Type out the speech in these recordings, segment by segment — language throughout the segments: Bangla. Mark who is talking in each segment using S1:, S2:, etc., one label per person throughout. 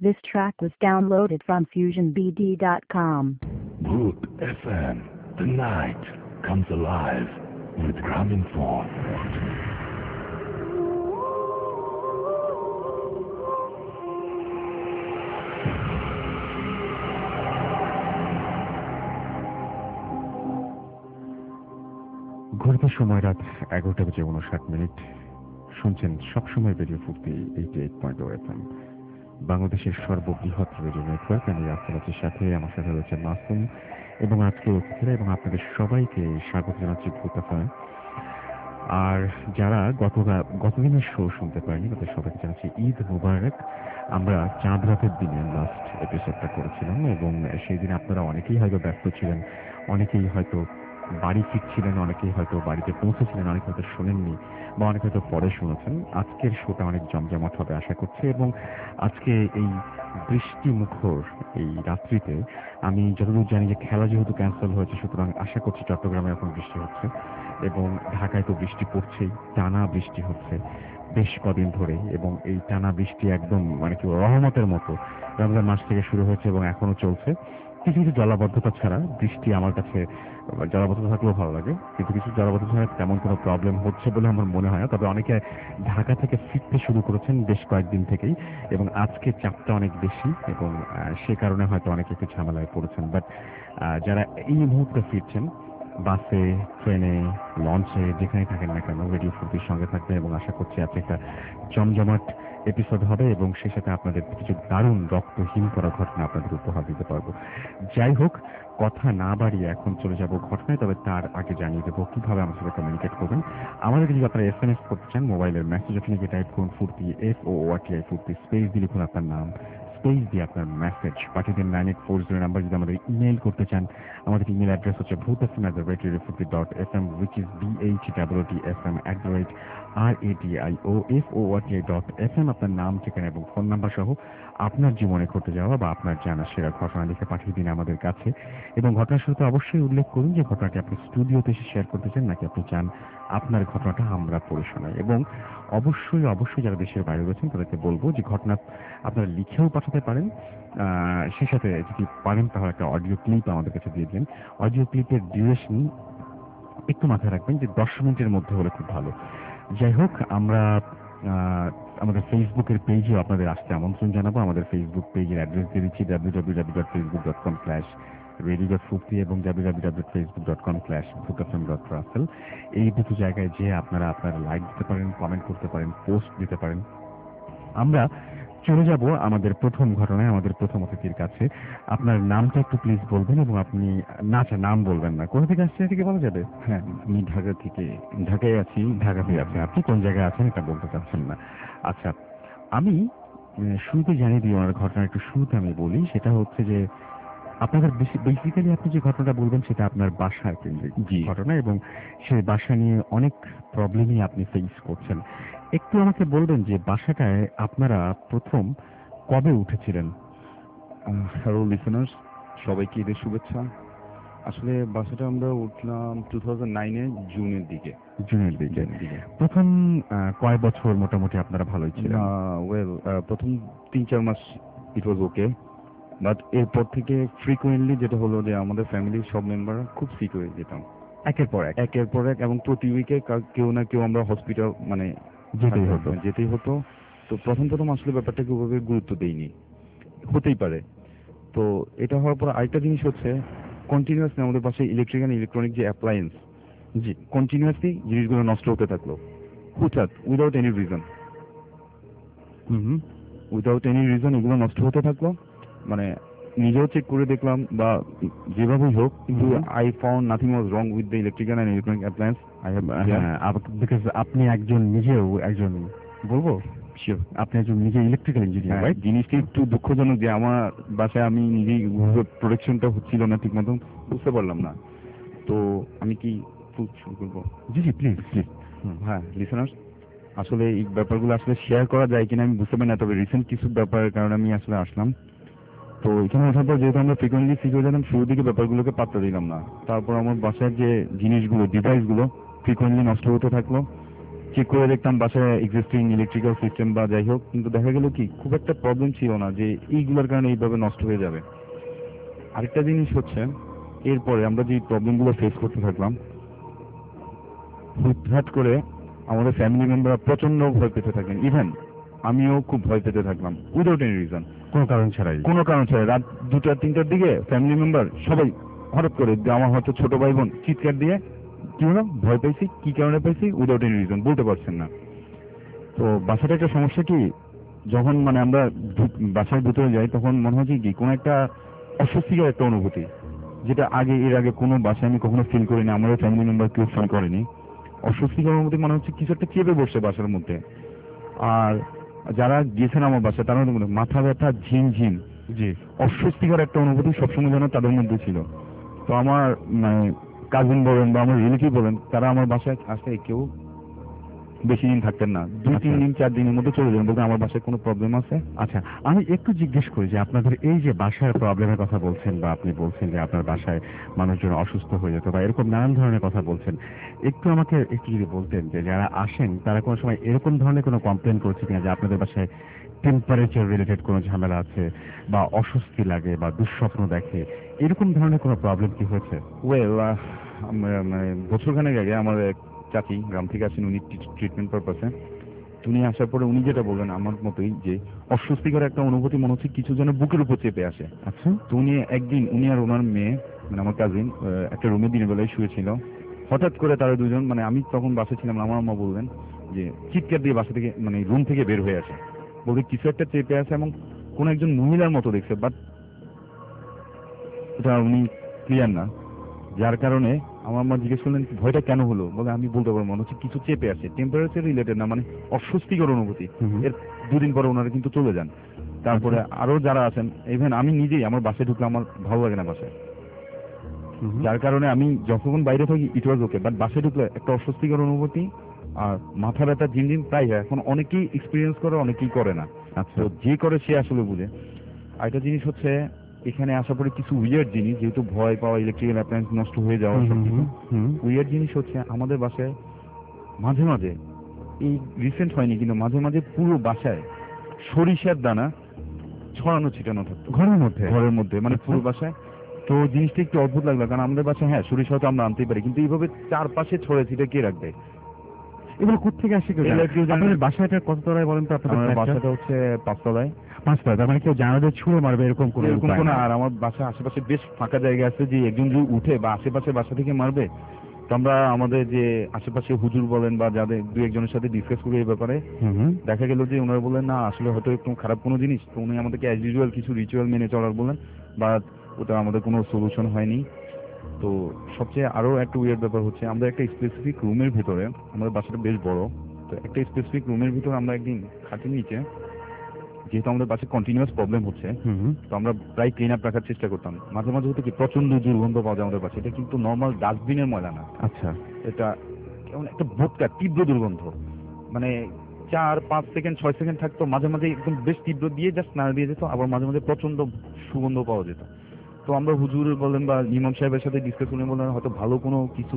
S1: This track was downloaded from FusionBD.com.
S2: Root FM, the night comes alive with Graminphone.
S3: ঘড়িতে সময় রাত 11:59। শুনছেন সবসময় রেডিও ফুর্তি 88.0 FM, বাংলাদেশের সর্ববৃহৎ রেডিও নেটওয়ার্ক। আমি রাস্তার সাথে আমার সাথে রয়েছে মাসুম এবং আজকে অতিথিরা, এবং আপনাদের সবাইকে স্বাগত জানাচ্ছি ভূত এফএম। আর যারা গতদিনের শো শুনতে পারেনি তাদের সবাইকে জানাচ্ছি ঈদ মুবারক। আমরা চাঁদ রাতের দিনে লাস্ট এপিসোডটা করেছিলাম এবং সেই দিন আপনারা অনেকেই হয়তো ব্যস্ত ছিলেন, অনেকেই হয়তো বাড়ি ফিরছিলেন, অনেকেই হয়তো বাড়িতে পৌঁছেছিলেন, অনেকে হয়তো শোনেননি বা অনেকে হয়তো পরে শুনেছেন। আজকের শোটা অনেক জমজমাট হবে আশা করছি। এবং আজকে এই বৃষ্টি মুখর এই রাত্রিতে আমি যতদূর জানি যে খেলা যেহেতু ক্যান্সেল হয়েছে, সুতরাং আশা করছি চট্টগ্রামে এখন বৃষ্টি হচ্ছে এবং ঢাকায় তো বৃষ্টি পড়ছেই, টানা বৃষ্টি হচ্ছে বেশ কদিন ধরে। এবং এই টানা বৃষ্টি একদম মানে কি রহমতের মতো রমজান মাস থেকে শুরু হয়েছে এবং এখনো চলছে। কিছু কিছু জলাবদ্ধতা ছাড়া বৃষ্টি আমার কাছে, জলাবদ্ধতা থাকলেও ভালো লাগে, কিন্তু কিছু জলাবদ্ধতা ছাড়া তেমন কোনো প্রবলেম হচ্ছে বলে আমার মনে হয় না। তবে অনেকে ঢাকা থেকে ফিরতে শুরু করেছেন বেশ কয়েকদিন থেকেই, এবং আজকে চাপটা অনেক বেশি এবং সে কারণে হয়তো অনেকে একটু ঝামেলায় পড়েছেন। বাট যারা এই মুহূর্তে ফিরছেন বাসে, ট্রেনে, লঞ্চে, যেখানে থাকেন না কেন, রেডিও ফুর্তির সঙ্গে থাকবেন এবং আশা করছি আজকে একটা জমজমাট এপিসোড হবে এবং সেই সাথে আপনাদের কিছু দারুণ রক্তহীন করা ঘটনা আপনাদের উপহার দিতে পারবো। যাই হোক, কথা না বাড়িয়ে এখন চলে যাব ঘটনায়। তবে তার আগে জানিয়ে দেবো কিভাবে আমার সাথে কমিউনিকেট করবেন। আমাদেরকে যদি আপনারা SMS করতে চান, মোবাইলের মেসেজ ওখানে গিয়ে টাইপ করুন ফুর্তি, FOORTI ফুর্তি, স্পেস দিয়ে লিখুন আপনার নাম, স্পেস দিয়ে আপনার মেসেজ পাঠিয়ে দিন 9840 নাম্বার। যদি আমাদের ইমেইল করতে চান, আমাদের ইমেইল অ্যাড্রেস হচ্ছে bhootfm@radiofurti.fm, which is BHWTFM@radioforti.fm। আপনার নাম, ঠিকানা এবং ফোন নাম্বার সহ আপনার জীবনে ঘটে যাওয়া বা আপনার জানা সেরা ঘটনা লিখে পাঠিয়ে দিন আমাদের কাছে। এবং ঘটনার শুরুতে অবশ্যই উল্লেখ করুন যে ঘটনাটি আপনি স্টুডিওতে এসে শেয়ার করতে চান নাকি আপনি চান আপনার ঘটনাটা আমরা পড়ে শোনাই। এবং অবশ্যই যারা দেশের বাইরে রয়েছেন তাদেরকে বলবো যে ঘটনা আপনারা লিখেও পাঠাতে পারেন, সেই সাথে যদি পারেন তাহলে একটা অডিও ক্লিপ আমাদের কাছে দিয়ে দিন। অডিও ক্লিপের ডিউরেশন একটু মাথায় রাখবেন যে 10 মিনিটের মধ্যে হলে খুব ভালো। যাই হোক, আমরা আমাদের ফেসবুকের পেজেও আপনাদের আসতে আমন্ত্রণ জানাবো। আমাদের ফেসবুক পেজের অ্যাড্রেস দিয়ে দিচ্ছি www.facebook.com/radio.furti এবং www.facebook.com/bhootfm.russell। এই দুটো জায়গায় যে আপনারা আপনার লাইক দিতে পারেন, কমেন্ট করতে পারেন, পোস্ট দিতে পারেন। আমরা চলে যাব আমাদের প্রথম ঘটনায়, আমাদের প্রথম অতিথির কাছে। আপনার নামটা একটু প্লিজ বলবেন এবং আপনি নাম বলবেন না। কোথা থেকে আসছেন এটা কি বলা যাবে?
S4: হ্যাঁ, আমি ঢাকায় আছি।
S3: ঢাকাতে আছেন আপনি, কোন জায়গায় আছেন এটা বলতে চাচ্ছেন না। আচ্ছা, আমি শুরুতে জানিয়ে দিই, ওনার ঘটনা একটু শুরুতে আমি বলি। সেটা হচ্ছে যে আপনাদের বেসিক্যালি আপনি যে ঘটনাটা বলবেন সেটা আপনার বাসার কেন্দ্রিক ঘটনা এবং সেই বাসা নিয়ে অনেক প্রবলেমই আপনি ফেস করছেন। একটু আমাকে বলবেন যে বাসাটায় আপনারা প্রথম কবে উঠেছিলেন?
S4: হ্যালো লিসেনার্স, সবাইকে ঈদের শুভেচ্ছা। আসলে বাসাটা আমরা উঠলাম 2009-এ জুনের দিকে।
S3: প্রথম কয় বছর মোটামুটি আপনারা ভালোই ছিলেন?
S4: প্রথম 3-4 মাস ইট ওয়াজ ওকে, বাট এরপর থেকে ফ্রিকুয়েন্টলি যেটা হলো যে আমাদের ফ্যামিলির সব মেম্বাররা খুব সিক হয়ে যেতাম একের পর এক এবং প্রতি উইকে কেউ না কেউ আমরা হসপিটাল মানে যেতেই হতো। তো প্রথম আসলে ব্যাপারটাকে ওভাবে গুরুত্ব দেইনি, হতেই পারে। তো এটা হওয়ার পর আরেকটা জিনিস হচ্ছে, কন্টিনিউয়াসলি আমাদের পাশে ইলেকট্রিক অ্যান্ড ইলেকট্রনিক যে অ্যাপ্লায়েন্স, কন্টিনিউয়াসলি জিনিসগুলো নষ্ট হতে থাকলো হুটহাট, উইদাউট এনি রিজন এগুলো নষ্ট হতে থাকলো। মানে নিজেও চেক করে দেখলাম বা যেভাবেই হোক, কিন্তু I found nothing was wrong with the electrical and electronic appliance.
S3: Because আপনি নিজেও একজন বলবো আপনি একজন নিজে ইলেকট্রিক্যাল ইঞ্জিনিয়ার, রাইট?
S4: জিনিসটা একটু দুঃখজনক যে আমার বাসায় আমি নিজেই প্রোটেকশনটা হচ্ছিল না ঠিক মতন, বুঝতে পারলাম না। তো আমি কি শুরু করবো?
S3: জি প্লিজ।
S4: হ্যাঁ লিসেনার্স, আসলে এই ব্যাপারগুলো আসলে শেয়ার করা যায় কিনা আমি বুঝতে পারি না, তবে রিসেন্ট কিছু ব্যাপারের কারণে আমি আসলে আসলাম। তো এখানে আসার পর যেহেতু আমরা ফ্রিকোয়েন্টলি সিক হয়ে যেতাম, শুরুর দিকে ব্যাপারগুলোকে পাত্তা দিলাম না। তারপর আমার বাসার যে জিনিসগুলো, ডিভাইসগুলো ফ্রিকোয়েন্টলি নষ্ট হতে থাকলো। চেক করে দেখতাম বাসায় এক্সিস্টিং ইলেকট্রিক্যাল সিস্টেম বা যাই হোক, কিন্তু দেখা গেল কি খুব একটা প্রবলেম ছিল না যে এইগুলোর কারণে এইভাবে নষ্ট হয়ে যাবে। আরেকটা জিনিস হচ্ছে, এরপরে আমরা যে প্রবলেমগুলো ফেস করতে থাকলাম, হুটহাট করে আমাদের ফ্যামিলি মেম্বাররা প্রচন্ড ভয় পেতে থাকেন, ইভেন আমিও খুব ভয় পেতে থাকলাম উইদাউট এনি রিজন,
S3: কোনো কারণ ছাড়াই।
S4: কোনো কারণ ছাড়া। রাত 2টা-3টার দিকে ফ্যামিলি মেম্বার সবাই হঠাৎ করে, আমার হয়তো ছোট ভাই বোন চিৎকার দিয়ে কি হলো, ভয় পাইছি, কি কারণে পাইছি, উইদাউট এনি রিজন বলতে পারছেন না। তো বাসাটা একটা সমস্যা কি, যখন মানে আমরা বাসার ভিতরে যাই তখন মনে হচ্ছে কি কোনো একটা অস্বস্তিকর একটা অনুভূতি, যেটা এর আগে কোনো বাসায় আমি কখনো ফিল করিনি, আমাদের ফ্যামিলি মেম্বার কেউ ফিল করেনি। অস্বস্তিকর অনুভূতি মনে হচ্ছে কিছু একটা চেপে বসছে বাসার মধ্যে। আর যারা গিয়েছেন আমার বাসায় তারা মাথা ব্যথা, ঝিমঝিম,
S3: জি,
S4: অস্বস্তিকর একটা অনুভূতি সবসময় যেন তাদের মধ্যে ছিল। তো আমার কাজিন বলেন বা আমার রিলেটিভ বলেন, তারা আমার বাসায় আসলে কেউ বেশি দিন থাকতেন না, 2-3 দিন 4 দিনের মধ্যে চলে যাবেন, বলতে আমার বাসায় কোনো প্রবলেম আছে।
S3: আচ্ছা, আমি একটু জিজ্ঞেস করি যে আপনাদের এই যে বাসার প্রবলেমের কথা বলছেন, বা আপনি বলছেন যে আপনার বাসায় মানুষজন অসুস্থ হয়ে যেত বা এরকম নানান ধরনের কথা বলছেন, একটু আমাকে একটু যদি বলতেন যে যারা আসেন তারা কোনো সময় এরকম ধরনের কোনো কমপ্লেন করছে কিনা যে আপনাদের বাসায় টেম্পারেচার রিলেটেড কোনো ঝামেলা আছে, বা অস্বস্তি লাগে, বা দুঃস্বপ্ন দেখে, এরকম ধরনের কোনো প্রবলেম কি হয়েছে?
S4: ওয়েল, মানে বছরখানেক আগে আমার এক চাচি গ্রাম থেকে আসেন, উনি ট্রিটমেন্ট পারপাসে। উনি আসার পরে উনি যেটা বললেন আমার মতোই, যে অস্বস্তিকর একটা অনুভূতি মনে হচ্ছে কিছু যেন বুকের উপর চেপে আসে।
S3: আচ্ছা,
S4: তো উনি একদিন, উনি আর ওনার মেয়ে, মানে আমার কাজিন, একটা রুমে দিনের বেলায় শুয়েছিল। হঠাৎ করে তারা দুজন, মানে আমি তখন বাসা ছিলাম, আমার আম্মা বললেন যে চিৎকার দিয়ে বাসা থেকে, মানে রুম থেকে বের হয়ে আসে, বলতে কিছু একটা চেপে আছে এবং কোন একজন মহিলার মতো দেখছে, বাট এটা উনি ক্লিয়ার না। যার কারণে আমার আম্মা জিজ্ঞেস করলেন ভয়টা কেন হলো, বলে আমি বলতে পারবো, মনে হচ্ছে কিছু চেপে আছে, টেম্পারেচার রিলেটেড না, মানে অস্বস্তিকর অনুভূতি। এর 2 দিন পরে ওনারা কিন্তু চলে যান। তারপরে আরো যারা আছেন, ইভেন আমি নিজেই আমার বাসায় ঢুকলে আমার ভালো লাগে না বাসায়, যার কারণে আমি যখন বাইরে থাকি ইট ওয়াজ ওকে, বাট বাসায় ঢুকলে একটা অস্বস্তিকর অনুভূতি আর মাথা ব্যথা ঝিমঝিম প্রায় হয়। এখন অনেকেই এক্সপিরিয়েন্স করে, অনেকেই করে না।
S3: আচ্ছা,
S4: তো যে করে সে আসলে বুঝে। আরেকটা জিনিস হচ্ছে, এখানে আসার পরে কিছু উইয়ার্ড জিনিস, যেহেতু ভয় পাওয়া, ইলেকট্রিক্যাল অ্যাপ্লায়েন্স নষ্ট হয়ে যাওয়া সব কিছু, উইয়ার্ড জিনিস হচ্ছে আমাদের বাসায় মাঝে মাঝে, এই রিসেন্ট হয়নি কিন্তু মাঝে মাঝে পুরো বাসায় সরিষার দানা ছড়ানো ছিটানো থাকতো ঘরের মধ্যে, মানে পুরো বাসায়। তো জিনিসটা একটু অদ্ভুত লাগলো, কারণ আমাদের বাসায় হ্যাঁ সরিষা তো আমরা আনতেই পারি, কিন্তু এইভাবে চারপাশে ছড়ে ছিটে কে রাখবে?
S3: এগুলো কোথেকে আসে কেউ জানে? আপনাদের বাসাটা কত তলায় বলেন তো? আপনাদের
S4: আমার
S3: ফ্ল্যাটটা?
S4: বাসাটা হচ্ছে 5 তলায়।
S3: 5 তলায়, তার মানে কেউ জানালা ছুঁড়ে মারবে এরকম কোনো
S4: এরকম
S3: উপায়
S4: কোনো,
S3: নাই?
S4: আর আমার বাসা আশেপাশে বেশ ফাঁকা জায়গা আছে, যে একজন যদি উঠে বা আশেপাশে বাসা থেকে মারবে, তো আমরা আমাদের যে আশেপাশে হুজুর বলেন বা যাদের 2-1 জনের সাথে ডিসকাস করি এই ব্যাপারে, দেখা গেল যে ওনারা বললেন না আসলে হয়তো একটু খারাপ কোনো জিনিস, তো উনি আমাদেরকে অ্যাজ ইউজুয়াল কিছু রিচুয়াল মেনে চলার বলেন, বা ওটা আমাদের কোনো সলিউশন হয়নি। তো সবচেয়ে আরো একটা উইয়ার্ড ব্যাপার হচ্ছে, আমরা একটা স্পেসিফিক রুমের ভিতরে, আমাদের বাসাটা বেশ বড়, তো একটা স্পেসিফিক রুমের ভিতরে আমরা একদিন খাটের নিচে, যেহেতু আমাদের বাসায় কন্টিনিউয়াস প্রবলেম হচ্ছে, তো আমরা প্রায় ক্লিন আপ রাখার চেষ্টা করতাম। মাঝে মাঝে হতো কি প্রচন্ড দুর্গন্ধ পাওয়া যায় আমাদের বাসায়, এটা কিন্তু নর্মাল ডাস্টবিনের ময়লা না।
S3: আচ্ছা,
S4: এটা কেমন একটা ভোটকা তীব্র দুর্গন্ধ, মানে 4-5 সেকেন্ড 6 সেকেন্ড থাকতো, মাঝে মাঝে একদম বেশ তীব্র দিয়ে জাস্ট নাড়া দিয়ে যেত, আবার মাঝে মাঝে প্রচন্ড সুগন্ধ পাওয়া যেত। তো আমরা হুজুর বলেন বা ইমাম সাহেবের সাথে ডিসকাস করে বললেন হয়তো ভালো কোনো কিছু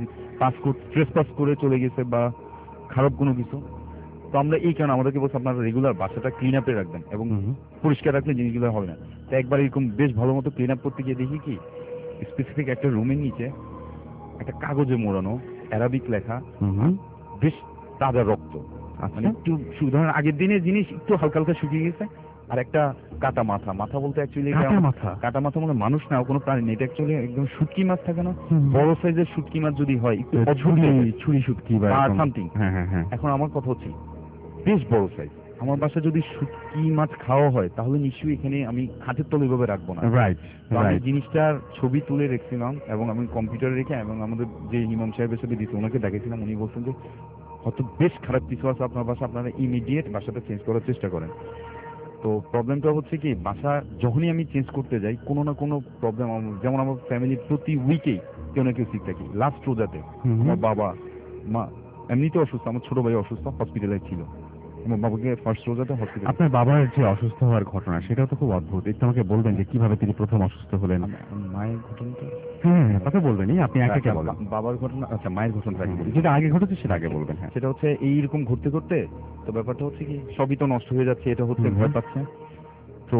S4: ট্রেস পাস করে চলে গেছে বা খারাপ কোনো কিছু। তো আমরা এই কারণে আমাদেরকে বলছি আপনারা রেগুলার বাসাটা ক্লিন আপে রাখবেন এবং পরিষ্কার রাখলে জিনিসগুলো হবে না। তো একবার এরকম বেশ ভালো মতো ক্লিন আপ করতে গিয়ে দেখি কি স্পেসিফিক একটা রুমের নিচে একটা কাগজে মোড়ানো অ্যারাবিক লেখা বেশ তাজা রক্ত, মানে একটু ধরেন আগের দিনের জিনিস একটু হালকা হালকা শুকিয়ে গেছে, আর একটা কাটা মাথা, মাথা বলতে অ্যাকচুয়ালি কাটা মাথা মানে মানুষ না, কোনো প্রাণী নেই, এটা অ্যাকচুয়ালি একদম শুটকি মাছ থাকে না, বড় সাইজের শুটকি মাছ যদি হয় একটু
S3: ছুরি শুটকি বা
S4: সামথিং। এখন আমার কথা হচ্ছে বেশ বড় সাইজ, আমার বাসায় যদি শুটকি মাছ খাওয়া হয় তাহলে নিশ্চয়ই এখানে আমি খাটের তলে এভাবে রাখবো না।
S3: রাইট,
S4: আমি জিনিসটার ছবি তুলে রেখেছিলাম এবং আমি কম্পিউটারে রেখে এবং আমাদের যে ইমাম সাহেবের সাথে দিতে ওনাকে দেখেছিলাম, উনি বলছেন যে হয়তো বেশ খারাপ কিছু আছে আপনার বাসা, আপনারা ইমিডিয়েট বাসাটা চেঞ্জ করার চেষ্টা করেন। তো প্রবলেমটা হচ্ছে কি বাসা যখনই আমি চেঞ্জ করতে যাই কোনো না কোনো প্রবলেম, যেমন আমার ফ্যামিলি প্রতি উইকেই কেউ না কেউ সিক থাকি। লাস্ট রোজাতে আমার বাবা মা এমনিতে অসুস্থ, আমার ছোট ভাই অসুস্থ, হসপিটালে ছিল, আমার বাবাকে ফার্স্ট রোজাতে হসপিটাল।
S3: আপনার বাবার যে অসুস্থ হওয়ার ঘটনা সেটাও তো খুব অদ্ভুত, একটু আমাকে বলবেন যে কিভাবে তিনি প্রথম অসুস্থ হলেন?
S4: মায়ের ঘটনাটা
S3: হ্যাঁ, কথা বলবেনই, আপনি একে একে বলেন।
S4: বাবার ঘটনা, আচ্ছা মায়ের ঘটনাটা আগে বলি।
S3: যেটা আগে ঘটেছে সেটা আগে বলবেন। হ্যাঁ,
S4: সেটা হচ্ছে এইরকম ঘুরতে ঘুরতে তো ব্যাপারটা হচ্ছে কি সবই তো নষ্ট হয়ে যাচ্ছে, এটা হচ্ছে ভয় পাচ্ছে। তো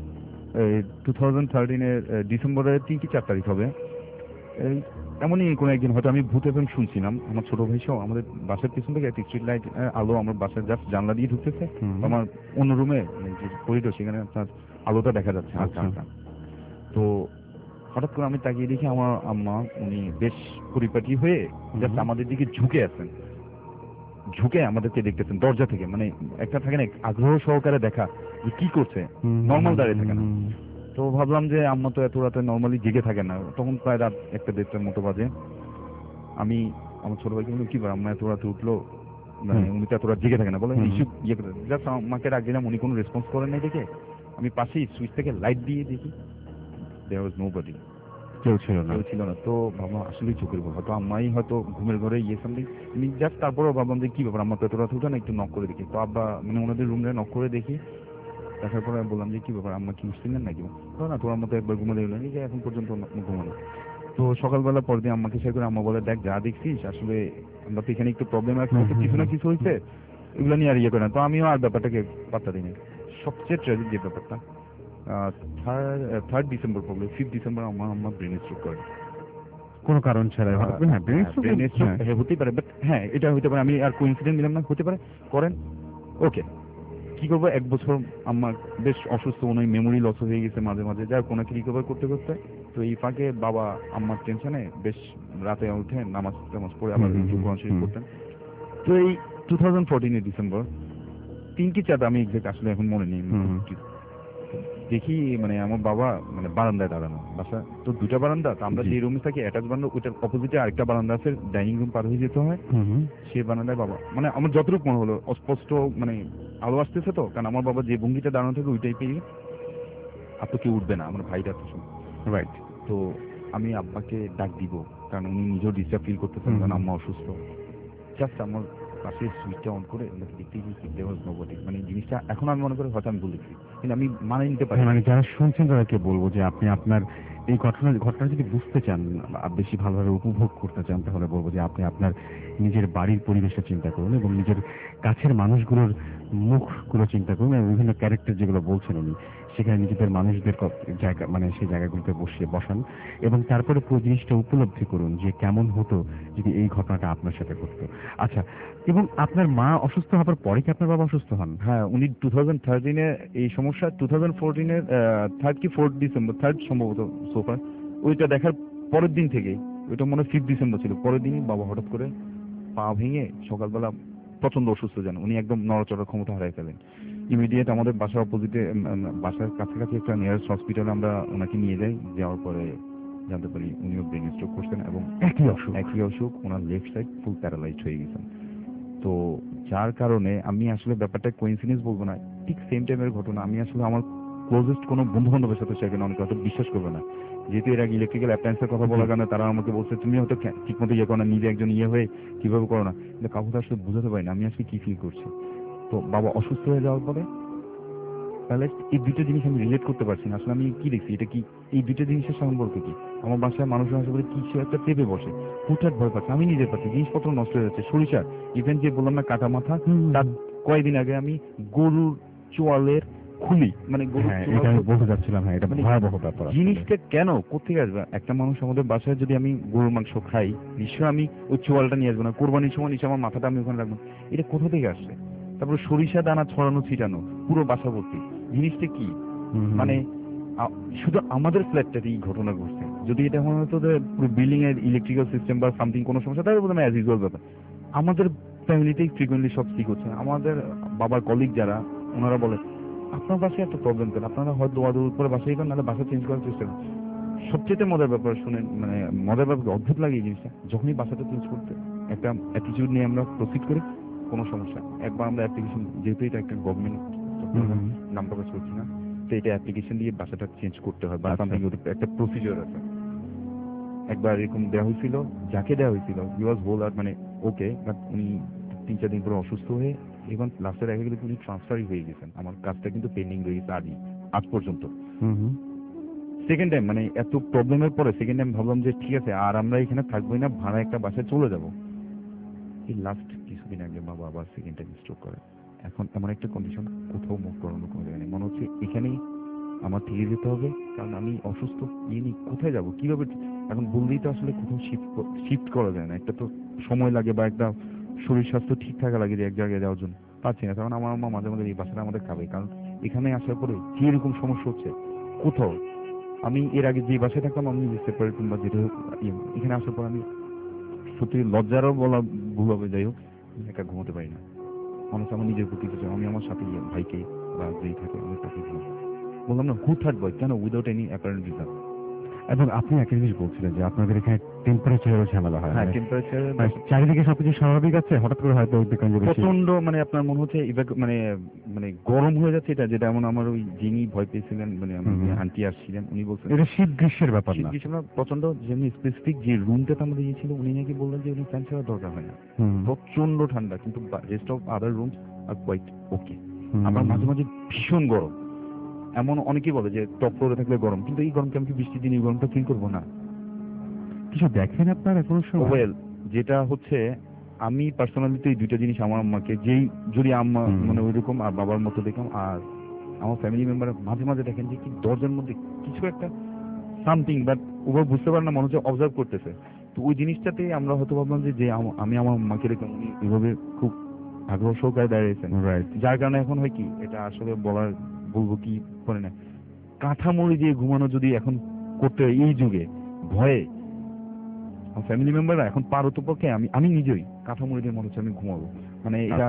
S4: 2013-এর ডিসেম্বরের 3 কি 4 তারিখ হবে, এই এমনই কোনো একদিন হয়তো আমি ভূত এফএম শুনছিলাম, আমার ছোট ভাই সহ আমাদের বাসার পিছন থেকে একটা স্ট্রিট লাইট আলো আমার বাসার জাস্ট জানলা দিয়ে ঢুকতেছে, আমার অন্য রুমে যে করিডোর সেখানে আপনার আলোটা দেখা যাচ্ছে।
S3: আচ্ছা।
S4: তো হঠাৎ করে আমি তাকিয়ে দেখি আমার আম্মা উনি বেশ পরিপাটি হয়ে জাস্ট আমাদের দিকে ঝুঁকে আছেন, ঝুঁকে আমাদেরকে দেখতেছেন দরজা থেকে, মানে একটা থাকে না আগ্রহ সহকারে দেখা যে কি করছে, নর্মাল দাঁড়িয়ে থাকে না। তো ভাবলাম যে আম্মা তো এত রাতে নর্মালি জেগে থাকে না, তখন প্রায় রাত 1-1:30টার মতো বাজে। আমি আমার ছোট ভাইকে বললাম কি বার আম্মা এত রাতে উঠলো, মানে উনি তো এত রাত জেগে থাকে না, বলে ইস্যু ইয়ে করে জাস্ট আমাকে ডাক দিলাম, উনি কোনো রেসপন্স করেন নাই দেখে আমি পাশেই সুইচ থেকে লাইট দিয়ে দেখি দেয়ার ওয়াজ নোবডি,
S3: কেউ ছিল না।
S4: কেউ ছিল না। তো ভাবলাম আসলেই চোখের ভুল, হয়তো আম্মাই হয়তো ঘুমের ঘরে ইয়ে সামথিং। আমি জাস্ট তারপরেও ভাবলাম যে কি ব্যাপার আম্মা তো এত রাত উঠে না, একটু নক করে দেখি। তো আব্বা মানে ওনাদের রুমে নক করে দেখি, দেখার পরে বললাম যে কি ব্যাপার আম্মা কি উঠছিলেন নাকি? না তোর আম্মা তো একবার ঘুমে দেখলেন যে এখন পর্যন্ত ঘুমানো। তো সকালবেলা পর দিন আম্মাকে শেয়ার করে, আম্মা বলে দেখ যা দেখছিস আসলে আমরা তো এখানে একটু প্রবলেম আছে, কিছু না কিছু হয়েছে, এগুলো নিয়ে আর ইয়ে করে না। তো আমিও আর ব্যাপারটাকে পাত্তা দিই না। সবচেয়ে ট্র্যাজিক যে ব্যাপারটা 3rd December problem 5th December আম্মা ব্রেন স্ট্রোক করে
S3: কোনো কারণ ছাড়া। হ্যাঁ, ব্রেন স্ট্রোক
S4: হতেই পারে, বাট হ্যাঁ এটা হতে পারে, আমি আর কোইন্সিডেন্ট নিলাম না, হতে পারে করেন। ওকে কি করবো, 1 বছর আম্মা বেশ অসুস্থ, উনি মেমোরি লস হয়ে গেছে মাঝে মাঝে, যাই হোক ওনাকে রিকভার করতে করতে। তো এই ফাঁকে বাবা আম্মার টেনশনে বেশ রাতে উঠে নামাজ টামাজ পড়ে আবার কোরআন শরীফ পড়তেন। তো এই 2014-এর ডিসেম্বর 3 কি 4, আমি এক্সাক্ট আসলে এখন মনে নেই, দেখি মানে আমার বাবা মানে বারান্দায় দাঁড়ানো, বাসা তো 2টা বারান্দা, তো আমরা যে রুমে থাকি অ্যাটাচ বারান্দা, ওইটার অপোজিটে আরেকটা বারান্দা আছে, ডাইনিং রুম পার হয়ে যেতে হয়, সেই বারান্দায় বাবা, মানে আমার যতটুকু মনে হলো অস্পষ্ট মানে আলো আসতেছে, তো কারণ আমার বাবা যে ভঙ্গিটা দাঁড়ানো থাকে ওইটাই পেয়ে আর তো কেউ উঠবে না, আমার ভাইরা তো রাইট। তো আমি আব্বাকে ডাক দিব কারণ উনি নিজেও ডিস্টার্ব ফিল করতেছেন কারণ আম্মা অসুস্থ। জাস্ট আমার পাশে সুইচটা অন করে দেখতেই মানে জিনিসটা এখন আমি মনে করি হয়তো আমি বলেছি, কিন্তু আমি মানে নিতে পারি।
S3: মানে যারা শুনছেন তাদেরকে বলবো যে আপনি আপনার এই ঘটনা যদি বুঝতে চান, বেশি ভালোভাবে উপভোগ করতে চান, তাহলে বলবো যে আপনি আপনার নিজের বাড়ির পরিবেশটা চিন্তা করুন এবং নিজের কাছের মানুষগুলোর মুখগুলো চিন্তা করুন এবং বিভিন্ন ক্যারেক্টার যেগুলো বলছেন উনি, সেখানে নিজেদের মানুষদের জায়গা মানে সেই জায়গাগুলোতে বসান এবং তারপরে পুরো জিনিসটা উপলব্ধি করুন যে কেমন হতো যদি এই ঘটনাটা আপনার সাথে ঘটতো। আচ্ছা, এবং আপনার মা অসুস্থ হওয়ার পরে কি আপনার বাবা অসুস্থ হন?
S4: হ্যাঁ, উনি 2013-এ এই সমস্যা, 2014-এর 3rd কি 4th ডিসেম্বর, 3rd সম্ভবত সোফার, ওইটা দেখার পরের দিন থেকে, ওইটা মনে হয় 5th ডিসেম্বর ছিল, পরের দিনই বাবা হঠাৎ করে পা ভেঙে সকালবেলা প্রচন্ড অসুস্থ যান, উনি একদম নড়াচড়ার ক্ষমতা হারিয়ে ফেলেন। ইমিডিয়েট আমাদের বাসার অপোজিটে বাসার কাছাকাছি একটা নিয়ারেস্ট হসপিটালে আমরা ওনাকে নিয়ে যাই, যাওয়ার পরে জানতে পারি উনিও ব্রেন স্ট্রোক করছেন এবং একই অসুখ ওনার লেফট সাইড ফুল প্যারালাইজড হয়ে গেছেন। তো যার কারণে আমি আসলে ব্যাপারটা কোইন্সিডেন্স বলবো না, ঠিক সেম টাইমের ঘটনা। আমি আসলে আমার ক্লোজেস্ট কোনো বন্ধু বান্ধবের সাথে শেয়ার করি, অনেকে হয়তো বিশ্বাস করবে না, যেহেতু এর আগে ইলেকট্রিক্যাল অ্যাপ্লায়েন্সের কথা বলার কারণে তারা আমাকে বলছে তুমি হয়তো ঠিক মতো ইয়ে করো না, নিজে একজন ইয়ে হয়ে কিভাবে করো না, কিন্তু কাউকে আসলে বুঝাতে পারি না আমি আসলে কি ফিল করছি। তো বাবা অসুস্থ হয়ে যাওয়ার পরে তাহলে এই দুটো জিনিস আমি রিলেট করতে পারছি না, আসলে আমি কি দেখছি, এটা কি এই দুটো জিনিসের সম্পর্ক কি? আমার বাসায় মানুষের আসলে কিছু একটা চেপে বসে, হুটহাট ভয় পাচ্ছে, আমি নিজের পাচ্ছি, জিনিসপত্র নষ্ট হয়ে যাচ্ছে, সরিষা ইভেন যে বললাম না কাটা মাথা, তার কয়েকদিন আগে আমি গরুর চোয়ালের খুলি, মানে
S3: বলতে যাচ্ছিলাম, হ্যাঁ এটা ভয়াবহ ব্যাপার।
S4: জিনিসটা কেন কোথেকে আসবে? একটা মানুষ আমাদের বাসায় যদি আমি গরুর মাংস খাই, নিশ্চয়ই আমি ওই চোয়ালটা নিয়ে আসবো না, কোরবানির সময় নিশ্চয় আমার মাথাটা আমি ওখানে রাখবো, এটা কোথা থেকে আসছে? তারপরে সরিষা দানা ছড়ানো ছিটানো পুরো বাসা ভর্তি, জিনিসটা কি? মানে শুধু আমাদের ফ্ল্যাটটাতে এই ঘটনা ঘটছে, যদি এটা মনে হতো যে পুরো বিল্ডিং এর ইলেকট্রিক্যাল সিস্টেম বা সামথিং কোনো সমস্যা, তাহলে বলতাম অ্যাজ ইউজুয়াল ব্যাপার। আমাদের ফ্যামিলিতেই ফ্রিকুয়েন্টলি সব ঠিক হচ্ছে। আমাদের বাবার কলিগ যারা, ওনারা বলে আপনার বাসায় একটা প্রবলেম কেন, আপনারা হয়তো দৌড় করে বাসায় করেন, নাহলে বাসা চেঞ্জ করার চেষ্টা করেন। সবচেয়ে মজার ব্যাপার শুনেন, মানে মজার ব্যাপার অদ্ভুত লাগে এই জিনিসটা, যখনই বাসাটা চেঞ্জ করতে একটা অ্যাটিটিউড নিয়ে আমরা প্রসিড করি, কোনো সমস্যা। একবার আমরা অ্যাপ্লিকেশন, যেহেতু এটা একটা গভর্নমেন্ট নাম প্রকাশ করছি না, তো এটা অ্যাপ্লিকেশন দিয়ে বাসাটা চেঞ্জ করতে হয় বা সামথিং, একটা প্রসিজার আছে। একবার এরকম দেওয়া হয়েছিল, যাকে দেওয়া হয়েছিল হি ওয়াজ হোল আর মানে ওকে, বাট উনি 3-4 দিন পরে অসুস্থ হয়ে এবং লাস্টের দেখা গেলে উনি ট্রান্সফারই হয়ে গেছেন, আমার কাজটা কিন্তু পেন্ডিং রয়ে গেছে আজ পর্যন্ত। সেকেন্ড টাইম মানে এত প্রবলেমের পরে সেকেন্ড টাইম ভাবলাম যে ঠিক আছে আর আমরা এখানে থাকবোই না, ভাড়া একটা বাসায় চলে যাব। এই লাস্ট কিছুদিন আগে বাবা আবার সেকেন্ড টাইম স্ট্রোক করে। এখন এমন একটা কন্ডিশন, কোথাও মুভ করানো কোনো জায়গায় নেই, মনে হচ্ছে এখানেই আমার থেকে যেতে হবে, কারণ আমি অসুস্থ, নিয়ে কোথায় যাব কিভাবে। এখন বললেই তো আসলে কোথাও শিফট করা যায় না, একটা তো সময় লাগে বা একটা শরীর স্বাস্থ্য ঠিক থাকা লাগে যে এক জায়গায় যাওয়ার জন্য, পারছি না। কারণ আমার মা মাঝে মাঝে এই বাসাটা আমাদের খাবে, কারণ এখানে আসার পরে যে এরকম সমস্যা হচ্ছে কোথাও। আমি এর আগে যে বাসায় থাকতাম আমি সেপারেট কিংবা যেটা হোক, এখানে আসার পর আমি সত্যি লজ্জারও বলা ভুল হবে, যাই হোক একা ঘুমাতে পারি না। মনে হচ্ছে আমার নিজের প্রতি কিছু, আমি আমার সাথে ভাইকে বা যেই থাকে আমি তাকে বললাম না হুট হাট বয় কেন উইদাউট এনি অ্যাপারেন্ট রিজন।
S3: এবং আপনি একটা জিনিস বলছিলেন যে আপনাদের এখানে টেম্পারেচারেরও ঝামেলা হয়।
S4: হ্যাঁ, টেম্পারেচার
S3: চারিদিকে সবকিছু স্বাভাবিক আছে, হঠাৎ করে হয়তো
S4: প্রচন্ড মানে আপনার মনে হচ্ছে মানে মানে গরম হয়ে যাচ্ছে, এটা যেটা এমন আমার ওই যিনি ভয় পেয়েছিলেন মানে আন্টি আসছিলেন উনি বলছেন
S3: এটা শীত গ্রীষ্মের ব্যাপার না,
S4: শীত গ্রীষ্ম প্রচন্ড। যেমনি স্পেসিফিক যে রুমটাতে আমরা গিয়েছিল উনি নাকি বললেন যে উনি ফ্যান ছাড়া দরকার হয় না, প্রচন্ড ঠান্ডা, কিন্তু rest of other rooms are quite okay. আবার মাঝে মাঝে ভীষণ গরম, এমন অনেকেই বলে যে টপ ফ্লোরে থাকলে গরম, কিন্তু এই গরমকে আমি কি বৃষ্টির দিন এই গরমটা ফিল করবো না?
S3: কিছু দেখেন আপনার কোনো সময়?
S4: ওয়েল যেটা হচ্ছে আমি পার্সোনালি তো এই দুইটা জিনিস আমার আম্মাকে, যেই যদি আম্মা মানে ওইরকম আর বাবার মতো দেখলাম, আর আমার ফ্যামিলি মেম্বার মাঝে মাঝে দেখেন যে কি দরজার মধ্যে কিছু একটা সামথিং, বাট ওভাবে বুঝতে পারে না, মনে হচ্ছে অবজার্ভ করতেছে। তো ওই জিনিসটাতে আমরা হয়তো ভাবলাম যে আমি আমার মাকে রেখে উনি এইভাবে খুব আগ্রহ সহকারে দাঁড়িয়েছেন, যার কারণে এখন হয় কি এটা আসলে বলবো কি করে না, কাঁথামুড়ি দিয়ে ঘুমানো যদি এখন করতে হয় এই যুগে ভয়ে, ফ্যামিলি মেম্বাররা এখন পারত পক্ষে আমি নিজেই কাঁথামুড়ি দিয়ে মনে হচ্ছে আমি ঘুমাবো, মানে এটা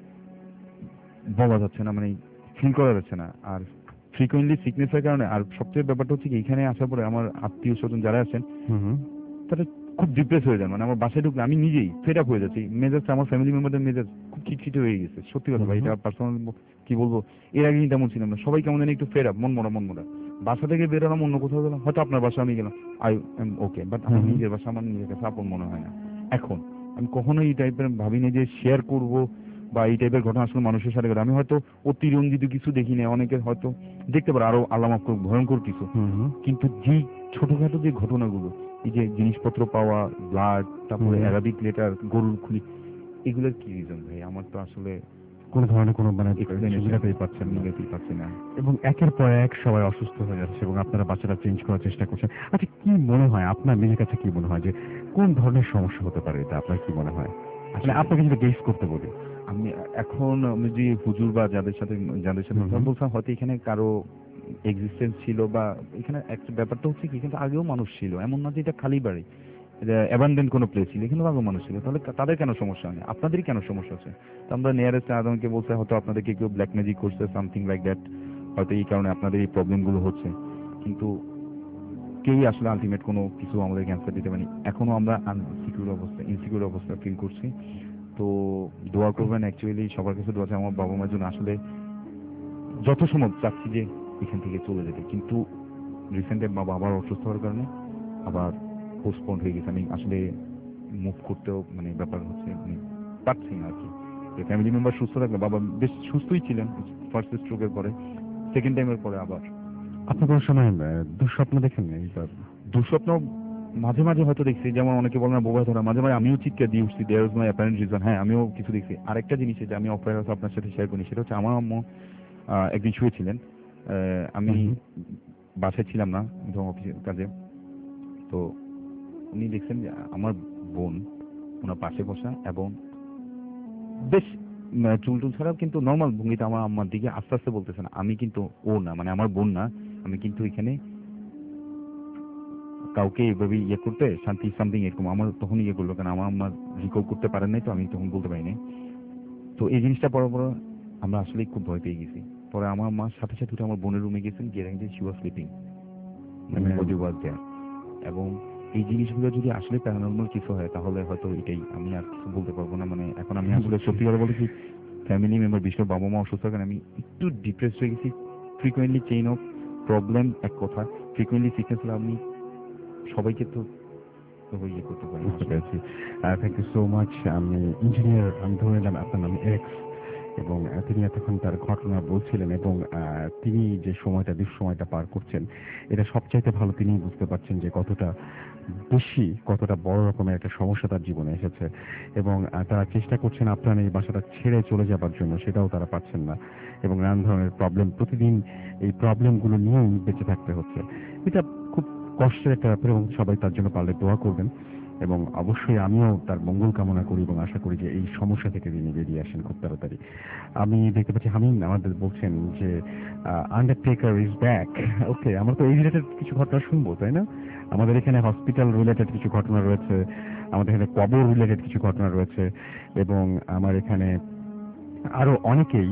S4: বলা যাচ্ছে না, মানে ফিল করা যাচ্ছে না। আর ফ্রিকোয়েন্টলি সিকনেসের কারণে, আর সবচেয়ে ব্যাপারটা হচ্ছে কি এখানে আসার পরে আমার আত্মীয় স্বজন যারা আছেন তারা খুব ডিপ্রেস হয়ে যান, মানে আমার বাসায় ঢুকলে আমি নিজেই ফেড আপ হয়ে যাচ্ছি, মেজাজ আমার ফ্যামিলি মেম্বারদের মেজাজ খুব খিটখিটে হয়ে গেছে, সত্যি কথা ভাই, এটা পার্সোনাল কি বলবো, এর আগে তেমন ছিলাম না, সবাই কেমন জানি একটু ফেড আপ, মন মোড়া। বাসা থেকে বেরোলাম অন্য কোথাও গেলাম, হয়তো আপনার বাসা আমি গেলাম আই এম ওকে, বাট আমার নিজের বাসা আমার নিজের কাছে আপন মনে হয় না। এখন আমি কখনোই এই টাইপের ভাবি না যে শেয়ার করবো বা এই টাইপের ঘটনা আসলে মানুষের সাথে ঘটে। আমি হয়তো অতিরঞ্জিত কিছু দেখি না, অনেকের হয়তো দেখতে পারে আরো আল্লাহ মাফ করুক ভয়ঙ্কর কিছু, কিন্তু যে ছোটখাটো যে ঘটনাগুলো, এই যে জিনিসপত্র পাওয়া, ব্লাড, তারপরে অ্যারাবিক লেটার, গরুর খুলি, এগুলোর কি রিজন ভাই? আমার তো আসলে
S3: কোনো ধরনের কোনো মানে সুবিধাতেই পাচ্ছেন না, এবং একের পর এক সবাই অসুস্থ হয়ে যাচ্ছে এবং আপনারা বাচ্চারা চেঞ্জ করার চেষ্টা করছেন। আচ্ছা কি মনে হয় আপনার নিজের কাছে, কি মনে হয় যে কোন ধরনের সমস্যা হতে পারে এটা? আপনার কি মনে হয় আসলে আপনাকে যদি গেস করতে বলি?
S4: আমি এখন আমি যে হুজুর বা যাদের সাথে বলছিলাম হয়তো এখানে কারো এক্সিস্টেন্স ছিল, বা এখানে একটা ব্যাপারটা হচ্ছে কি এখানে আগেও মানুষ ছিল, এমন না যে এটা খালি বাড়ি, অ্যাবান্ডেন্ট কোনো প্লেস ছিল, এখানে আগেও মানুষ ছিল, তাহলে তাদের কেন সমস্যা হয়? আপনাদেরই কেন সমস্যা আছে? তো আমরা নিয়ারেস্ট আদমকে বলছে হয়তো আপনাদেরকে কেউ ব্ল্যাক ম্যাজিক করছে, সামথিং লাইক দ্যাট, হয়তো এই কারণে আপনাদের এই প্রবলেমগুলো হচ্ছে, কিন্তু কেউই আসলে আলটিমেট কোনো কিছু আমাদের ক্যান্সার দিতে পারেনি। এখনো আমরা ইনসিকিউর অবস্থা ফিল করছি। তো দোয়া করবেন, অ্যাকচুয়ালি সবার কাছে দোয়া চাই আমার বাবা মায়ের জন্য। আসলে যত সম্ভব চাচ্ছি যে এখান থেকে চলে যেতে, কিন্তু রিসেন্টলি বাবা আবার অসুস্থ হওয়ার কারণে আবার পোস্টপোন্ড হয়ে গেছে। আমি আসলে মুভ করতেও মানে ব্যাপার হচ্ছে আমি পারছি না আর কি। ফ্যামিলি মেম্বার সুস্থ থাকলে, বাবা বেশ সুস্থই ছিলেন ফার্স্ট স্ট্রোকের পরে, সেকেন্ড টাইমের পরে আবার।
S3: আপনি কোনো সময় দুঃস্বপ্ন দেখেন?
S4: দুঃস্বপ্ন মাঝে মাঝে হয়তো দেখছি, যেমন অনেকে বলেন না বোবা ধরা, মাঝে মাঝে আমিও চিৎকার দিয়ে উঠছি, there is my apparent reason. হ্যাঁ, আমিও কিছু দেখছি। আরেকটা জিনিস যেটা আমি অফার আপনার সাথে শেয়ার করি, সেটা হচ্ছে আমার আম্মু একদিন শুয়েছিলেন, আমি বাসায় ছিলাম না, অফিসের কাজে, তো উনি দেখছেন যে আমার বোন ওনার পাশে বসা এবং বেশ চুল ছাড়াও কিন্তু নর্মাল ভঙ্গিতে আমার আম্মার দিকে আস্তে আস্তে বলতেছেন, আমি কিন্তু ও না, মানে আমার বোন না, আমি কিন্তু এখানে কাউকে এইভাবে ইয়ে করতে শান্তি সামথিং এরকম। আমার তখন ইয়ে করলো, কারণ আমার আম্মা রিকল করতে পারেন নাই, তো আমি তখন বলতে পারিনি। তো এই জিনিসটা পরে পরে আমরা আসলে খুব ভয় পেয়ে গেছি। পরে আমার মা সাথে সাথে উঠে আমার বোনের রুমে গেছেন, গিয়ে দেখেন she was sleeping, body was there. এবং এই জিনিসগুলো যদি আসলে প্যারানর্মাল কিছু হয় তাহলে হয়তো এটাই, আমি আর কিছু বলতে পারবো না। মানে এখন আমি আসলে সত্যি কথা বলেছি, ফ্যামিলি মেম্বার, বিশেষ করে বাবা মা অসুস্থ, কারণ আমি একটু ডিপ্রেস হয়ে গেছি। ফ্রিকুয়েন্টলি চেইন অফ প্রবলেম এক কথা, ফ্রিকুয়েন্টলি সিকনেস হলে আপনি সবাইকে তো ইয়ে করতে পারি।
S3: বুঝতে পেরেছি। Thank you so much. আমি ইঞ্জিনিয়ার, আমি ধরে নিলাম আপনার নাম এক্স, এবং তিনি এতক্ষণ তার ঘটনা বলছিলেন এবং তিনি যে সময়টা দুঃসময়টা পার করছেন এটা সবচাইতে ভালো তিনিই বুঝতে পারছেন যে কতটা বেশি কতটা বড় রকমের একটা সমস্যা তার জীবনে এসেছে এবং তারা চেষ্টা করছেন আপ্রাণ এই বাসাটা ছেড়ে চলে যাবার জন্য, সেটাও তারা পারছেন না এবং নানান ধরনের প্রবলেম, প্রতিদিন এই প্রবলেমগুলো নিয়েই বেঁচে থাকতে হচ্ছে। এটা খুব কষ্টের একটা ব্যাপার এবং সবাই তার জন্য পারলে দোয়া করবেন এবং অবশ্যই আমিও তার মঙ্গল কামনা করি এবং আশা করি যে এই সমস্যা থেকে তিনি বেরিয়ে আসেন খুব তাড়াতাড়ি। আমি দেখতে পাচ্ছি হামিম আমাদের বলছেন যে আন্ডারটেকার ইজ ব্যাক। ওকে, আমরা তো এই রিলেটেড কিছু ঘটনা শুনবো, তাই না? আমাদের এখানে হসপিটাল রিলেটেড কিছু ঘটনা রয়েছে, আমাদের এখানে কবর রিলেটেড কিছু ঘটনা রয়েছে এবং আমার এখানে আরো অনেকেই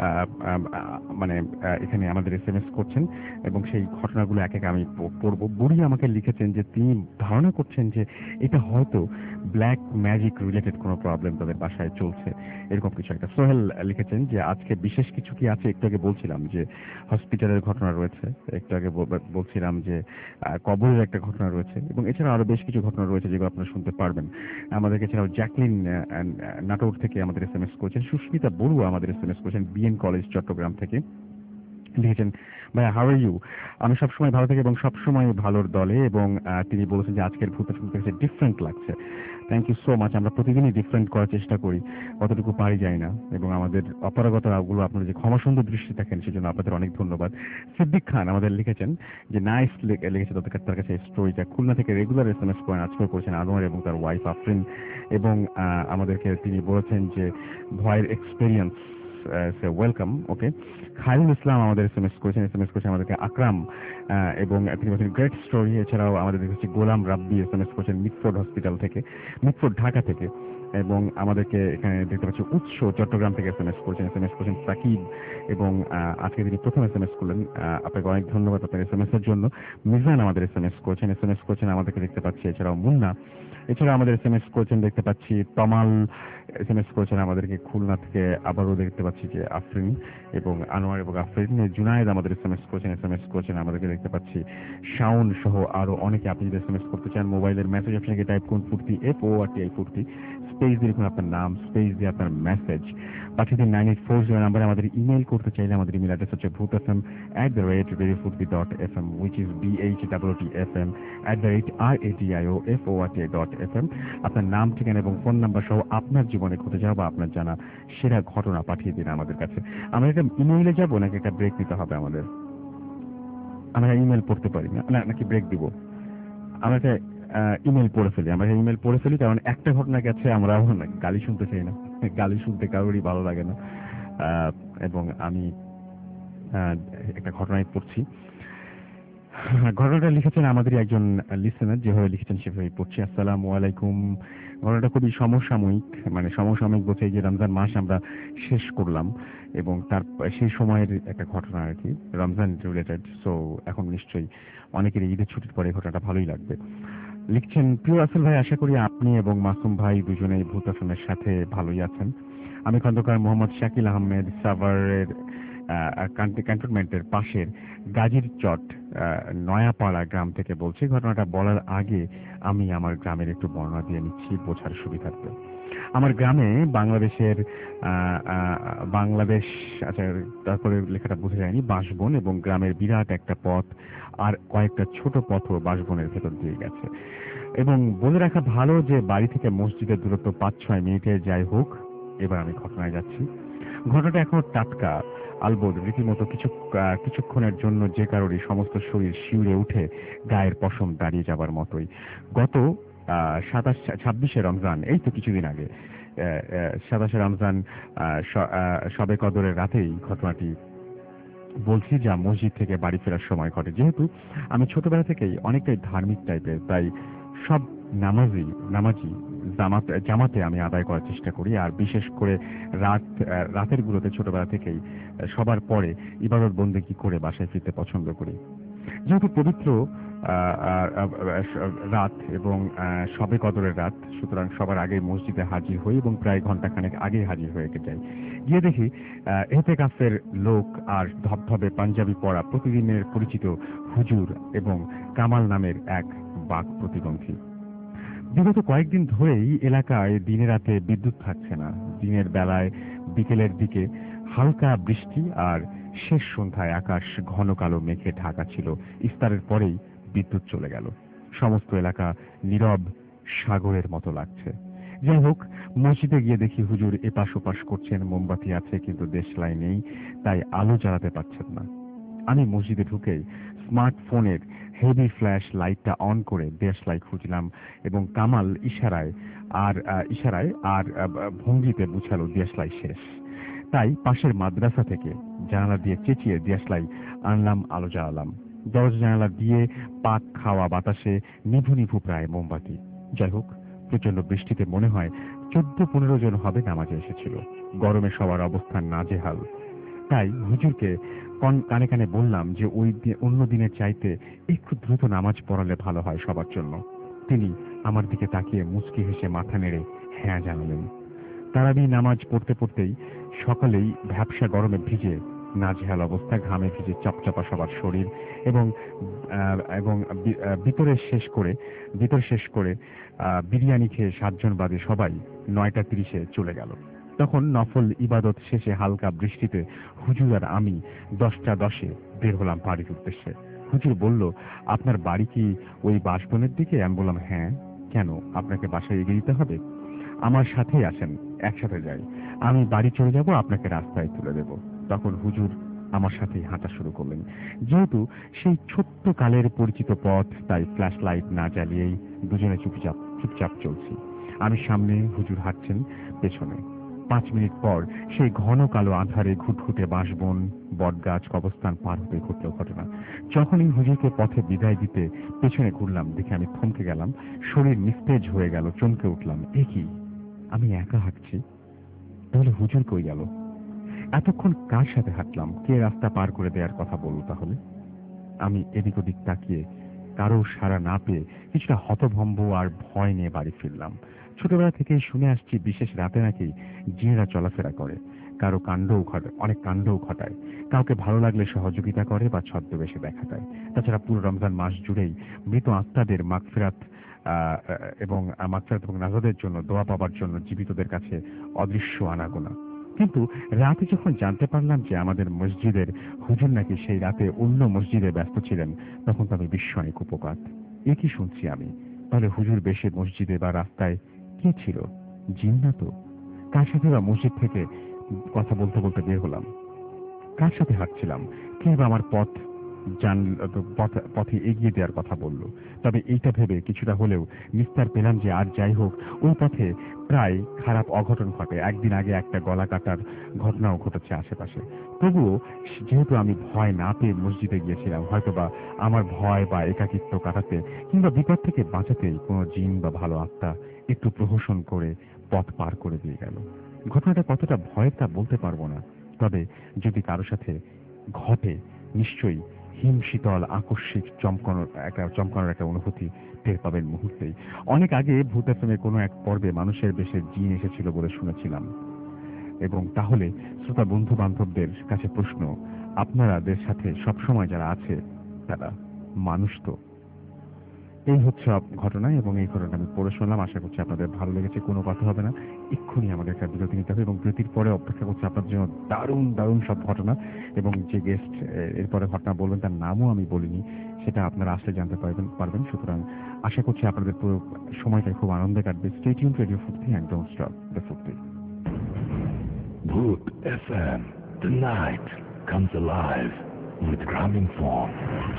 S3: মানে এখানে আমাদের SMS করছেন এবং সেই ঘটনাগুলো এক এক আমি পড়বো। বুড়ি আমাকে লিখেছেন যে তিনি ধারণা করছেন যে এটা হয়তো ব্ল্যাক ম্যাজিক রিলেটেড কোনো প্রবলেম তাদের বাসায় চলছে, এরকম কিছু একটা। সোহেল লিখেছেন যে আজকে বিশেষ কিছু কি আছে, একটু আগে বলছিলাম যে হসপিটালের ঘটনা রয়েছে, একটু আগে বলছিলাম যে কবরের একটা ঘটনা রয়েছে এবং এছাড়া আরো বেশ কিছু ঘটনা রয়েছে যেগুলো আপনারা শুনতে পারবেন। আমাদেরকে এছাড়াও জ্যাকলিন নাটোর থেকে আমাদের SMS করেছেন, সুস্মিতা বড়ুয়া আমাদের SMS করেছেন বিএন কলেজ চট্টগ্রাম থেকে, লিখেছেন ভাইয়া হাউ আর ইউ, আমি সবসময় ভালো থাকি এবং সবসময় ভালোর দলে এবং তিনি বলেছেন যে আজকের ভূত শুনতে কাছে ডিফারেন্ট লাগছে। Thank you so much. আমরা প্রতিদিনই ডিফারেন্ট করার চেষ্টা করি, কতটুকু পারি যায় না এবং আমাদের অপারগতাগুলো আপনারা যে ক্ষমা সুন্দর দৃষ্টি থাকেন সেজন্য আপনাদের অনেক ধন্যবাদ। সিদ্দিক খান আমাদের লিখেছেন যে নাইস লিখেছে তার কাছে স্টোরিটা, খুলনা থেকে রেগুলার SMS করেন, আজকেও করেছেন আনোয়ার এবং তার ওয়াইফ আফরিন এবং আমাদেরকে তিনি বলেছেন যে ভয়ের experience welcome. Okay, Khairul Islam আমাদের SMS করেছেন আমাদেরকে আকরাম এবং তিনি বলছেন গ্রেট স্টোরি। এছাড়াও আমাদের দেখেছি গোলাম রাব্বি SMS করেছেন মিটফোর্ড হসপিটাল থেকে, মিটফোর্ড ঢাকা থেকে এবং আমাদেরকে এখানে দেখতে পাচ্ছি উৎস চট্টগ্রাম থেকে SMS করেছেন সাকিব এবং আজকে তিনি প্রথম SMS করলেন, আপনাকে অনেক ধন্যবাদ আপনার SMS এর জন্য। মিজান আমাদের SMS করেছেন আমাদেরকে দেখতে পাচ্ছি, এছাড়াও মুন্না, এছাড়া আমাদের SMS করেছেন দেখতে পাচ্ছি তমাল SMS করেছেন আমাদেরকে খুলনা থেকে, আবারও দেখতে পাচ্ছি যে আফরিন এবং আনোয়ার এবং আফরিন, জুনায়েদ আমাদের SMS করেছেন আমাদেরকে দেখতে পাচ্ছি, শাওন সহ আরো অনেকে। আপনি যদি SMS করতে চান মোবাইলের মেসেজ অপশনে টাইপ করুন ফুর্তি FORTI ফুর্তি, স্পেস দিয়ে লিখুন আপনার নাম, স্পেস দিয়ে আপনার মেসেজ পাঠিয়ে দিন 9840 নাম্বারে। আমাদের ইমেল করতে চাইলে আমাদের ইমেল অ্যাড্রেস হচ্ছে bhutfm@radiofurti.fm which is BHTFM@radioforti.fm। আপনার নাম, ঠিকানা এবং ফোন নাম্বার সহ আপনার জীবনে ঘটে যাওয়া বা আপনার জানা সেরা ঘটনা পাঠিয়ে দিন আমাদের কাছে। আমরা একটা ইমেইলে যাবো নাকি একটা ব্রেক নিতে হবে আমাদের? আমরা ইমেল পড়তে পারি না নাকি ব্রেক দিব? আমরা একটা ইমেল পড়ে ফেলি, কারণ একটা ঘটনা গেছে আমরা গালি শুনতে চাই না, গালি শুনতে কারোরই ভালো লাগে না এবং আমি একটা ঘটনায় পড়ছি। ঘটনাটা লিখেছেন আমাদের একজন লিসেনার, যেভাবে লিখেছেন সেভাবে পড়ছি। আসসালামু আলাইকুম। ঘটনাটা খুবই সমসাময়িক, মানে সমসাময়িক বলতে যে রমজান মাস আমরা শেষ করলাম এবং তার সেই সময়ের একটা ঘটনা আর কি, রমজান রিলেটেড। সো এখন নিশ্চয়ই অনেকের ঈদের ছুটির পরে ঘটনাটা ভালোই লাগবে। লিখছেন, প্রিয় রাসেল ভাই, আশা করি আপনি এবং মাসুম ভাই দুজনেই ভূত আফ্রিনের সাথে ভালোই আছেন। আমি খন্দকার মোহাম্মদ শাকিল আহমেদ সাভারের ক্যান্টনমেন্টের পাশের গাজীর চট নয়াপাড়া গ্রাম থেকে বলছি। ঘটনাটা বলার আগে আমি আমার গ্রামের একটু বর্ণনা দিয়ে নিচ্ছি বোঝার সুবিধার্থে। আমার গ্রামে বাংলাদেশ, আচ্ছা তারপরে লেখাটা বোঝা যায়নি, বাঁশবন এবং গ্রামের বিরাট একটা পথ আর কয়েকটা ছোট পথও বাঁশবনের ভেতর দিয়ে গেছে। এবং বলে রাখা ভালো যে বাড়ি থেকে মসজিদের দূরত্ব 5-6 মিনিটে যাই হোক। এবার আমি ঘটনায় যাচ্ছি। ঘটনাটা এখনো টাটকা, আলবোধ রীতিমতো কিছুক্ষণের জন্য যে কারোরই সমস্ত শরীর শিউরে উঠে গায়ের পশম দাঁড়িয়ে যাবার মতোই। গত 26শে রমজান, এই তো কিছুদিন আগে 27শে রমজান শবে কদরের রাতেই ঘটনাটি বলছি, যা মসজিদ থেকে বাড়ি ফেরার সময় ঘটে। যেহেতু আমি ছোটবেলা থেকেই অনেকটাই ধার্মিক টাইপের, তাই সব নামাজি জামাতে আমি আদায় করার চেষ্টা করি। আর বিশেষ করে রাতের গুলোতে ছোটবেলা থেকেই সবার পরে ইবাদত বন্দেগী করে বাসায় ফিরতে পছন্দ করি। যেহেতু পবিত্র রাত এবং শবে কদরের রাত, সুতরাং সবার আগে মসজিদে হাজির হই এবং প্রায় ঘন্টাখানেক আগে হাজির হয়ে যাই। গিয়ে দেখি এতেকাফের লোক আর ধবধবে পাঞ্জাবি পরা প্রতিদিনের পরিচিত হুজুর এবং কামাল নামের এক বাক প্রতিবন্ধী। বিগত কয়েকদিন ধরেই এলাকায় দিনে রাতে বিদ্যুৎ থাকছে না। দিনের বেলায় বিকেলের দিকে হালকা বৃষ্টি আর শেষ সন্ধ্যায় আকাশ ঘন কালো মেঘে ঢাকা ছিল। ইফতারের পরেই বিদ্যুৎ চলে গেল। সমস্ত এলাকা নীরব সাগরের মতো লাগছে। যাই হোক, মসজিদে গিয়ে দেখি হুজুর এপাশ ওপাশ করছেন, মোমবাতি আছে কিন্তু দেশলাই নেই, তাই আলো জ্বালাতে পারছেন না। আমি মসজিদে ঢুকেই স্মার্টফোনের হেভি ফ্ল্যাশ লাইটটা অন করে দেশলাই খুঁজলাম এবং কামাল ইশারায় আর ভঙ্গিতে বুঝালো দেশলাই শেষ। তাই পাশের মাদ্রাসা থেকে জানালা দিয়ে চেঁচিয়ে দেশলাই আনলাম, আলো জ্বালালাম। দরজা জানালা দিয়ে পাক খাওয়া বাতাসে নিভু নিভু প্রায় মোমবাতি। যাই হোক, প্রচন্ড বৃষ্টিতে মনে হয় 14-15 জন হবে নামাজে এসেছিল। গরমে সবার অবস্থান নাজেহাল। তাই হুজুরকে কানে কানে বললাম যে অন্য দিনের চাইতে একটু দ্রুত নামাজ পড়ালে ভালো হয় সবার জন্য। তিনি আমার দিকে তাকিয়ে মুচকি হেসে মাথা নেড়ে হ্যাঁ জানালেন। তারাবি নামাজ পড়তে পড়তেই সকালেই ভ্যাপসা গরমে ভিজে নাজেহাল অবস্থা, ঘামে ভিজে চপচপা সবার শরীর এবং ভিতরে শেষ করে বিরিয়ানি খেয়ে 7 জন বাদে সবাই 9:30 চলে গেল। তখন নফল ইবাদত শেষে হালকা বৃষ্টিতে হুজুর আর আমি 10টা 10 বের হলাম বাড়ির উদ্দেশ্যে। হুজুর বলল, আপনার বাড়ি কি ওই বাসবনের দিকে? আমি বললাম, হ্যাঁ। কেন, আপনাকে বাসায় এগিয়ে দিতে হবে? আমার সাথেই আসেন, একসাথে যাই। আমি বাড়ি চলে যাব, আপনাকে রাস্তায় তুলে দেব। তখন হুজুর আমার সাথেই হাঁটা শুরু করলেন। যেহেতু সেই ছোট্ট কালের পরিচিত পথ, তাই ফ্ল্যাশ লাইট না জ্বালিয়েই দুজনে চুপচাপ চলছি। আমি সামনে, হুজুর হাঁটছেন পেছনে। 5 মিনিট পর সেই ঘন কালো আঁধারে ঘুটঘুটে বাঁশবন, বটগাছ, কবরস্থান পার হতে ঘটল ঘটনা। যখনই হুজুরকে পথে বিদায় দিতে পেছনে ঘুরলাম, দেখে আমি থমকে গেলাম। শরীর নিস্তেজ হয়ে গেল, চমকে উঠলাম। এ কি, আমি একা হাঁটছি? তাহলে হুজুর কই গেল? এতক্ষণ কার সাথে হাঁটলাম? কে রাস্তা পার করে দেওয়ার কথা বলল তাহলে? আমি এদিক ওদিক তাকিয়ে কারো সাড়া না পেয়ে কিছুটা হতভম্ব আর ভয় নিয়ে বাড়ি ফিরলাম। ছোটবেলা থেকেই শুনে আসছি বিশেষ রাতে নাকি জিনেরা চলাফেরা করে, অনেক কাণ্ডও ঘটায়। কাউকে ভালো লাগলে সহযোগিতা করে বা ছদ্মবেশে দেখা দেয়। তাছাড়া পুরো রমজান মাস জুড়েই মৃত আত্মাদের মাগফিরাত এবং নাজাতের জন্য দোয়া পাবার জন্য জীবিতদের কাছে অদৃশ্য আনাগোনা। কিন্তু রাতে যখন জানতে পারলাম যে আমাদের মসজিদের হুজুর নাকি সেই রাতে অন্য মসজিদে ব্যস্ত ছিলেন, তখন তো আমি বিস্ময়ে কুপকাত। এ কি শুনছি আমি? তাহলে হুজুর বেশে মসজিদে বা রাস্তায় কে ছিল? জিন না তো? কার সাথে বা মসজিদ থেকে কথা বলতে বলতে বের হলাম? কার সাথে হাঁটছিলাম? কে বা আমার পথে এগিয়ে দেওয়ার কথা বলল? তবে এইটা ভেবে কিছুটা হলেও নিস্তার পেলাম যে আর যাই হোক, ওই পথে প্রায় খারাপ অঘটন ঘটে। একদিন আগে একটা গলা কাটার ঘটনাও ঘটেছে আশেপাশে। তবুও যেহেতু আমি ভয় না পেয়ে মসজিদে গিয়েছিলাম, হয়তোবা আমার ভয় বা একাকিত্ব কাটাতে কিংবা বিপদ থেকে বাঁচাতেই কোনো জিন বা ভালো আত্মা একটু প্রহসন করে পথ পার করে দিয়ে গেল। ঘটনাটা কতটা ভয়ের তা বলতে পারবো না, তবে যদি কারো সাথে ঘটে নিশ্চয়ই হিমশীতল আকস্মিক চমকানোর একটা অনুভূতি টের পাবেন মুহূর্তেই। অনেক আগে ভূত এফএমের কোনো এক পর্বে মানুষের বেশে জিন এসেছিল বলে শুনেছিলাম। এবং তাহলে শ্রোতা বন্ধু বান্ধবদের কাছে প্রশ্ন, আপনাদের সাথে সবসময় যারা আছে তারা মানুষ তো? এই হচ্ছে ঘটনা, এবং এই ঘটনা আমি পড়ে শুনলাম। আশা করছি আপনাদের ভালো লেগেছে। কোনো কথা হবে না, এক্ষুনি আমাদের একটা বিরতি নিতে হবে এবং বিরতির পরে অপেক্ষা করছি আপনাদের জন্য দারুণ দারুণ সব ঘটনা। এবং যে গেস্ট এরপরে ঘটনা বলবেন তার নামও আমি বলিনি, সেটা আপনারা আসলে জানতে পারবেন। সুতরাং আশা করছি আপনাদের পুরো সময়টা খুব আনন্দে কাটবে। Stay tune to radio Foorti and don't stop the Foorti.
S2: Bhoot FM, the night comes alive with Graminphone.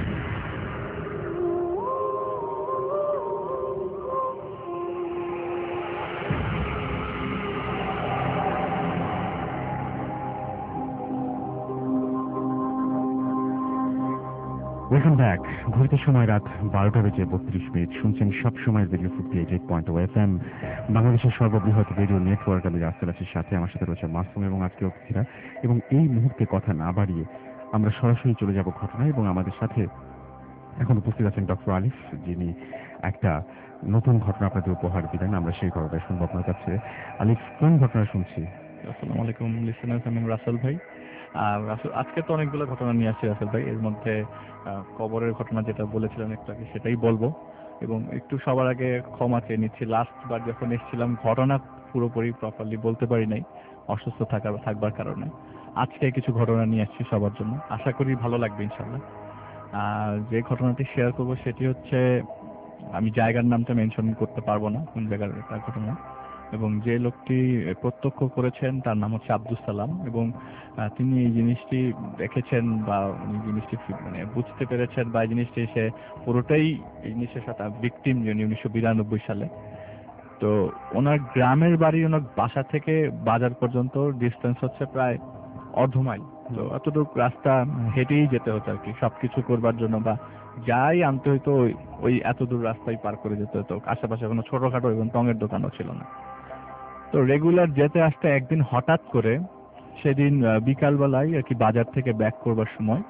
S3: Welcome back. ঘড়িতে সময় রাত 12:32। শুনছেন সব সময় রেডিও ফুর্তি 88.0 FM, বাংলাদেশের সর্ববৃহৎ রেডিও নেটওয়ার্ক। আমি রাস্তার সাথে, আমার সাথে রয়েছে মাসুম এবং আজকে অতিথিরা। এবং এই মুহূর্তে কথা না বাড়িয়ে আমরা সরাসরি চলে যাব ঘটনায়। এবং আমাদের সাথে এখন উপস্থিত আছেন ডক্টর আলিফ, যিনি একটা নতুন ঘটনা আপনাদের উপহার দিলেন। আমরা সেই ঘটনা শুনবো আপনার কাছে। আলিফ, কোন ঘটনা শুনছি?
S5: আসসালামু আলাইকুম লিসেনার্স, আমি রাসেল ভাই। আজকে তো অনেকগুলো ঘটনা নিয়ে আসছি রাসেল ভাই। এর মধ্যে কবরের ঘটনা যেটা বলেছিলেন একটু আগে সেটাই বলবো। এবং একটু সবার আগে ক্ষমা চেয়ে নিচ্ছি, লাস্ট বার যখন এসেছিলাম ঘটনা পুরোপুরি প্রপারলি বলতে পারি নাই, অসুস্থ থাকবার কারণে। আজকে কিছু ঘটনা নিয়ে আসছি সবার জন্য, আশা করি ভালো লাগবে ইনশাল্লাহ। আর যে ঘটনাটি শেয়ার করব সেটি হচ্ছে, আমি জায়গার নামটা মেনশন করতে পারবো না কোন জায়গার একটা ঘটনা, এবং যে লোকটি প্রত্যক্ষ করেছেন তার নাম হচ্ছে আব্দুল সালাম, এবং তিনি এই জিনিসটি দেখেছেন বা উনি জিনিসটি মানে বুঝতে পেরেছেন, বা এই জিনিসটি সে পুরোটাই এই জিনিসের সাথে ভিকটিম, যিনি 1992 সালে। তো ওনার গ্রামের বাড়ি ওনার বাসা থেকে বাজার পর্যন্ত ডিস্টেন্স হচ্ছে প্রায় অর্ধ মাইল। তো এতটুকু রাস্তা হেঁটেই যেতে হতো আর কি, সবকিছু করবার জন্য বা যাই আনতে হইতো ওই এত দূর রাস্তায় পার করে যেতে হতো। আশেপাশে কোনো ছোটখাটো এবং টঙের দোকানও ছিল না। তো রেগুলার যেতে আসতে একদিন হঠাৎ করে সেদিন বিকালবেলায় আর কি বাজার থেকে ব্যাক করবার সময়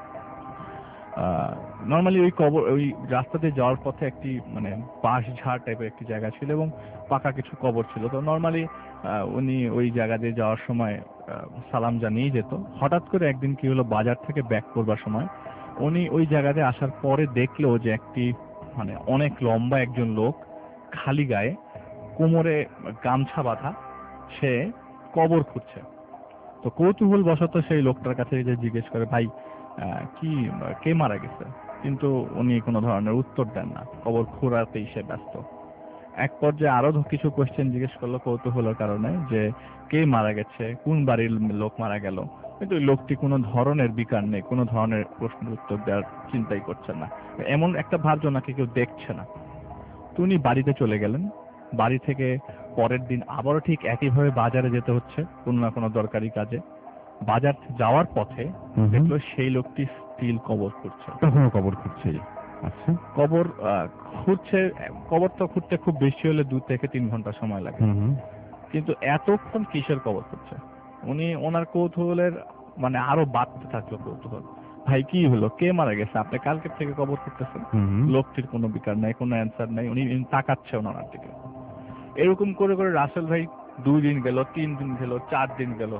S5: নর্মালি ওই রাস্তাতে যাওয়ার পথে একটি মানে বাঁশ ঝাড় টাইপের একটি জায়গা ছিল এবং পাকা কিছু কবর ছিল। তো নর্মালি উনি ওই জায়গা দিয়ে যাওয়ার সময় সালাম জানিয়েই যেত। হঠাৎ করে একদিন কি হলো, বাজার থেকে ব্যাক করবার সময় উনি ওই জায়গাতে আসার পরে দেখলো যে একটি মানে অনেক লম্বা একজন লোক খালি গায়ে কোমরে গামছা বাঁধা, সে কবর খুঁড়ছে। তো কৌতূহল বশত সেই লোকটার কাছে যে জিজ্ঞেস করে, ভাই কি কে মারা গেছে? কিন্তু উনি কোনো ধরনের উত্তর দেন না, কবর খোঁড়াতেই সে ব্যস্ত। এক পর্যায়ে আরো কিছু কোশ্চেন জিজ্ঞেস করলো কৌতূহলের কারণে, যে কে মারা গেছে, কোন বাড়ির লোক মারা গেল, কিন্তু ওই লোকটি কোনো ধরনের বিকার নেই, কোনো ধরনের প্রশ্নের উত্তর দেওয়ার চিন্তাই করছে না, এমন একটা ভাব যে ওনাকে কেউ দেখছে না। তো উনি বাড়িতে চলে গেলেন। বাড়ি থেকে পরের দিন আবারও ঠিক একইভাবে বাজারে যেতে হচ্ছে কোনো না কোনো দরকারি কাজে। বাজার যাওয়ার পথে দেখলো সেই লোকটি স্টিল কবর খুঁড়ছে।
S3: তখনও কবর খুঁড়ছে? আচ্ছা।
S5: কবর খুঁড়ছে, কবর তো খুঁড়তে খুব বেশি হলে 2 থেকে 3 ঘন্টা সময় লাগে, কিন্তু এতক্ষণ কিসের কবর খুঁড়ছে? উনি ওনার কৌতূহলের মানে আরো বাড়তে থাকলো কৌতূহল। ভাই কি হলো, কে মারা গেছে? আপনি কালকে থেকে কবর খুঁড়তেছেন। লোকটির কোনো বিকার নাই, কোনো অ্যান্সার নাই, উনি তাকাচ্ছে ওনার দিকে। এরকম করে করে রাসেল ভাই 2 দিন গেল, 3 দিন গেল, 4 দিন গেল,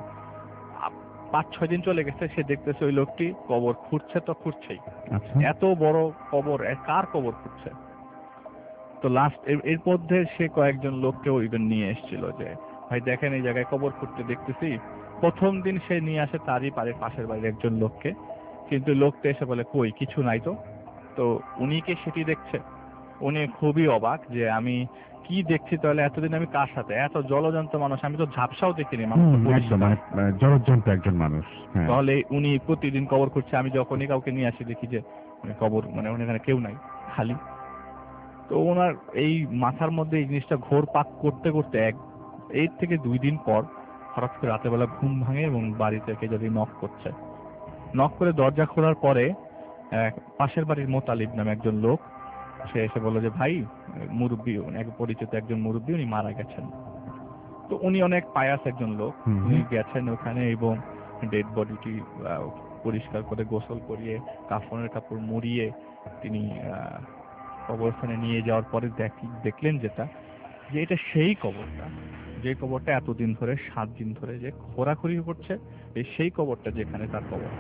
S5: 5-6 দিন চলে গেছে। সে দেখতেছে ওই লোকটি কবর খুঁড়ছে তো খুঁড়ছেই। এত বড় কবর, কার কবর খুঁড়ছে? তো লাস্ট এর মধ্যে সে কয়েকজন লোককেও ইভেন নিয়ে এসেছিল, যে ভাই দেখেন এই জায়গায় কবর খুঁড়তে দেখতেছি। প্রথম দিন সে নিয়ে আসে তারই পাশের বাড়ির একজন লোককে, কিন্তু লোকটা এসে বলে কই কিছু নাই তো। তো উনি কে সেটি দেখছে, উনি খুবই অবাক যে আমি কি দেখছি, তাহলে এতদিন আমি কার সাথে, এত জলজন্ত মানুষ, আমি তো ঝাপসাও দেখিনি, মানুষ
S3: জলজন্ত একজন মানুষ।
S5: তাহলে উনি প্রতিদিন কবর খুঁড়ছে, আমি যখনই কাউকে নিয়ে আসি দেখি যে কবর মানে ওখানে কেউ নাই, খালি। তো ওনার এই মাথার মধ্যে এই জিনিসটা ঘোর পাক করতে করতে এর থেকে 2 দিন পর হঠাৎ করে রাতের বেলা ঘুম ভাঙে এবং বাড়ি থেকে যদি নক করছে। নক করে দরজা খোলার পরে পাশের বাড়ির মোতালিব নামে একজন লোক, সে এসে বলল যে ভাই মুরব্বী, এক পরিচিত একজন মুরব্বী, উনি মারা গেছেন। তো উনি অনেক পায়াস একজন লোক, উনি গেছেন ওখানে এবং ডেড বডিটি পরিষ্কার করে গোসল করিয়ে কাফনের কাপড় মুড়িয়ে তিনি কবরস্থানে নিয়ে যাওয়ার পরে দেখলেন যেটা, যে এটা সেই কবরটা, যে কবরটা এতদিন ধরে 7 দিন ধরে যে খোঁড়াখুড়ি করছে, সেই কবরটা যেখানে তার কবর।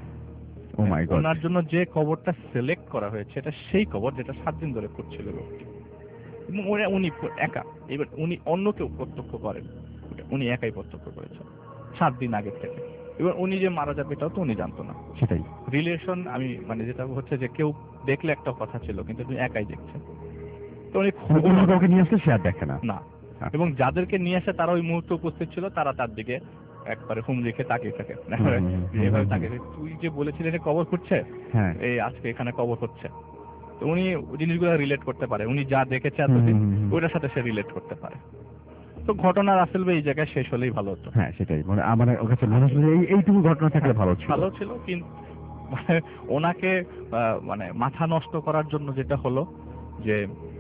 S5: ওনার জন্য যে কবরটা সিলেক্ট করা হয়েছে এটা সেই কবর যেটা 7 দিন ধরে করছিল লোকটি, এবং উনি একা। এবার উনি অন্য কেউ প্রত্যক্ষ করেন, উনি একাই প্রত্যক্ষ করেছেন 7 দিন আগে থেকে। এবার উনি যে মারা যাবে এটাও তো উনি জানতো না।
S3: সেটাই
S5: রিলেশন, আমি মানে যেটা হচ্ছে যে কেউ দেখলে একটা কথা ছিল, কিন্তু তুমি একাই দেখছেন। তো উনি
S3: কাউকে নিয়ে আসলে সে আর দেখে না।
S5: এবং যাদেরকে নিয়ে আসে তারা ওই মুহূর্তে উপস্থিত ছিল, তারা তার দিকে একবারে হুম রেখে তাকিয়ে থাকে, এভাবে তাকিয়ে। তুই যে বলেছিলি যে কবর খুঁড়ছে, এই আজকে এখানে কবর হচ্ছে। তো উনি জিনিসগুলো রিলেট করতে পারে, উনি যা দেখেছে এতদিন ওইটার সাথে সে রিলেট করতে পারে। তো ঘটনা রাসেল ভাই এই জায়গায় শেষ হলেই ভালো হতো।
S3: হ্যাঁ সেটাই, মানে আমার কাছে মনে হচ্ছে এইটুকু ঘটনা থাকলে ভালো ছিল,
S5: কিন্তু ওনাকে মানে মাথা নষ্ট করার জন্য যেটা হলো যে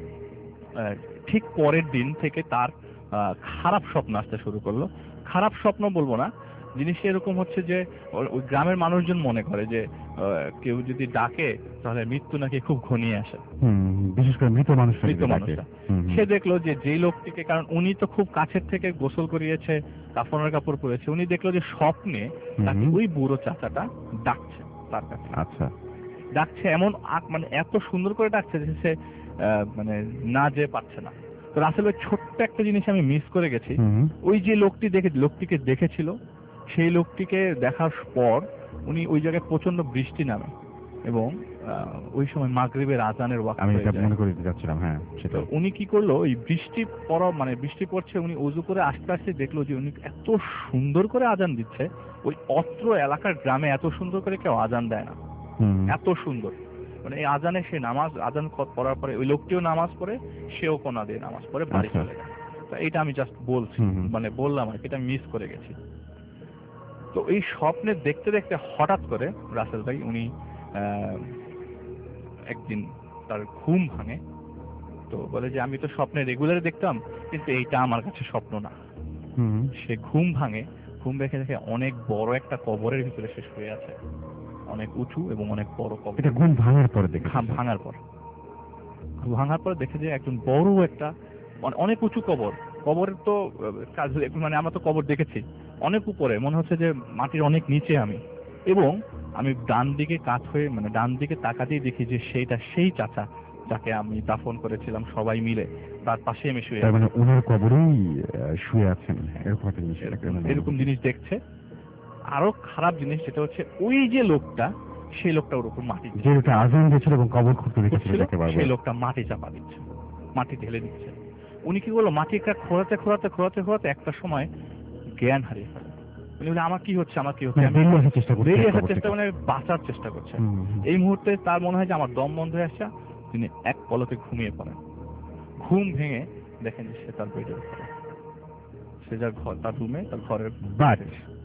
S5: ঠিক পরের দিন থেকে তার খারাপ স্বপ্ন আসতে শুরু করলো। খারাপ স্বপ্ন বলবো না, জিনিসটা এরকম হচ্ছে যে ওই গ্রামের মানুষজন মনে করে যে কেউ যদি ডাকে তাহলে মৃত্যু নাকি খুব ঘনিয়ে আসে,
S3: বিশেষ করে মৃত মানুষরা।
S5: সে দেখলো যে যেই লোকটিকে, কারণ উনি তো খুব কাছের থেকে গোসল করিয়েছে, কাফনের কাপড় পরেছে, উনি দেখলো যে স্বপ্নে তাকে ওই বুড়ো চাচাটা ডাকছে তার কাছে।
S3: আচ্ছা,
S5: ডাকছে এমন মানে এত সুন্দর করে ডাকছে যে সে মানে না যে পারছে না। তো তো রাসেল ভাই ছোট্ট একটা জিনিস আমি মিস করে গেছি। ওই যে লোকটিকে দেখেছিল, সেই লোকটিকে দেখার পর উনি ওই জায়গায় প্রচন্ড বৃষ্টি নামে এবং ওই সময় মাগরিবের আজানের ওয়াক্ত
S3: আমি
S5: হয়ে
S3: এটা
S5: যায়।
S3: মনে করে দিতে যাচ্ছিলাম। হ্যাঁ, সেটা
S5: তো উনি কি করলো, ওই বৃষ্টি পড়ছে, উনি ওযু করে আস্তে আস্তে দেখলো যে উনি এত সুন্দর করে আজান দিচ্ছে, ওই অত্র এলাকার গ্রামে এত সুন্দর করে কেউ আজান দেয় না, এত সুন্দর। মানে এই আজানে সে আজান পড়ার পরে ওই লোকটিও নামাজ পড়ে, সেও কোনা দিয়ে নামাজ পড়ে বাড়ি চলে যায়। তো এইটা আমি জাস্ট বলছি, মানে বললাম আর কি, এটা মিস করে গেছি। তো এই স্বপ্নে দেখতে দেখতে হঠাৎ করে রাসেল ভাই উনি একদিন তার ঘুম ভাঙে। তো বলে যে আমি তো স্বপ্নে রেগুলার দেখতাম, কিন্তু এইটা আমার কাছে স্বপ্ন না। সে ঘুম ভাঙে, ঘুম ভেঙে দেখে অনেক বড় একটা কবরের ভিতরে সে শুয়ে আছে, অনেক উঁচু এবং অনেক বড় কবর।
S3: এটা ঘুম ভাঙার পরে দেখে?
S5: ভাঙার পর দেখে যে একজন বড় একটা অনেক উঁচু কবর। কবরের তো কাজ, মানে আমরা তো কবর দেখেছি অনেক উপরে, মনে হচ্ছে যে মাটির অনেক নিচে আমি। এবং আমি ডান দিকে কাত হয়ে, মানে ডান দিকে তাকাতেই দেখি যে সেই চাচা যাকে আমি দাফন করেছিলাম সবাই মিলে, তার পাশে আমি শুয়ে আছি।
S3: মানে ওনার কবরেই শুয়ে আছেন,
S5: এরকম জিনিস দেখছে। আরো খারাপ জিনিস যেটা হচ্ছে, ওই যে লোকটা, সেই লোকটা ওর উপর মাটি,
S3: যে লোকটা আজান দিয়েছিল এবং কবর খুঁড়তে দেখেছিল,
S5: সেই লোকটা মাটি চাপা দিচ্ছে, মাটি ঢেলে দিচ্ছে। উনি কি করলো, মাটিটা খোঁড়াতে খোঁড়াতে খোঁড়াতে খোঁড়াতে একটা সময় জ্ঞান হারিয়ে ফেলে। উনি বলে আমার কি হচ্ছে,
S3: বেরিয়ে আসার চেষ্টা,
S5: মানে বাঁচার চেষ্টা করছে। এই মুহূর্তে তার মনে হয় যে আমার দম বন্ধ হয়ে আসছে, তিনি এক পলকে ঘুমিয়ে পড়েন। ঘুম ভেঙে দেখেন যে সে তার বেডের উপরে, সে যার ঘর, তার রুমে, তার ঘরের বাইরে।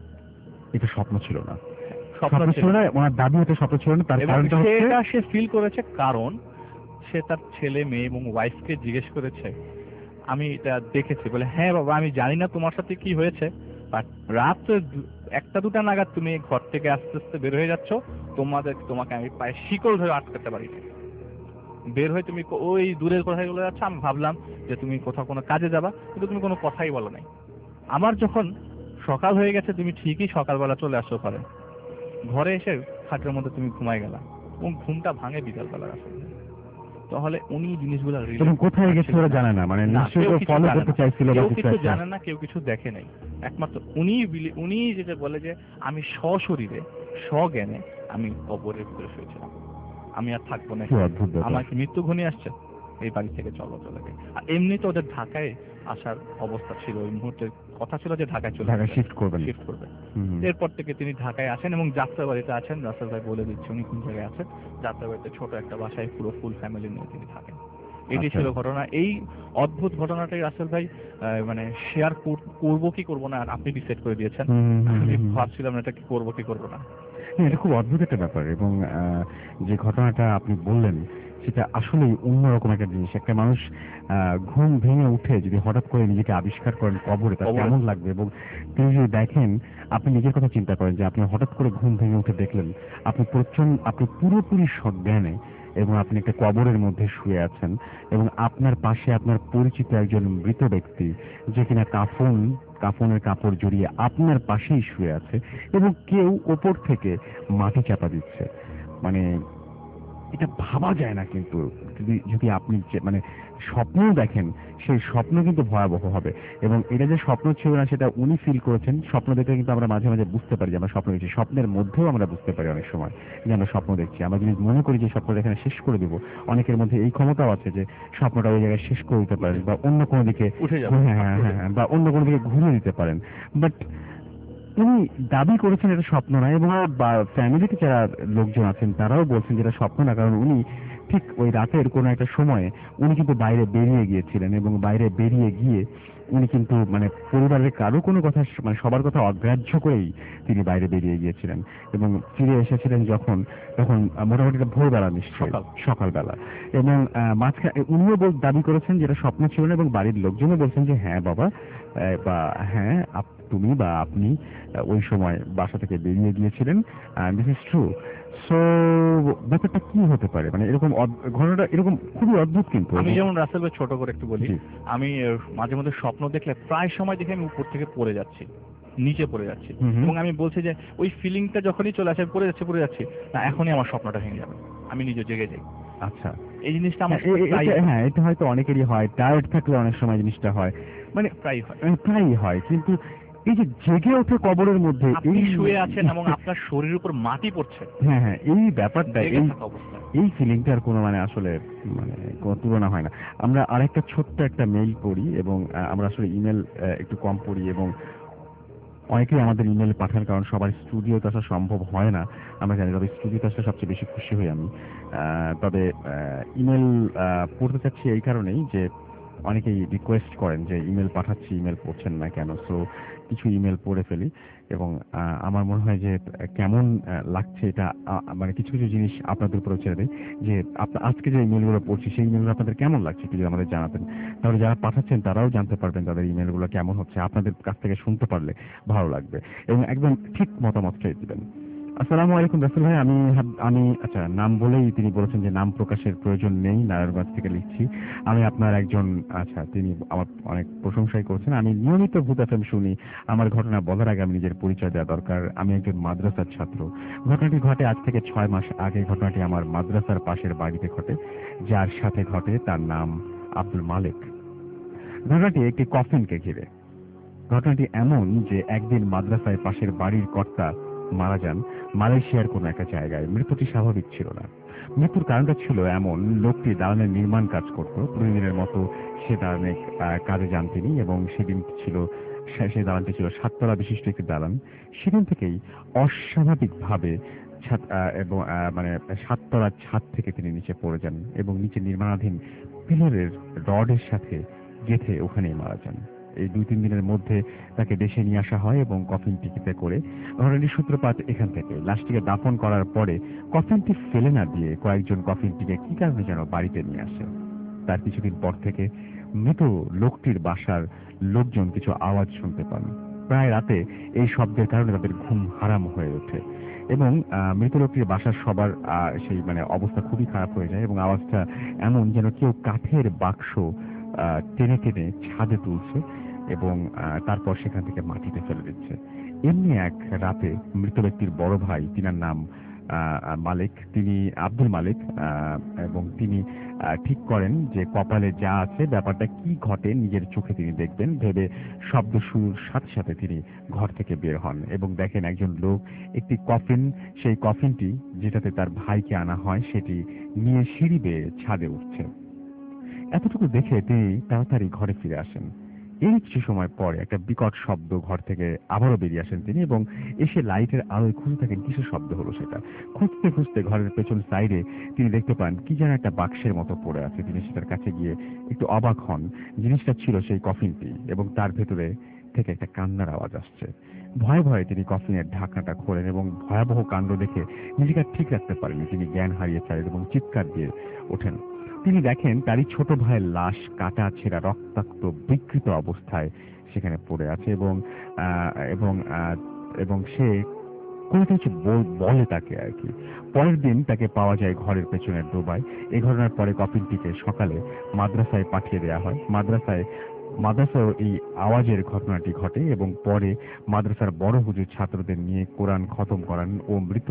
S3: এটা স্বপ্ন ছিল না,
S5: স্বপ্ন ছিল না,
S3: ওনার দাবি এটা স্বপ্ন ছিল না। তার কারণটা হচ্ছে
S5: সেটা সে ফিল করেছে, কারণ সে তার ছেলে মেয়ে এবং ওয়াইফকে জিজ্ঞেস করেছে, আমি এটা দেখেছি। বলে হ্যাঁ বাবা, আমি জানি না তোমার সাথে কি হয়েছে, বাট রাত 1টা-2টা নাগাদ তুমি ঘর থেকে আস্তে আস্তে বের হয়ে যাচ্ছ, তোমাকে আমি পায়ে শিকল ধরে আটকাতে পারি। বের হয়ে তুমি ওই দূরের কোথায় চলে যাচ্ছ, আমি ভাবলাম যে তুমি কোথাও কোনো কাজে যাবা, কিন্তু তুমি কোনো কথাই বলো নাই। আমার যখন সকাল হয়ে গেছে, তুমি ঠিকই সকালবেলা চলে আসছো ঘরে এসে খাটের মধ্যে তুমি ঘুমাই গেলা, এবং ঘুমটা ভাঙে বিকালবেলা। তাহলে উনি জিনিসগুলো
S3: কোথায় গেছে ওরা জানে না, মানে ফলো করতে চাইছিল,
S5: কেউ কিছু জানে না, কেউ কিছু দেখে নাই। একমাত্র উনি যেটা বলে যে আমি সশরীরে স্বজ্ঞানে আমি কবরের ভিতরে শুয়েছিলাম, আমি আর থাকবো না, আমার কি মৃত্যু ঘনিয়ে আসছে, এই বাড়ি থেকে চলে গেছে। আর এমনি তো ওদের ঢাকায় আসার অবস্থা ছিল, ওই মুহূর্তে কথা ছিল যে ঢাকায় শিফট করবে। এরপর থেকে তিনি ঢাকায় আসেন এবং যাত্রাবাড়িতে আছেন। রাসেল ভাই বলে দিচ্ছে উনি কোন জায়গায় আছেন। যাত্রাবাড়িতে ছোট একটা বাসায় পুরো ফুল ফ্যামিলি নিয়ে তিনি থাকেন। এটি ছিল ঘটনা। এই অদ্ভুত ঘটনাটাই রাসেল ভাই মানে শেয়ার করবো কি করবো না আপনি ডিসাইড করে দিয়েছেন। আমি ভাবছিলাম এটা কি করবো কি করবো না।
S3: এটা খুব অদ্ভুত একটা ব্যাপার, এবং যে ঘটনাটা আপনি বললেন সেটা আসলেই অন্যরকম একটা জিনিস। একটা মানুষ ঘুম ভেঙে উঠে যদি হঠাৎ করে নিজেকে আবিষ্কার করেন কবরে, তার কেমন লাগবে। এবং তিনি যদি দেখেন, আপনি নিজের কথা চিন্তা করেন যে আপনি হঠাৎ করে ঘুম ভেঙে উঠে দেখলেন আপনি পুরোপুরি সজ্ঞানে এবং আপনি একটা কবরের মধ্যে শুয়ে আছেন, এবং আপনার পাশে আপনার পরিচিত একজন মৃত ব্যক্তি, যে কিনা কাফনের কাপড় জড়িয়ে আপনার পাশেই শুয়ে আছে, এবং কেউ ওপর থেকে মাটি চাপা দিচ্ছে। মানে এটা ভাবা যায় না, কিন্তু যদি আপনি মানে স্বপ্ন দেখেন, সেই স্বপ্ন কিন্তু ভয়াবহ হবে। এবং এটা যে স্বপ্ন ছিল না সেটা উনি ফিল করেছেন। স্বপ্ন দেখে কিন্তু আমরা মাঝে মাঝে বুঝতে পারি যে আমরা স্বপ্ন দেখছি, স্বপ্নের মধ্যেও আমরা বুঝতে পারি অনেক সময় যে আমরা স্বপ্ন দেখছি। আমরা যদি মনে করি যে স্বপ্নটা এখানে শেষ করে দিব, অনেকের মধ্যে এই ক্ষমতাও আছে যে স্বপ্নটা ওই জায়গায় শেষ করে দিতে পারেন, বা অন্য কোনো দিকে বা অন্য কোনো দিকে ঘুরিয়ে দিতে পারেন। বাট উনি দাবি করেছেন এটা স্বপ্ন না, এবং ফ্যামিলিতে যারা লোকজন আছেন তারাও বলছেন যেটা স্বপ্ন না, কারণ উনি ঠিক ওই রাতের কোনো একটা সময়ে উনি কিন্তু বাইরে বেরিয়ে গিয়েছিলেন, এবং বাইরে বেরিয়ে গিয়ে উনি কিন্তু মানে পরিবারের কারো কোনো কথা, মানে সবার কথা অগ্রাহ্য করেই তিনি বাইরে বেরিয়ে গিয়েছিলেন, এবং ফিরে এসেছিলেন তখন মোটামুটি ভোরবেলা, নিশ্চয়ই সকালবেলা। এবং মাঝখানে উনিও দাবি করেছেন যেটা স্বপ্ন ছিল না, এবং বাড়ির লোকজনও বলছেন যে হ্যাঁ বাবা, বা হ্যাঁ তুমি বা আপনি ওই সময় বাসা থেকে বেরিয়ে গিয়েছিলেন, দিস ইজ ট্রু। সো ব্যাপারটা কি হতে পারে, মানে এরকম ঘটনাটা এরকম খুবই অদ্ভুত। কিন্তু
S5: আমি যেমন রাসেল ভাই ছোট করে একটু বলি, আমি মাঝে মধ্যে স্বপ্ন দেখলে প্রায় সময় দেখে আমি উপর থেকে পড়ে যাচ্ছি, নিচে পড়ে যাচ্ছি, এবং আমি বলছি যে ওই ফিলিংটা যখনই চলে আসে পড়ে যাচ্ছি না, এখনই আমার স্বপ্নটা ভেঙে যাবে, আমি নিজে জেগে যাই।
S3: আচ্ছা,
S5: এই জিনিসটা আমার
S3: হ্যাঁ, এটা হয়তো অনেকেরই হয়, টায়ার্ড থাকলে অনেক সময় জিনিসটা হয়, মানে প্রায়ই হয়। কিন্তু এই যে জেগে ওঠে কবরের মধ্যে,
S5: আপনি শুয়ে আছেন এবং আপনার শরীরের উপর মাটি পড়ছে,
S3: হ্যাঁ, এই ব্যাপারটা, এই ফিলিংটার কোনো মানে আসলে মানে কোনো তুলনা হয় না। আমরা আরেকটা ছোট্ট একটা মেইল পড়ি, এবং আমরা আসলে ইমেল একটু কম পড়ি, এবং অনেকেই আমাদের ইমেল পাঠান, কারণ সবার স্টুডিওতে আসা সম্ভব হয় না আমরা জানি, তবে স্টুডিওতে আসলে সবচেয়ে বেশি খুশি হই আমি। তবে ইমেল পড়তে চাচ্ছি এই কারণেই যে অনেকেই রিকোয়েস্ট করেন যে ইমেল পাঠাচ্ছি, ইমেল পড়ছেন না কেন। সো কিছু ইমেল পড়ে ফেলি, এবং আমার মনে হয় যে কেমন লাগছে এটা, মানে কিছু কিছু জিনিস আপনাদের উপরে ছেড়ে দেয়, যে আজকে যে ইমেলগুলো পড়ছি সেই ইমেলগুলো আপনাদের কেমন লাগছে একটু যদি আমাদের জানাতেন, তাহলে যারা পাঠাচ্ছেন তারাও জানতে পারবেন তাদের ইমেলগুলো কেমন হচ্ছে, আপনাদের কাছ থেকে শুনতে পারলে ভালো লাগবে, এবং একদম ঠিক মতামতটাই দিবেন। আসসালামু আলাইকুম রাসেল ভাই, আমি আচ্ছা, নাম বলেই তিনি বলেছেন যে নাম প্রকাশের প্রয়োজন নেই, নারায়ণগঞ্জ থেকে লিখছি। আমি আপনার একজন, আচ্ছা, তিনি আমার অনেক প্রশংসাই করছেন। আমি নিয়মিত ভূত এফএম শুনি। আমার ঘটনা বলার আগে আমি নিজের পরিচয় দেওয়া দরকার। আমি একজন মাদ্রাসার ছাত্র। ঘটনাটি ঘটে আজ থেকে 6 মাস আগে। ঘটনাটি আমার মাদ্রাসার পাশের বাড়িতে ঘটে। যার সাথে ঘটে তার নাম আব্দুল মালিক। ঘটনাটি একটি কফিনকে ঘিরে। ঘটনাটি এমন যে একদিন মাদ্রাসায় পাশের বাড়ির কর্তা মারা যান মালয়েশিয়ার কোনো একটা জায়গায়। মৃত্যুটি স্বাভাবিক ছিল না। মৃত্যুর কারণটা ছিল এমন, লোকটি দালানের নির্মাণ কাজ করত। প্রতিদিনের মতো সে দালানে কাজে যান তিনি, এবং সেদিন ছিল সেই দালানটি ছিল 7 তলা বিশিষ্ট একটি দালান। সেদিন থেকেই অস্বাভাবিকভাবে এবং মানে 7 তলার ছাদ থেকে তিনি নিচে পড়ে যান, এবং নিচে নির্মাণাধীন পিলারের রডের সাথে গেঁথে ওখানেই মারা যান। এই 2-3 দিনের মধ্যে তাকে দেশে নিয়ে আসা হয়, এবং কফিন টিকিতে করে। ঘটনাটির সূত্রপাত এখান থেকে। লাশটিকে দাফন করার পরে কফিনটি ফেলে না দিয়ে কয়েকজন কফিনটিকে কি কারণে যেন বাড়িতে নিয়ে আসে। তার কিছুদিন পর থেকে মৃত লোকটির বাসার লোকজন কিছু আওয়াজ শুনতে পান। প্রায় রাতে এই শব্দের কারণে তাদের ঘুম হারাম হয়ে ওঠে, এবং মৃত লোকটির বাসার সবার সেই মানে অবস্থা খুবই খারাপ হয়ে যায়, এবং আওয়াজটা এমন যেন কেউ কাঠের বাক্স টেনে টেনে ছাদে তুলছে, এবং তারপর সেখান থেকে মাটিতে ফেলে দিচ্ছে। এমনি এক রাতে মৃত ব্যক্তির বড় ভাই, তিনার নাম মালিক, তিনি আব্দুল মালিক, এবং তিনি ঠিক করেন যে কপালে যা আছে, ব্যাপারটা কি ঘটে নিজের চোখে তিনি দেখবেন ভেবে শব্দ শুরুর সাথে সাথে তিনি ঘর থেকে বের হন, এবং দেখেন একজন লোক একটি কফিন, সেই কফিনটি যেটাতে তার ভাইকে আনা হয় সেটি নিয়ে সিঁড়ি বেয়ে ছাদে উঠছে। এতটুকু দেখে তিনি তাড়াতাড়ি ঘরে ফিরে আসেন। এর কিছু সময় পরে একটা বিকট শব্দ, ঘর থেকে আবারও বেরিয়ে আসেন তিনি, এবং এসে লাইটের আলোয় খুঁজে থাকেন কিসের শব্দ হলো সেটা। খুঁজতে খুঁজতে ঘরের পেছন সাইডে তিনি দেখতে পান কি যেন একটা বাক্সের মতো পড়ে আছে। তিনি সেটার কাছে গিয়ে একটু অবাক হন। জিনিসটা ছিল সেই কফিনটি, এবং তার ভেতরে থেকে একটা কান্নার আওয়াজ আসছে। ভয়ে ভয়ে তিনি কফিনের ঢাকনাটা খোলেন, এবং ভয়াবহ কাণ্ড দেখে নিজেকে ঠিক রাখতে পারেনি। তিনি জ্ঞান হারিয়ে ফেলেন এবং চিৎকার দিয়ে ওঠেন। তিনি দেখেন তারই ছোট ভাইয়ের লাশ কাটা ছেঁড়া রক্তাক্ত বিকৃত অবস্থায় সেখানে পড়ে আছে, এবং এবং এবং সে কোনো কিছু বলে তাকে আর কি। পরের দিন তাকে পাওয়া যায় ঘরের পেছনের ডোবায়। এই ঘটনার পরে কফিনটিকে সকালে মাদ্রাসায় পাঠিয়ে দেওয়া হয়। মাদ্রাসায় এই আওয়াজের ঘটনাটি ঘটে, এবং পরে মাদ্রাসার বড় হুজুর ছাত্রদের নিয়ে কোরআন খতম করান ও মৃত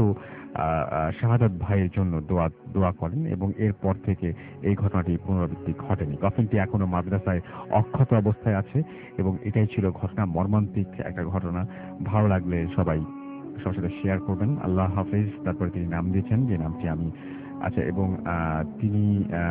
S3: শাহাদাত ভাইয়ের জন্য দোয়া করেন, এবং এরপর থেকে এই ঘটনাটি পুনরাবৃত্তি ঘটেনি। কফিনটি এখনো মাদ্রাসায় অক্ষত অবস্থায় আছে, এবং এটাই ছিল ঘটনা। মর্মান্তিক একটা ঘটনা। ভালো লাগলে সবাই সবার সাথে শেয়ার করবেন। আল্লাহ হাফেজ। তারপরে তিনি নাম দিয়েছেন যে নামটি আমি, আচ্ছা, এবং তিনি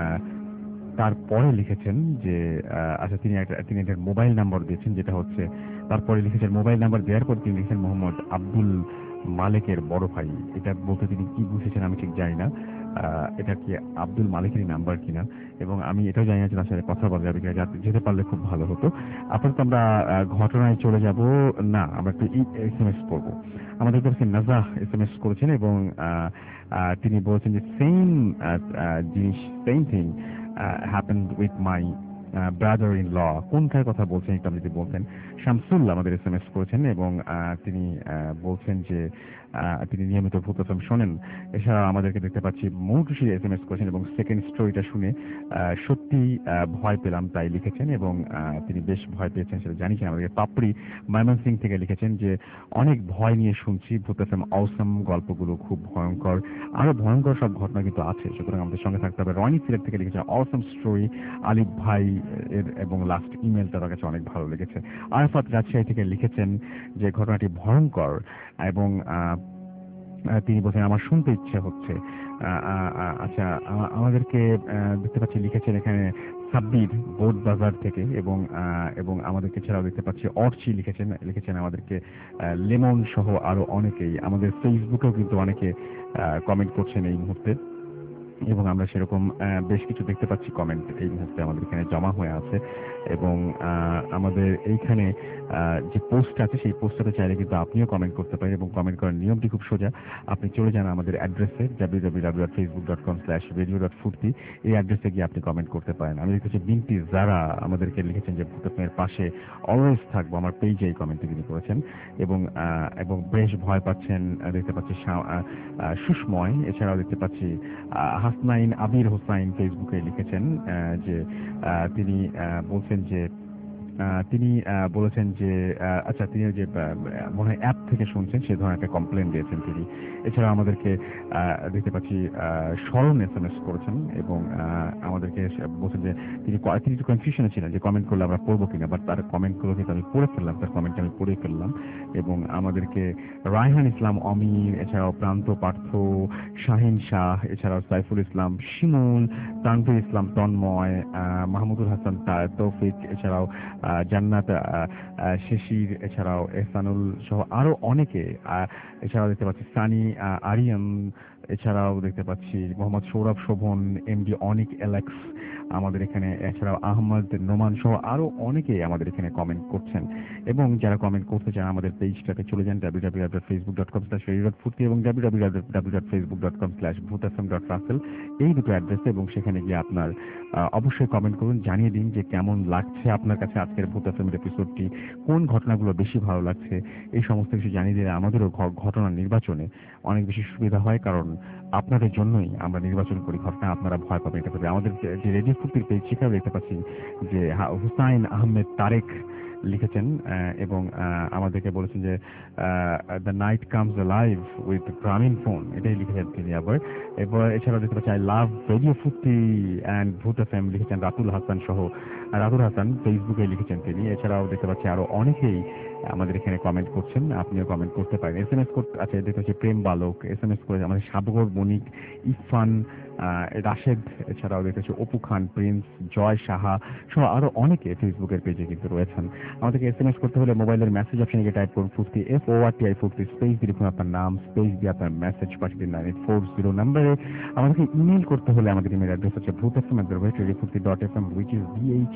S3: তারপরে লিখেছেন যে আচ্ছা, তিনি একটা মোবাইল নাম্বার দিয়েছেন, যেটা হচ্ছে তারপরে লিখেছেন মোবাইল নাম্বার দেওয়ার পর তিনি লিখেছেন মোহাম্মদ আব্দুল মালিকের বড় ভাই। এটা বলতে তিনি কি বুঝেছেন আমি ঠিক জানি না, এটা কি আব্দুল মালিকেরই নাম্বার কিনা, এবং আমি এটাও জানি না যে তার সাথে কথা বলা যাবে কিনা। যেতে পারলে খুব ভালো হতো। আপাতত আমরা ঘটনায় চলে যাব না, আমরা একটু SMS পড়বো। আমাদের কাছে নাজাহ SMS করেছেন, এবং তিনি বলছেন যে সেম জিনিস, same thing happened with my brother in law, কোনটার কথা বলছেন একটু আপনি যদি বলতেন। শামসুল আমাদের SMS করেছেন এবং তিনি বলছেন যে তিনি নিয়মিত ভূত FM শোনেন। এছাড়া আমাদেরকে দেখতে পাচ্ছি মৌটুসি SMS করেছেন এবং সেকেন্ড স্টোরিটা শুনে সত্যি ভয় পেলাম তাই লিখেছেন এবং তিনি বেশ ভয় পেয়েছেন সেটা জানিয়েছেন। আমাদেরকে পাপড়ি ময়মনসিং থেকে লিখেছেন যে অনেক ভয় নিয়ে শুনছি, ভূত FM অসম, গল্পগুলো খুব ভয়ঙ্কর, আরো ভয়ঙ্কর সব ঘটনা কিন্তু আছে, সুতরাং আমাদের সঙ্গে থাকতে হবে। রনি সিলেট থেকে লিখেছেন অসম স্টোরি, আলিফ ভাই এর এবং লাস্ট ইমেলটা তার কাছে অনেক ভালো লেগেছে। আরাফাত রাজশাহী থেকে লিখেছেন যে ঘটনাটি ভয়ঙ্কর এবং তিনি বলছেন আমার শুনতে ইচ্ছে হচ্ছে। আচ্ছা, আমাদেরকে দেখতে পাচ্ছি লিখেছেন এখানে সাব্বির বোর্ড বাজার থেকে এবং আমাদেরকে ছাড়াও দেখতে পাচ্ছি অর্চি লিখেছেন আমাদেরকে লেমন সহ আরো অনেকেই। আমাদের ফেসবুকেও কিন্তু অনেকে কমেন্ট করছেন এই মুহূর্তে এবং আমরা সেরকম বেশ কিছু দেখতে পাচ্ছি কমেন্ট এই মুহূর্তে আমাদের এখানে জমা হয়ে আছে এবং আমাদের এইখানে যে পোস্ট আছে সেই পোস্টটাতে চাইলে কিন্তু আপনিও কমেন্ট করতে পারেন এবং কমেন্ট করার নিয়মটি খুব সোজা। আপনি চলে যান আমাদের অ্যাড্রেসে www.facebook.com/radio.furti, এই অ্যাড্রেসে গিয়ে আপনি কমেন্ট করতে পারেন। আমি দেখেছি বিনতি যারা আমাদেরকে লিখেছেন যে ভূতত্বের পাশে অলওয়েজ থাকবো, আমার পেজে এই কমেন্টটি তিনি করেছেন এবং বেশ ভয় পাচ্ছেন দেখতে পাচ্ছি সুষময়। এছাড়াও দেখতে পাচ্ছি হাসনাইন আবির হোসাইন ফেসবুকে লিখেছেন যে তিনি বলছেন যে বলেছেন যে আচ্ছা তিনি যে মনে হয় অ্যাপ থেকে শুনছেন সে ধরনের একটা কমপ্লেন দিয়েছেন তিনি। এছাড়া আমাদেরকে দেখতে পাচ্ছি স্মরণ SMS করেছেন এবং আমাদেরকে বলছেন যে তিনি একটু কনফিউশনে ছিলেন যে কমেন্ট করলে আমরা পড়বো কিনা, বাট তার কমেন্টগুলো কিন্তু আমি পড়ে ফেললাম, তার কমেন্টটা আমি পড়ে ফেললাম এবং আমাদেরকে রায়হান ইসলাম অমির, এছাড়াও প্রান্ত পার্থ, শাহিন শাহ, এছাড়াও সাইফুল ইসলাম শিমুল, তানভীর ইসলাম তন্ময়, মাহমুদুল হাসান তৌফিক, এছাড়াও জান্নাত শিশির, এছাড়াও এহসানুল সহ আরো অনেকে, এছাড়াও দেখতে পাচ্ছি সানি আরিয়ান, এছাড়াও দেখতে পাচ্ছি মোহাম্মদ সৌরভ শোভন, MD অনিক এলেক্স আমাদের এখানে, এছাড়াও আহমদ নোমান সহ আরো অনেকেই আমাদের এখানে কমেন্ট করছেন। এবং যারা কমেন্ট করতে চান আমাদের পেজটাতে চলে যান www.facebook.com/radio.furti এবং www.facebook.com/bhutfm.russell, এই দুটো অ্যাড্রেসে, এবং সেখানে গিয়ে আপনার অবশ্যই কমেন্ট করুন, জানিয়ে দিন যে কেমন লাগছে আপনার কাছে আজকের ভূত এফএমের এপিসোডটি, কোন ঘটনাগুলো বেশি ভালো লাগছে। এই সমস্ত কিছু জানিয়ে দিলে আমাদেরও ঘটনা নির্বাচনে অনেক বেশি সুবিধা হয়, কারণ আপনাদের জন্যই আমরা নির্বাচন করি ঘটনা, আপনারা ভয় পাবেন এটা করে। আমাদের যে রেডিও ফুর্তির পেজ সেখানে দেখতে পাচ্ছি যে হুসাইন আহমেদ তারেক লিখেছেন এবং আমাদেরকে বলেছেন যে the night comes live with Grameenphone, এটাই লিখেছেন তিনি। এবার এছাড়াও দেখতে পাচ্ছি I love radio Foorti and Bhoot FM লিখেছেন রাতুল হাসান সহ, রাতুল হাসান ফেসবুকে লিখেছেন তিনি। এছাড়াও দেখতে পাচ্ছি আরো অনেকেই আমাদের এখানে কমেন্ট করছেন, আপনিও কমেন্ট করতে পারেন। SMS করতে আছে দেখতে পাচ্ছি প্রেম বালক SMS করে, আমাদের সাবগর বণিক, ইরফান, রাশেদ, এছাড়াও দেখেছি অপু খান, প্রিন্স, জয় সাহা সহ আরো অনেকে ফেসবুকের পেজে কিন্তু রয়েছেন। আমাদেরকে SMS করতে হলে মোবাইলের মেসেজ অপশনে গিয়ে টাইপ করুন ফুর্তি FORTI ফুর্তি, স্পেস দিয়ে লিখুন আপনার নাম, স্পেস দিয়ে আপনার মেসেজ পাঠিয়ে দিন 9840 নম্বরে। আমাদেরকে ইমেল করতে হলে আমাদের ইমেল অ্যাড্রেস হচ্ছে bhutfm@radiofurti.fm, which is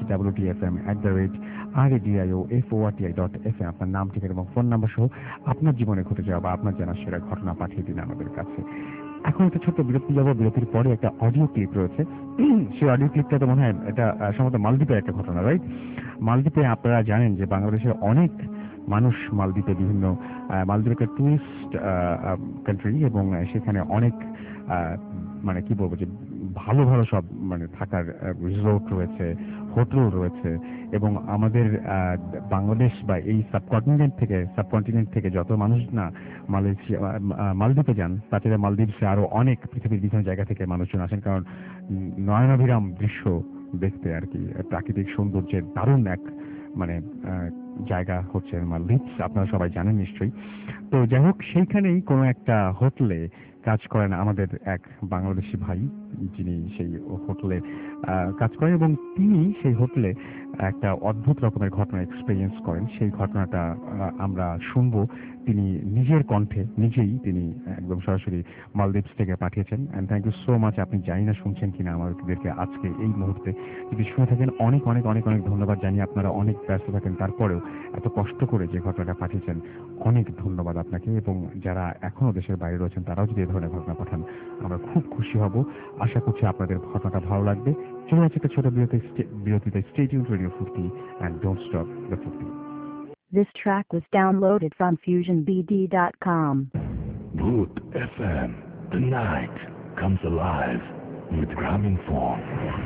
S3: bhutfm@radioforti.fm। আপনার নাম, ঠিকানা এবং ফোন নাম্বার সহ আপনার জীবনে ঘটে যাওয়া বা আপনার জানা সেরা ঘটনা পাঠিয়ে দিন আমাদের কাছে। এখন একটা ছোট্ট বিরতি যাবো, বিরতির পরে একটা অডিও ক্লিপ রয়েছে। সেই অডিও ক্লিপটা তো মনে হয় এটা সম্ভবত মালদ্বীপের একটা ঘটনা, রাইট? মালদ্বীপে আপনারা জানেন যে বাংলাদেশের অনেক মানুষ মালদ্বীপে বিভিন্ন মালদ্বীপ একটা টুরিস্ট কান্ট্রি এবং সেখানে অনেক মানে কি বলবো যে ভালো ভালো সব মানে থাকার রিসোর্ট রয়েছে, হোটেল রয়েছে এবং আমাদের বাংলাদেশ বা এই সাবকন্টিনেন্ট থেকে যত মানুষ না মালয়েশিয়া মালদ্বীপে যান, তাছাড়া মালদ্বীপে আরো অনেক পৃথিবীর বিভিন্ন জায়গা থেকে মানুষজন আসেন, কারণ নয়নাভিরাম দৃশ্য দেখতে আর কি, প্রাকৃতিক সৌন্দর্যের দারুণ এক মানে জায়গা হচ্ছে মালদ্বীপ, আপনারা সবাই জানেন নিশ্চয়ই। তো যাই হোক, সেইখানেই কোনো একটা হোটেলে কাজ করেন আমাদের এক বাংলাদেশি ভাই, যিনি সেই হোটেলে কাজ করেন এবং তিনি সেই হোটেলে একটা অদ্ভুত রকমের ঘটনা এক্সপেরিয়েন্স করেন। সেই ঘটনাটা আমরা শুনবো, তিনি নিজের কণ্ঠে নিজেই তিনি একদম সরাসরি মালদ্বীপ থেকে পাঠিয়েছেন। And thank you so much. আপনি জানি না শুনছেন কিনা আমাদেরকে আজকে এই মুহূর্তে, যদি শুনে থাকেন অনেক অনেক অনেক অনেক ধন্যবাদ জানিয়ে, আপনারা অনেক ব্যস্ত থাকেন তারপরেও এত কষ্ট করে যে ঘটনাটা পাঠিয়েছেন অনেক ধন্যবাদ আপনাকে। এবং যারা এখনো দেশের বাইরে রয়েছেন তারাও যদি এই ধরনের ঘটনা পাঠান আমরা খুব খুশি হব। আশা করছি আপনাদের ঘটনাটা ভালো লাগবে। চলে আছে একটা ছোট বিরতিতে। Stay tuned Radio Furti and don't stop the Furti.
S1: This track was downloaded from FusionBD.com.
S2: Booth FM. The night comes alive with Grameenphone.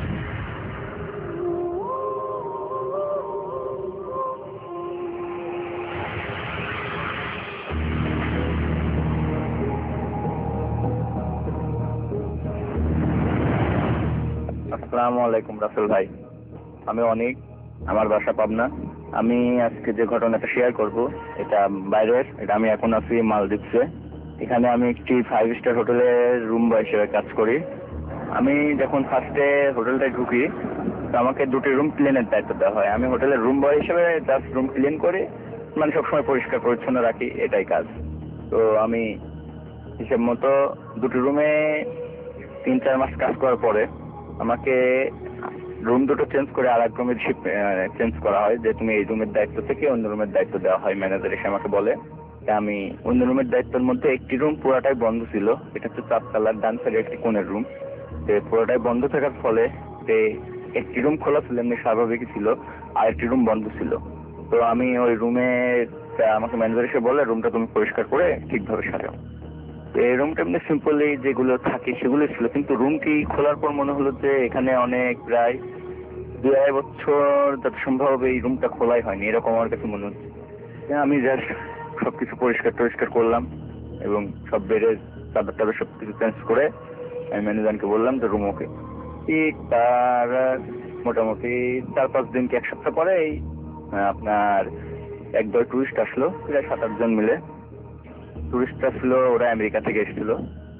S6: আসসালামু আলাইকুম রাসেল ভাই, আমি অনেক, আমার বাসা পাবনা। আমি আজকে যে ঘটনাটা শেয়ার করব এটা বাইরের, এটা আমি এখন আছি মালদ্বীপসে। এখানে আমি একটি 5 স্টার হোটেলের রুম বয় হিসেবে কাজ করি। আমি যখন ফার্স্টে হোটেলটায় ঢুকি তো আমাকে 2টি রুম ক্লিনের দায়িত্ব দেওয়া হয়। আমি হোটেলের রুম বয় হিসেবে জাস্ট রুম ক্লিন করি, মানে সবসময় পরিষ্কার পরিচ্ছন্ন রাখি, এটাই কাজ। তো আমি হিসেব মতো 2টি রুমে 3-4 মাস কাজ করার পরে আমাকে রুম দুটো চেঞ্জ করে আর এক রুমে চেঞ্জ করা হয়, যে তুমি এই রুমের দায়িত্ব থেকে অন্য রুমের দায়িত্ব দেওয়া হয়। ম্যানেজার এসে আমাকে বলে আমি অন্য রুমের দায়িত্বের মধ্যে একটি রুম পুরোটাই বন্ধ ছিল, এটা হচ্ছে 4 তলার ডান সাইডে একটি কোণের রুম। পুরোটাই বন্ধ থাকার ফলে একটি রুম খোলা ছিল, এমনি স্বাভাবিকই ছিল, আর একটি রুম বন্ধ ছিল। তো আমি ওই রুমে, আমাকে ম্যানেজার এসে বলে রুমটা তুমি পরিষ্কার করে ঠিকভাবে সাজাও। এই রুমটা এমনি সিম্পলি যেগুলো থাকে সেগুলো ছিল, কিন্তু রুমটি খোলার পর মনে হলো যে এখানে অনেক প্রায় 2-2.5 বছর যত সম্ভব এই রুমটা খোলাই হয়নি, এরকম আমার কাছে মনে হচ্ছে। আমি জাস্ট সবকিছু পরিষ্কার করলাম এবং সব বেডের চাদর টাদর সবকিছু চেঞ্জ করে আমি ম্যানেজারকে বললাম যে রুম ওকে। ঠিক তার মোটামুটি 4-5 দিন কি 1 সপ্তাহ পরেই আপনার 1-2 টুরিস্ট আসলো, প্রায় 7-8 জন মিলে টুরিস্ট আসলো। ওরা আমেরিকা থেকে এসেছিল,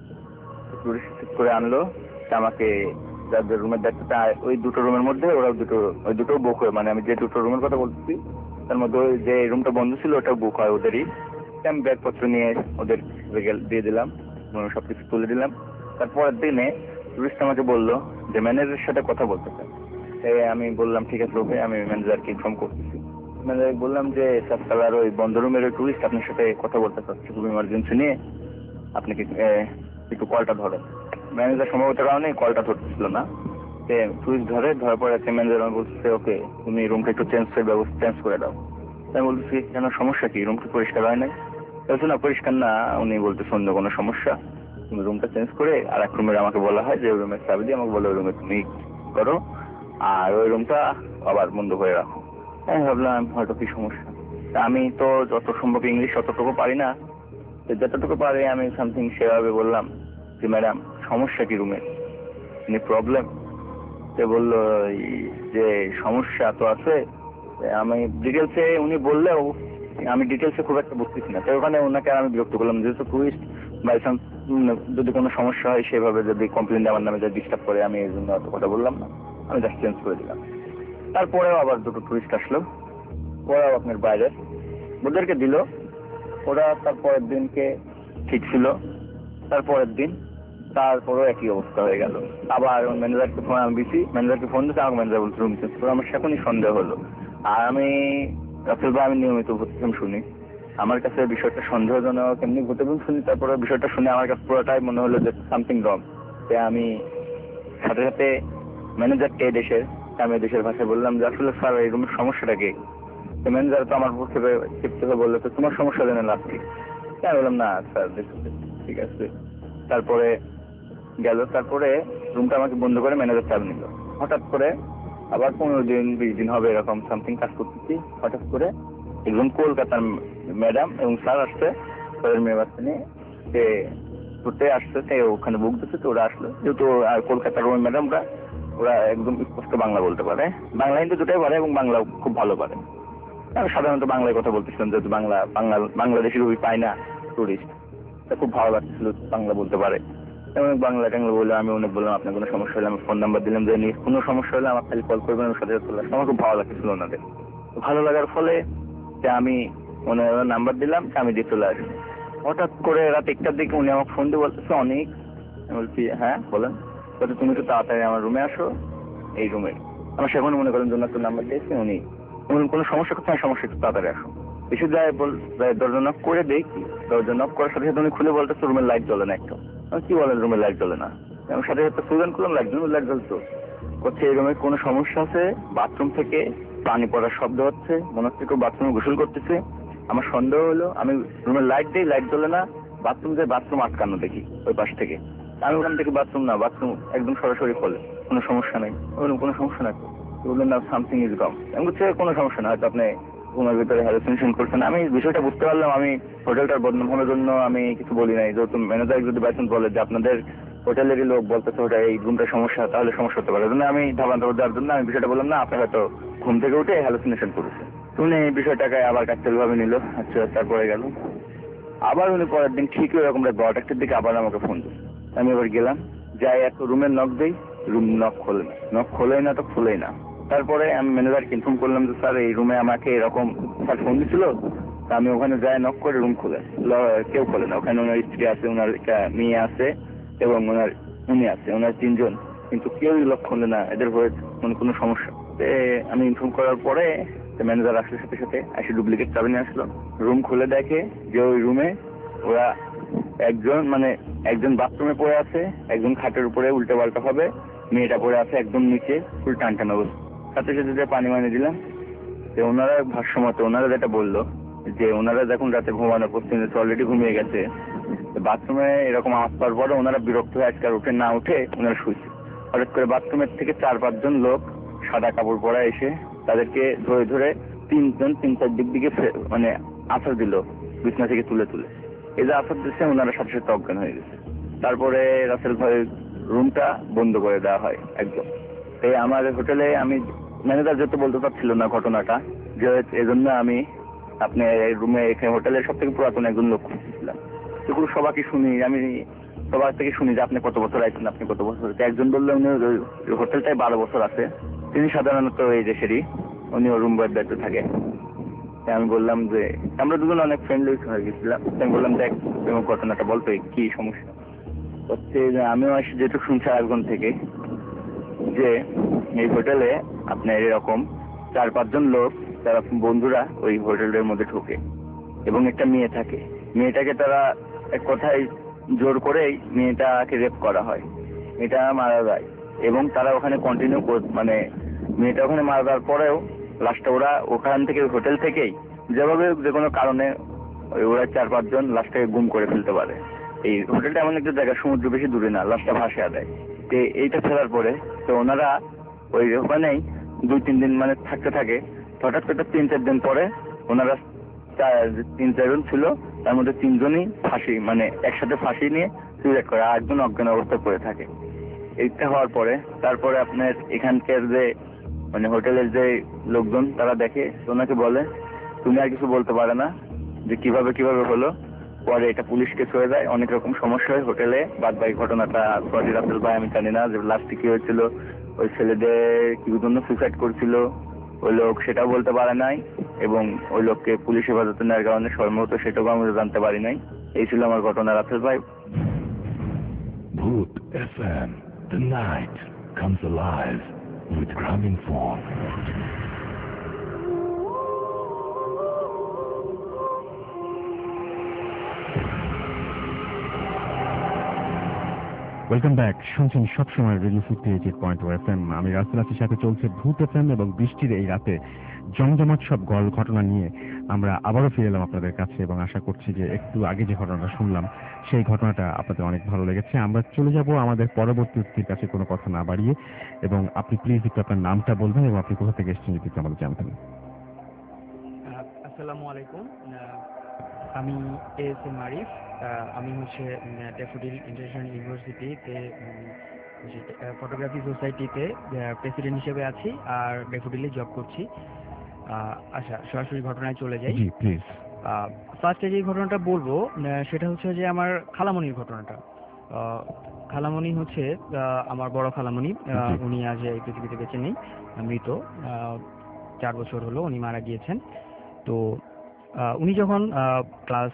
S6: টুরিস্ট করে আনলো আমাকে। যাদের রুমের দায়িত্বটা ওই 2টো রুমের মধ্যে ওরা ওই দুটো বুক হয়, মানে আমি যে 2টো রুমের কথা বলতেছি তার মধ্যে ওই যে রুমটা বন্ধ ছিল ওটাও বুক হয় ওদেরই। আমি ব্যাগপত্র নিয়ে ওদের দিয়ে দিলাম, সবকিছু তুলে দিলাম। তারপরের দিনে টুরিস্ট আমাকে বললো যে ম্যানেজারের সাথে কথা বলতে চাই। আমি বললাম ঠিক আছে ওকে, আমি ম্যানেজারকে ইনফর্ম করতেছি। ম্যানেজার বললাম যে সাততলার ওই বন্ধ রুমের ওই টুরিস্ট আপনার সাথে কথা বলতে চাচ্ছে, খুব ইমার্জেন্সি নিয়ে, আপনি কি একটু কলটা ধরেন। ম্যানেজার সম্ভবত কারণে কলটা ধরতেছিল না, টুরিস্ট ধরার পরে ম্যানেজার আমাকে বলছে ওকে তুমি রুমটা একটু চেঞ্জ করে দাও। আমি বলতেছি কেন, সমস্যা কি, রুমটা পরিষ্কার হয় নাই? বলছে না পরিষ্কার না, উনি বলতেছে অন্য কোনো সমস্যা, তুমি রুমটা চেঞ্জ করে আর এক রুমের আমাকে বলা হয় যে ওই রুমের চাবি দিয়ে আমাকে বলে ওই রুমে তুমি করো আর ওই রুমটা আবার বন্ধ করে রাখো। আমি ভাবলাম হয়তো কি সমস্যা। আমি তো যত সম্ভব ইংলিশ অতটুকু পারি না, যতটুকু পারি আমি সামথিং সেভাবে বললাম যে ম্যাডাম সমস্যা কি রুমে, এনি প্রবলেম? সে বললো যে সমস্যা তো আছে। আমি ডিটেলসে উনি বললেও আমি ডিটেলসে খুব একটা বুঝতেছি না, তাই ওখানে ওনাকে আমি বিরক্ত করলাম, যেহেতু টুরিস্ট বাই চান্স যদি কোনো সমস্যা হয় সেভাবে যদি কমপ্লেন আমার নামে যদি ডিস্টার্ব করে, আমি এই জন্য অত কথা বললাম না, আমি জাস্ট চেঞ্জ করে দিলাম। তারপরেও আবার 2টো টুরিস্ট আসলো, ওরাও আপনার বাইরে ওদেরকে দিল, ওরা তারপরের দিনকে ঠিক ছিল। তারপরের দিন তারপরও একই অবস্থা হয়ে গেল। আবার ম্যানেজারকে ফোন দিছি, ম্যানেজারকে ফোন দিচ্ছে, আমাকে ম্যানেজার বলছে রুম চেঞ্জ করে। আমার সেখানেই সন্দেহ হলো। আর আমি রাসেল ভাই, আমি নিয়মিত ভূতফিল্ম শুনি, আমার কাছে বিষয়টা সন্দেহজনক, এমনি ভূতফিল্ম শুনি, তারপরে বিষয়টা শুনে আমার কাছে পুরোটাই মনে হলো যে সামথিং রং। আমি সাথে সাথে ম্যানেজারকে আমি দেশের ভাষায় বললাম যে আসলে স্যার এই রুমের সমস্যাটা কি? ম্যানেজার তো আমার থেকে বললো তো তোমার সমস্যা জানেন লাভ কি? আমি বললাম না স্যার ঠিক আছে। তারপরে গেল, তারপরে রুমটা আমাকে বন্ধ করে ম্যানেজার চাবি নিল। হঠাৎ করে আবার 15-20 দিন হবে এরকম সামথিং কাজ করতেছি, হঠাৎ করে একজন কলকাতার ম্যাডাম এবং স্যার আসছে তাদের মেয়ে বাচ্চা নিয়ে, সে ঘুরতে আসছে, সে ওখানে বুক দিচ্ছে। তো ওরা আসলো, যেহেতু কলকাতার ওই ম্যাডামরা ওরা একদম স্পষ্ট বাংলা বলতে পারে, বাংলা হিন্দি দুটাই পারে এবং বাংলা খুব ভালো পারে। আমি সাধারণত বাংলায় কথা বলতেছিলাম, যেহেতু বাংলাদেশি রুবি পাই না টুরিস্ট, খুব ভালো লাগছিল বাংলা বলতে পারে। বাংলা বললে আমি অনেক বললাম আপনার কোনো সমস্যা হলে, আমি ফোন নাম্বার দিলাম যে কোনো সমস্যা হলে আমার খালি কল করবেন, আমার সাথে চলে আসলাম। আমার খুব ভালো লাগছিল ওনাদের। ভালো লাগার ফলে যে আমি ওনার নাম্বার দিলাম, আমি দিয়ে চলে আসি। হঠাৎ করে রাত 1টার দিকে উনি আমাকে ফোন দিয়ে বলতেছে অনেক। আমি বলছি হ্যাঁ বলেন। বলতে তুমি একটু তাড়াতাড়ি আমার রুমে আসো, এই রুমে। আমার সেখানে মনে করেন জন্য একটা নাম্বার দিয়েছি, উনি কোনো সমস্যা করতে হয়, সমস্যা একটু তাড়াতাড়ি আসো। এসে যায় দরজা নক করে দেখি, দরজা নক করার সাথে সাথে উনি খুলে বলতেছে রুমের লাইট জ্বলে না একটু। কি বলেন রুমের লাইট জ্বলে না? এবং সাথে সাথে সুইজন করলাম লাইট জ্বলতো। করছে এই রুমে কোনো সমস্যা আছে, বাথরুম থেকে পানি পড়ার শব্দ হচ্ছে, মনে হচ্ছে কেউ বাথরুমে গোসল করতেছে। আমার সন্দেহ হলো, আমি রুমের লাইট দিই, লাইট জ্বলে না, বাথরুম যে বাথরুম আটকানো দেখি ওই পাশ থেকে। আমি ওখান থেকে বাথরুম না, বাথরুম একদম সরাসরি খোলে, কোনো সমস্যা নেই। কোনো সমস্যা নাই, বললেন না সামথিং ইজ রং। আমি বলছি কোনো সমস্যা না, হয়তো আপনি রুমের ভিতরে হ্যালুসিনেশন করছেন। আমি বিষয়টা বুঝতে পারলাম, আমি হোটেলটার বদনাম হওয়ার জন্য আমি কিছু বলি নাই। যেহেতু ম্যানেজার যদি বাইচান্স বলে যে আপনাদের হোটেলেরই লোক বলতেছে ওটা এই রুমটার সমস্যা, তাহলে সমস্যা হতে পারে। আমি ধাবান্তর দেওয়ার জন্য আমি বিষয়টা বললাম না, আপনি হয়তো ঘুম থেকে উঠে হ্যালুসিনেশন করেছে। উনি এই বিষয়টাকে আবার কাকতাল ভাবে নিল। আচ্ছা, তারপরে গেল। আবার উনি পরের দিন ঠিক ওরকম 12টার দিকে আবার আমাকে ফোন দিল। আমি এবার গেলাম, যাই এক রুমের নক দেই, রুম নক খোলেই না তো খুলেই না। তারপরে আমি ম্যানেজারকে ইনফর্ম করলাম যে স্যার এই রুমে আমাকে এরকম স্যার ফোন দিছিল। তা আমি ওখানে যাই নক করে, রুম খুলে কেউ খোলে না। ওখানে ওনার স্ত্রী আছে, ওনার মেয়ে আছে এবং উনি আছে, ওনার 3 জন, কিন্তু কেউই লক খোলে না। এদের হয়ে কোনো সমস্যা। আমি ইনফর্ম করার পরে ম্যানেজার আসলে সাথে সাথে এসে ডুপ্লিকেট চাবি নিয়ে আসলো। রুম খুলে দেখে যে ওই রুমে ওরা একজন বাথরুমে পড়ে আছে, একজন খাটের উপরে উল্টে পাল্টা হবে, মেয়েটা পড়ে আছে একদম নিচে ফুল টান অবস্থা। সাথে সাথে যে পানি দিলাম। ওনারা ভাষ্যমতে ওনারা যেটা বললো যে ওনারা যখন রাতে ঘুমানোর প্রস্তুতি অলরেডি ঘুমিয়ে গেছে, বাথরুমে এরকম আওয়াজ পাওয়ার পরে ওনারা বিরক্ত হয়ে আজকাল উঠে না উঠে ওনারা শুয়েছে। হঠাৎ করে বাথরুমের থেকে 4-5 জন লোক সাদা কাপড় পরা এসে তাদেরকে ধরে ধরে 3-4 দিক দিকে আছাড় দিল, বিছনা থেকে তুলে। এই যে আছাড় দিচ্ছে, ওনারা সাথে সাথে অজ্ঞান হয়ে গেছে। তারপরে রাসেল ভাইয়ের রুমটা বন্ধ করে দেওয়া হয় একদম। এই আমার হোটেলে আমি ম্যানেজার যেতে বলতে চাচ্ছিল না ঘটনাটা, যে এজন্য আমি আপনি রুমে এখানে হোটেলের সব থেকে পুরাতন একজন লোক খুঁজছিলাম। সেগুলো সবাইকে শুনি, আমি সবার থেকে শুনি যে আপনি কত বছর আছেন, আপনি কত বছর। একজন বললে উনি হোটেলটাই 12 বছর আছে, তিনি সাধারণত এই দেশেরই, উনি রুম বয়ের দায়িত্ব থাকে। আমি বললাম যে আমরা দুজন অনেক ফ্রেন্ডলি হয়ে গেছিলাম। আমি বললাম দেখ এবং ঘটনাটা বলতো কি সমস্যা হচ্ছে। যে আমিও যেটুকু শুনছি একজন থেকে যে এই হোটেলে আপনার এরকম 4-5 জন লোক, তারা বন্ধুরা ওই হোটেলের মধ্যে ঢোকে এবং একটা মেয়ে থাকে। মেয়েটাকে তারা এক কথায় জোর করেই মেয়েটাকে রেপ করা হয়, মেয়েটা মারা যায়। এবং তারা ওখানে কন্টিনিউ মেয়েটা ওখানে মারা যাওয়ার পরেও লাস্টে ওরা ওখান থেকে হোটেল থেকেই যেভাবে যে কোনো কারণে ওরা 4-5 জন লাস্টে গুম করে ফেলতে পারে। এই হোটেলটা এমন একটা জায়গা, সমুদ্র বেশি দূরে না, লাস্টে ভাসিয়ে দেয়। এইটা ফেরার পরে তো ওনারা ওই ওখানেই 2-3 দিন থাকতে থাকে। হঠাৎ করে 3-4 দিন পরে ওনারা 3-4 জন ছিল, তার মধ্যে 3 জনই ফাঁসি একসাথে ফাঁসি নিয়ে সুইসাইড করে, আর একজন অজ্ঞান অবস্থায় পড়ে থাকে। এইটা হওয়ার পরে তারপরে আপনার এখানকার যে হোটেলের যে লোকজন তারা দেখে, ওনাকে বলে তুমি আর কিছু বলতে পারে না যে কিভাবে হলো। পরে এটা পুলিশ কেস হয়ে যায়, অনেক রকম সমস্যা হয় হোটেলে। বাদ বাকি ঘটনাটা সরি রাসেল ভাই আমি জানি না যে লাস্টে কি হয়েছিল, ওই ছেলেদের কি জন্য সুইসাইড করছিল ওই লোক সেটাও বলতে পারে নাই, এবং ওই লোককে পুলিশ হেফাজতে নেওয়ার কারণে সম্ভবত সেটাও আমি জানতে পারি নাই। এই ছিল আমার ঘটনা রাসেল ভাই।
S2: Bhoot FM, the night comes alive with Graminphone.
S3: Welcome back. শুনছেন সবসময় রেডিও 58.0 FM। আমি রাসেল আছির সাথে চলছে ভূত এফএম, এবং বৃষ্টির এই রাতে জমজমাট সব ঘটনা নিয়ে আমরা আবারও ফিরে এলাম আপনাদের কাছে, এবং আশা করছি যে একটু আগে যে ঘটনাটা শুনলাম সেই ঘটনাটা আপনাদের অনেক ভালো লেগেছে। আমরা চলে যাব আমাদের পরবর্তী অতিথির কাছে কোনো কথা না বাড়িয়ে, এবং আপনি প্লিজ একটু আপনার নামটা বলবেন এবং আপনি কোথা থেকে এসেছেন যদি একটু আমাদের জানতেন।
S7: আসসালামু আলাইকুম, আমি এস এম আরিফ। আমি ড্যাফোডিল ইন্টারন্যাশনাল ইউনিভার্সিটিতে ফটোগ্রাফি সোসাইটিতে প্রেসিডেন্ট হিসেবে আছি, আর ড্যাফোডিলে জব করছি। আচ্ছা, সরাসরি ঘটনায় চলে যাই।
S3: জি প্লিজ।
S7: ফার্স্টে যে ঘটনাটা বলবো সেটা হচ্ছে যে আমার খালামণির ঘটনাটা। খালামণি হচ্ছে আমার বড় খালামণি। উনি আজ এই পৃথিবীতে বেঁচে নেই, মৃত। 4 বছর হলো উনি মারা গিয়েছেন। তো উনি যখন ক্লাস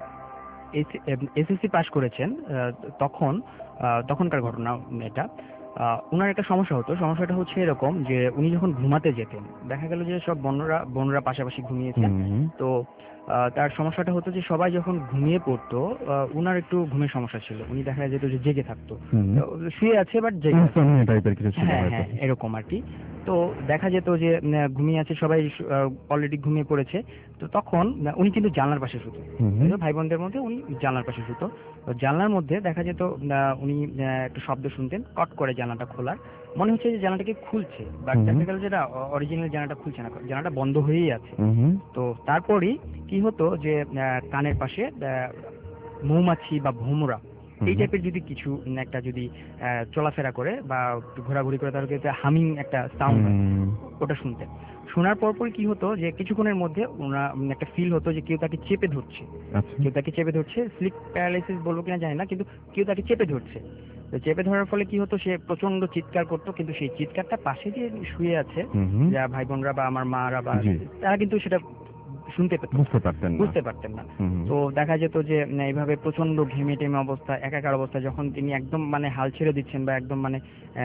S7: এসএসসি পাশ করেছেন তখনকার ঘটনা এটা। ওনার একটা সমস্যা হতো, সমস্যাটা হচ্ছে এরকম যে উনি যখন ঘুমাতে যেতেন দেখা গেল যে সব বোনরা পাশাপাশি ঘুমিয়েছেন। তো তার সমস্যাটা হতো যে সবাই যখন ঘুমিয়ে পড়তো উনার একটু ঘুমের সমস্যা ছিল, উনি দেখা যেত যে জেগে থাকতো, শুয়ে আছে বাট জেগে আছে।
S3: টাইপের কিছু ছিল
S7: হ্যাঁ
S3: হয়তো।
S7: হ্যাঁ এরকম আর কি। তো দেখা যেত যে ঘুমিয়ে আছে সবাই, অলরেডি ঘুমিয়ে পড়েছে। তো তখন উনি কিন্তু জানলার পাশে শুতো, ভাই বোনদের মধ্যে উনি জানলার পাশে শুতো। তো জানলার মধ্যে দেখা যেত উনি একটা শব্দ শুনতেন, কট করে জানলাটা খোলার, মনে হচ্ছে যে জানলাটাকে খুলছে, বাট দেখা গেল যেটা অরিজিনাল জানলাটা খুলছে না, জানলাটা বন্ধ হয়েই আছে। তো তারপরই কি হতো যে কানের পাশে মৌমাছি বা ভোমরা এই টাইপের যদি কিছু একটা যদি চলাফেরা করে বা একটু ঘোরাঘুরি করে, তাহলে হামিং একটা সাউন্ড ওটা শুনতেন। শোনার পরপরই কি হতো যে কিছুক্ষণের মধ্যে একটা ফিল হতো যে কেউ তাকে চেপে ধরছে, কেউ তাকে চেপে ধরছে, স্লিপ প্যারালাইসিস বলবো কিনা জানি না, কিন্তু কেউ তাকে চেপে ধরছে। তো চেপে ধরার ফলে কি হতো, সে প্রচন্ড চিৎকার করতো, কিন্তু সেই চিৎকারটা পাশে যে শুয়ে আছে যা ভাই বোনরা বা আমার মারা বা তারা কিন্তু সেটা বুঝতে পারতেন না। তো দেখা যেত যে এইভাবে প্রচন্ড ঘেমে টেমে অবস্থা, একাকার অবস্থা, যখন তিনি একদম মানে হাল ছেড়ে দিচ্ছেন বা একদম মানে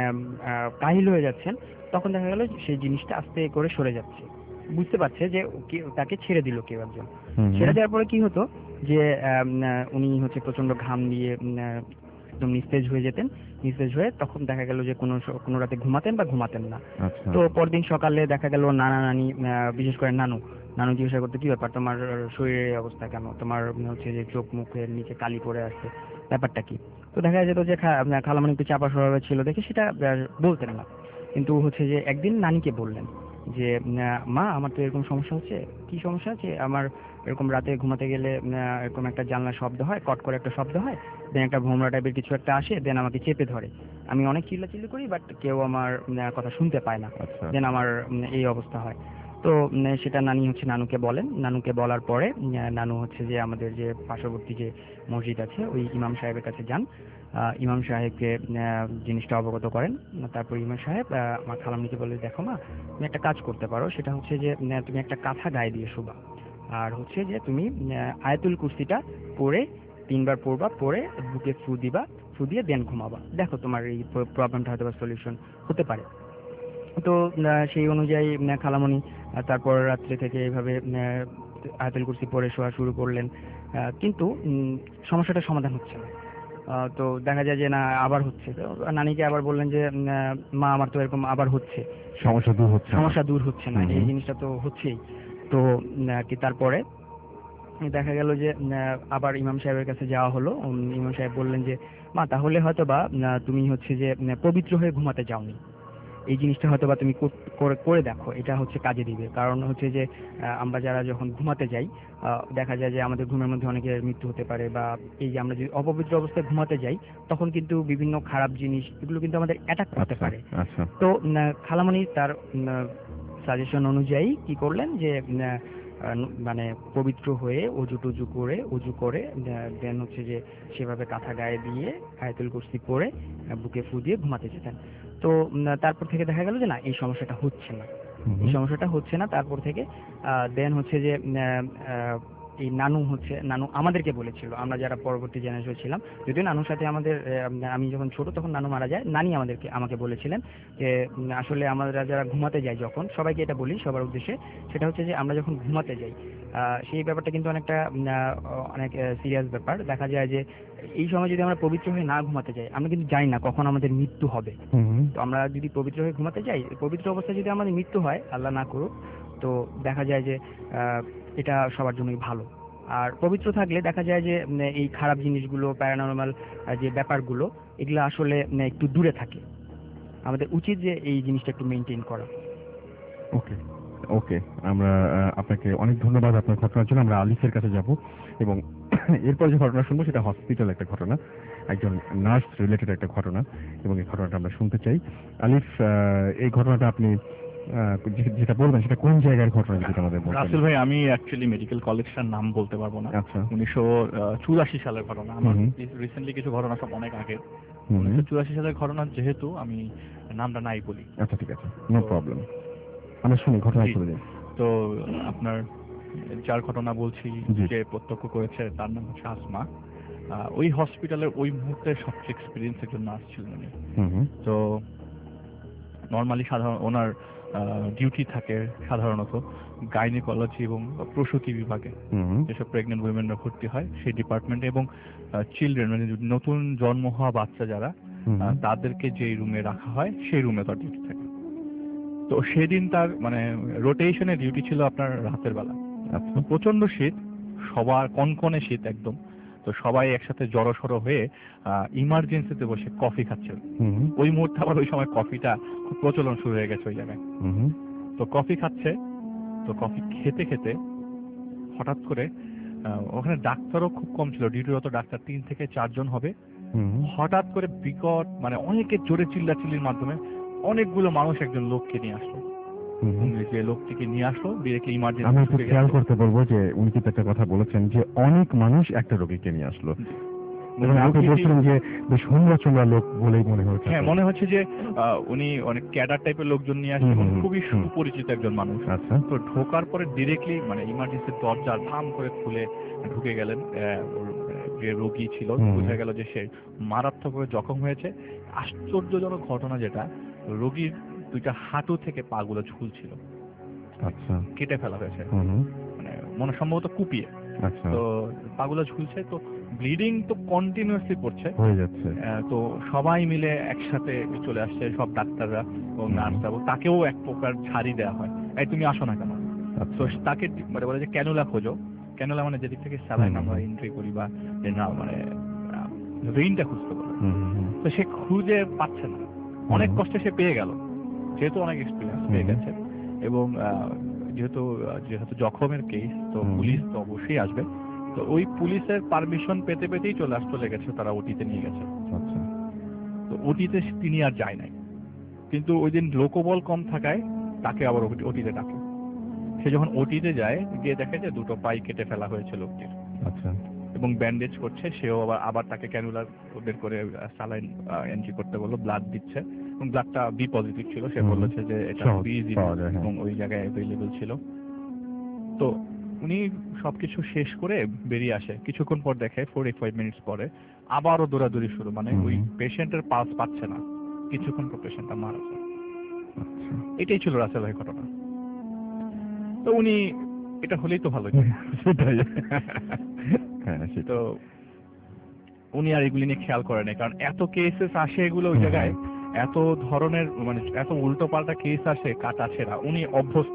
S7: কাহিল হয়ে যাচ্ছেন, তখন দেখা গেল সেই জিনিসটা আস্তে করে সরে যাচ্ছে, বুঝতে পারছে যে তাকে ছেড়ে দিল কেউ একজন। ছেড়ে দেওয়ার পরে কি হতো যে উনি হচ্ছে প্রচন্ড ঘাম দিয়ে একদম নিস্তেজ হয়ে যেতেন। নিস্তেজ হয়ে তখন দেখা গেল যে কোনো রাতে ঘুমাতেন বা ঘুমাতেন না। তো পরদিন সকালে দেখা গেল নানা নানি, বিশেষ করে নানু জিজ্ঞাসা করতে, কি ব্যাপার তোমার শরীরের অবস্থা কেন, তোমার হচ্ছে যে চোখ মুখের নিচে কালি পড়ে আছে, ব্যাপারটা কি? তো দেখা যেত যে খালামণি একটু চাপা স্বভাবের ছিল দেখে সেটা বলতেন না, কিন্তু হচ্ছে যে একদিন নানিকে বললেন যে মা আমার তো এরকম সমস্যা হচ্ছে। কি সমস্যা আছে? আমার এরকম রাতে ঘুমাতে গেলে এরকম একটা জানলার শব্দ হয়, কট করে একটা শব্দ হয়, দেন একটা ভোমরা টাইপের কিছু একটা আসে, দেন আমাকে চেপে ধরে, আমি অনেক চিল্লাচিল্লি করি বাট কেউ আমার কথা শুনতে পায় না, দেন আমার এই অবস্থা হয়। তো সেটা নানুকে বলেন। নানুকে বলার পরে নানু হচ্ছে যে আমাদের যে পার্শ্ববর্তী যে মসজিদ আছে ওই ইমাম সাহেবের কাছে যান, ইমাম সাহেবকে জিনিসটা অবগত করেন। তারপর ইমাম সাহেব আমার খালামণিকে বলে, দেখো মা, তুমি একটা কাজ করতে পারো, সেটা হচ্ছে যে তুমি একটা কাঁথা গায়ে দিয়ে শোবা, আর হচ্ছে যে তুমি আয়াতুল কুরসিটা পড়ে 3 বার পড়বা, পড়ে বুকে ফু দিবা, ফু দিয়ে দেন ঘুমাবা, দেখো তোমার এই প্রবলেমটা হয়তো বা সলিউশন হতে পারে। তো সেই অনুযায়ী খালামণি তারপর রাত্রে থেকে এইভাবে আয়াতুল কুরসি পড়ে শোয়া শুরু করলেন, কিন্তু সমস্যাটার সমাধান হচ্ছে না। তো দেখা যায় যে না, আবার হচ্ছে। তো নানিকে আবার বললেন যে মা আমার তো এরকম আবার হচ্ছে, সমস্যা দূর হচ্ছে না, এই জিনিসটা তো হচ্ছেই। তো কি তারপরে দেখা গেল যে আবার ইমাম সাহেবের কাছে যাওয়া হলো। ইমাম সাহেব বললেন যে মা, তাহলে হয়তো বা তুমি হচ্ছে যে পবিত্র হয়ে ঘুমাতে যাওনি, এই জিনিসটা হয়তো বা তুমি করে দেখো, এটা হচ্ছে কাজে দিবে। কারণ হচ্ছে যে আমরা যারা যখন ঘুমাতে যাই দেখা যায় যে আমাদের ঘুমের মধ্যে অনেকের মৃত্যু হতে পারে, বা এই যে আমরা যদি অপবিত্র অবস্থায় ঘুমাতে যাই তখন কিন্তু বিভিন্ন খারাপ জিনিস এগুলো কিন্তু আমাদের অ্যাটাক করতে পারে। তো খালামণি তার সাজেশন অনুযায়ী কি করলেন যে মানে পবিত্র হয়ে অজু করে দেন হচ্ছে যে সেভাবে কাঁথা গায়ে দিয়ে আয়াতুল কুরসি পড়ে বুকে ফু দিয়ে ঘুমাতে যেতেন। তো তারপর থেকে দেখা গেল যে না, এই সমস্যাটা হচ্ছে না। তারপর থেকে দেন হচ্ছে যে এই নানু আমাদেরকে বলেছিল, আমরা যারা পরবর্তী জেনারেশন ছিলাম, যদিও নানুর সাথে আমাদের আমি যখন ছোট তখন নানু মারা যায়, নানি আমাকে বলেছিলেন যে আসলে আমরা যারা ঘুমাতে যাই, যখন সবাইকে এটা বলি সবার উদ্দেশ্যে, সেটা হচ্ছে যে আমরা যখন ঘুমাতে যাই সেই ব্যাপারটা কিন্তু অনেক সিরিয়াস ব্যাপার। দেখা যায় যে এই সময় যদি আমরা পবিত্র হয়ে না ঘুমাতে যাই, আমরা কিন্তু জানি না কখন আমাদের মৃত্যু হবে। তো আমরা যদি পবিত্র হয়ে ঘুমাতে যাই, পবিত্র অবস্থায় যদি আমাদের মৃত্যু হয়, আল্লাহ না করুক, তো দেখা যায় যে এটা সবার জন্যই ভালো। আর পবিত্র থাকলে দেখা যায় যে এই খারাপ জিনিসগুলো, প্যারানর্মাল যে ব্যাপারগুলো, এগুলো আসলে একটু দূরে থাকে। আমাদের উচিত যে এই জিনিসটা একটু মেনটেন করা।
S3: ওকে, আমরা আপনাকে অনেক ধন্যবাদ আপনার ঘটনার জন্য। আমরা আলিফের কাছে যাব এবং এরপর যে ঘটনা শুনবো সেটা হসপিটাল একটা ঘটনা, একজন নার্স রিলেটেড একটা ঘটনা, এবং এই ঘটনাটা আমরা শুনতে চাই। আলিফ, এই ঘটনাটা আপনি যেটা বলবেন সেটা কোন জায়গার ঘটনা, যদি আমাদের বলতেন।
S5: রাসেল ভাই, আমি অ্যাকচুয়ালি মেডিকেল কলেজটার নাম বলতে পারবো না। 1984 সালের ঘটনা। আমার রিসেন্টলি কিছু ঘটনা সব অনেক আগে। 1984 সালের ঘটনা যেহেতু আমি নামটা নাই বলি।
S3: আচ্ছা, ঠিক আছে, নো প্রবলেম, আমরা শুনি ঘটনা চলে যাই।
S5: তো আপনার যার ঘটনা বলছি, যে প্রত্যক্ষ করেছে তার নাম হচ্ছে আসমা। ওই হসপিটালের ওই মুহূর্তে সবচেয়ে এক্সপিরিয়েন্সের জন্য আসছিলেন উনি। তো নর্মালি সাধারণ ওনার ডিউটি থাকে সাধারণত গাইনিকোলজি এবং প্রসূতি বিভাগে, যেসব প্রেগনেন্ট উইমেনরা ভর্তি হয় সেই ডিপার্টমেন্টে, এবং চিলড্রেন মানে নতুন জন্ম হওয়া বাচ্চা যারা তাদেরকে যে রুমে রাখা হয় সেই রুমে তার ডিউটি থাকে। তো সেদিন তার মানে রোটেশনের ডিউটি ছিল আপনার রাতের বেলা। প্রচন্ড শীত, সবার কনকনে শীত একদম। তো সবাই একসাথে জড়সড় হয়ে ইমার্জেন্সিতে বসে কফি খাচ্ছিল। ওই মুহূর্তে আবার ওই সময় কফিটা খুব প্রচলন শুরু হয়ে গেছে ওই জায়গায়। তো কফি খাচ্ছে, তো কফি খেতে খেতে হঠাৎ করে ওখানে ডাক্তারও খুব কম ছিল, ডিউটিরত ডাক্তার 3 থেকে 4 জন হবে। হঠাৎ করে বিকট মানে অনেকের জোরে চিল্লাচিল্লির মাধ্যমে অনেকগুলো মানুষ একজন লোককে নিয়ে আসলো। যে লোকটিকে নিয়ে আসলো ডিরেক্ট ইমার্জেন্সি।
S3: আমি একটু খেয়াল করতে বলবো যে উনি কিন্তু একটা কথা বলেছেন যে অনেক মানুষ একটা রোগীকে নিয়ে আসলো, এবং আপনি বলছিলেন যে বেশ হুমড়া লোক বলেই মনে হচ্ছে।
S5: হ্যাঁ, মনে হচ্ছে যে উনি অনেক ক্যাডার টাইপের লোকজন নিয়ে আসছেন, খুবই সুপরিচিত একজন মানুষ।
S3: আচ্ছা।
S5: তো ঢোকার পরে ডিরেক্টলি মানে ইমার্জেন্সির দরজা ধাম করে খুলে ঢুকে গেলেন। যে রোগী ছিল বোঝা গেল যে সে মারাত্মকভাবে জখম হয়েছে। আশ্চর্যজনক ঘটনা যেটা, রোগীর 2টা হাঁটু থেকে পা গুলো ঝুলছিল।
S3: আচ্ছা।
S5: কেটে ফেলা হয়েছে, মানে মনে সম্ভবত কুপিয়ে।
S3: আচ্ছা।
S5: তো পাগুলো ঝুলছে, তো ব্লিডিং তো কন্টিনিউয়াসলি পড়ছে
S3: হয়ে যাচ্ছে।
S5: তো সবাই মিলে একসাথে চলে আসছে, সব ডাক্তাররা এবং নার্সরা। তাকেও এক প্রকার ছাড়ি দেওয়া হয়, এই তুমি আসো না কেন। তো তাকে মানে বলে যে ক্যানুলা খোঁজো। ক্যানুলা মানে যেদিক থেকে স্যালাইন আমরা এন্ট্রি করি বা মানে ভেইনটা খুঁজতে বলে। তো সে খুঁজে পাচ্ছে না, অনেক কষ্টে সে পেয়ে গেল, যেহেতু অনেক এক্সপিরিয়েন্স পেয়ে গেছে। এবং যেহেতু জখমের কেস, তো পুলিশ তো অবশ্যই আসবে। তো ওই পুলিশের পারমিশন পেতে পেতেই চলে গেছে, তারা ওটিতে নিয়ে গেছে। তো ওটিতে তিনি আর যায় নাই, কিন্তু ওই দিন লোকবল কম থাকায় তাকে আবার ওটিতে ডাকে। সে যখন ওটিতে যায়, গিয়ে দেখে যে 2টো পাই কেটে ফেলা হয়েছে লোকটির।
S3: আচ্ছা। এবং
S5: ব্যান্ডেজ করছে, সেও আবার তাকে ক্যানুলার বের করে স্যালাইন এন্ট্রি করতে বললো, ব্লাড দিচ্ছে, এবং ব্লাডটা বি পজিটিভ ছিল। সে বলেছে যে এটা খুবই ইজি এবং ওই জায়গায় অ্যাভেলেবল ছিল। তো উনি সবকিছু শেষ করে বেরিয়ে আসে। কিছুক্ষণ পর দেখে 45 মিনিটস পরে আবারও দৌড়াদৌড়ি শুরু, মানে ওই পেশেন্টের পালস পাচ্ছে না। কিছুক্ষণ পর পেশেন্টটা মারা যায়। এটাই ছিল রাসেল ভাই ঘটনা। তো উনি এটা হলেই তো ভালো, সেটাই। তো উনি আর এগুলি নিয়ে খেয়াল করেন, কারণ এত কেসেস আসে এগুলো ওই জায়গায়, এত ধরনের মানে এত উল্টো পাল্টা কেস আসে, কাটা ছেঁড়া, উনি অভ্যস্ত।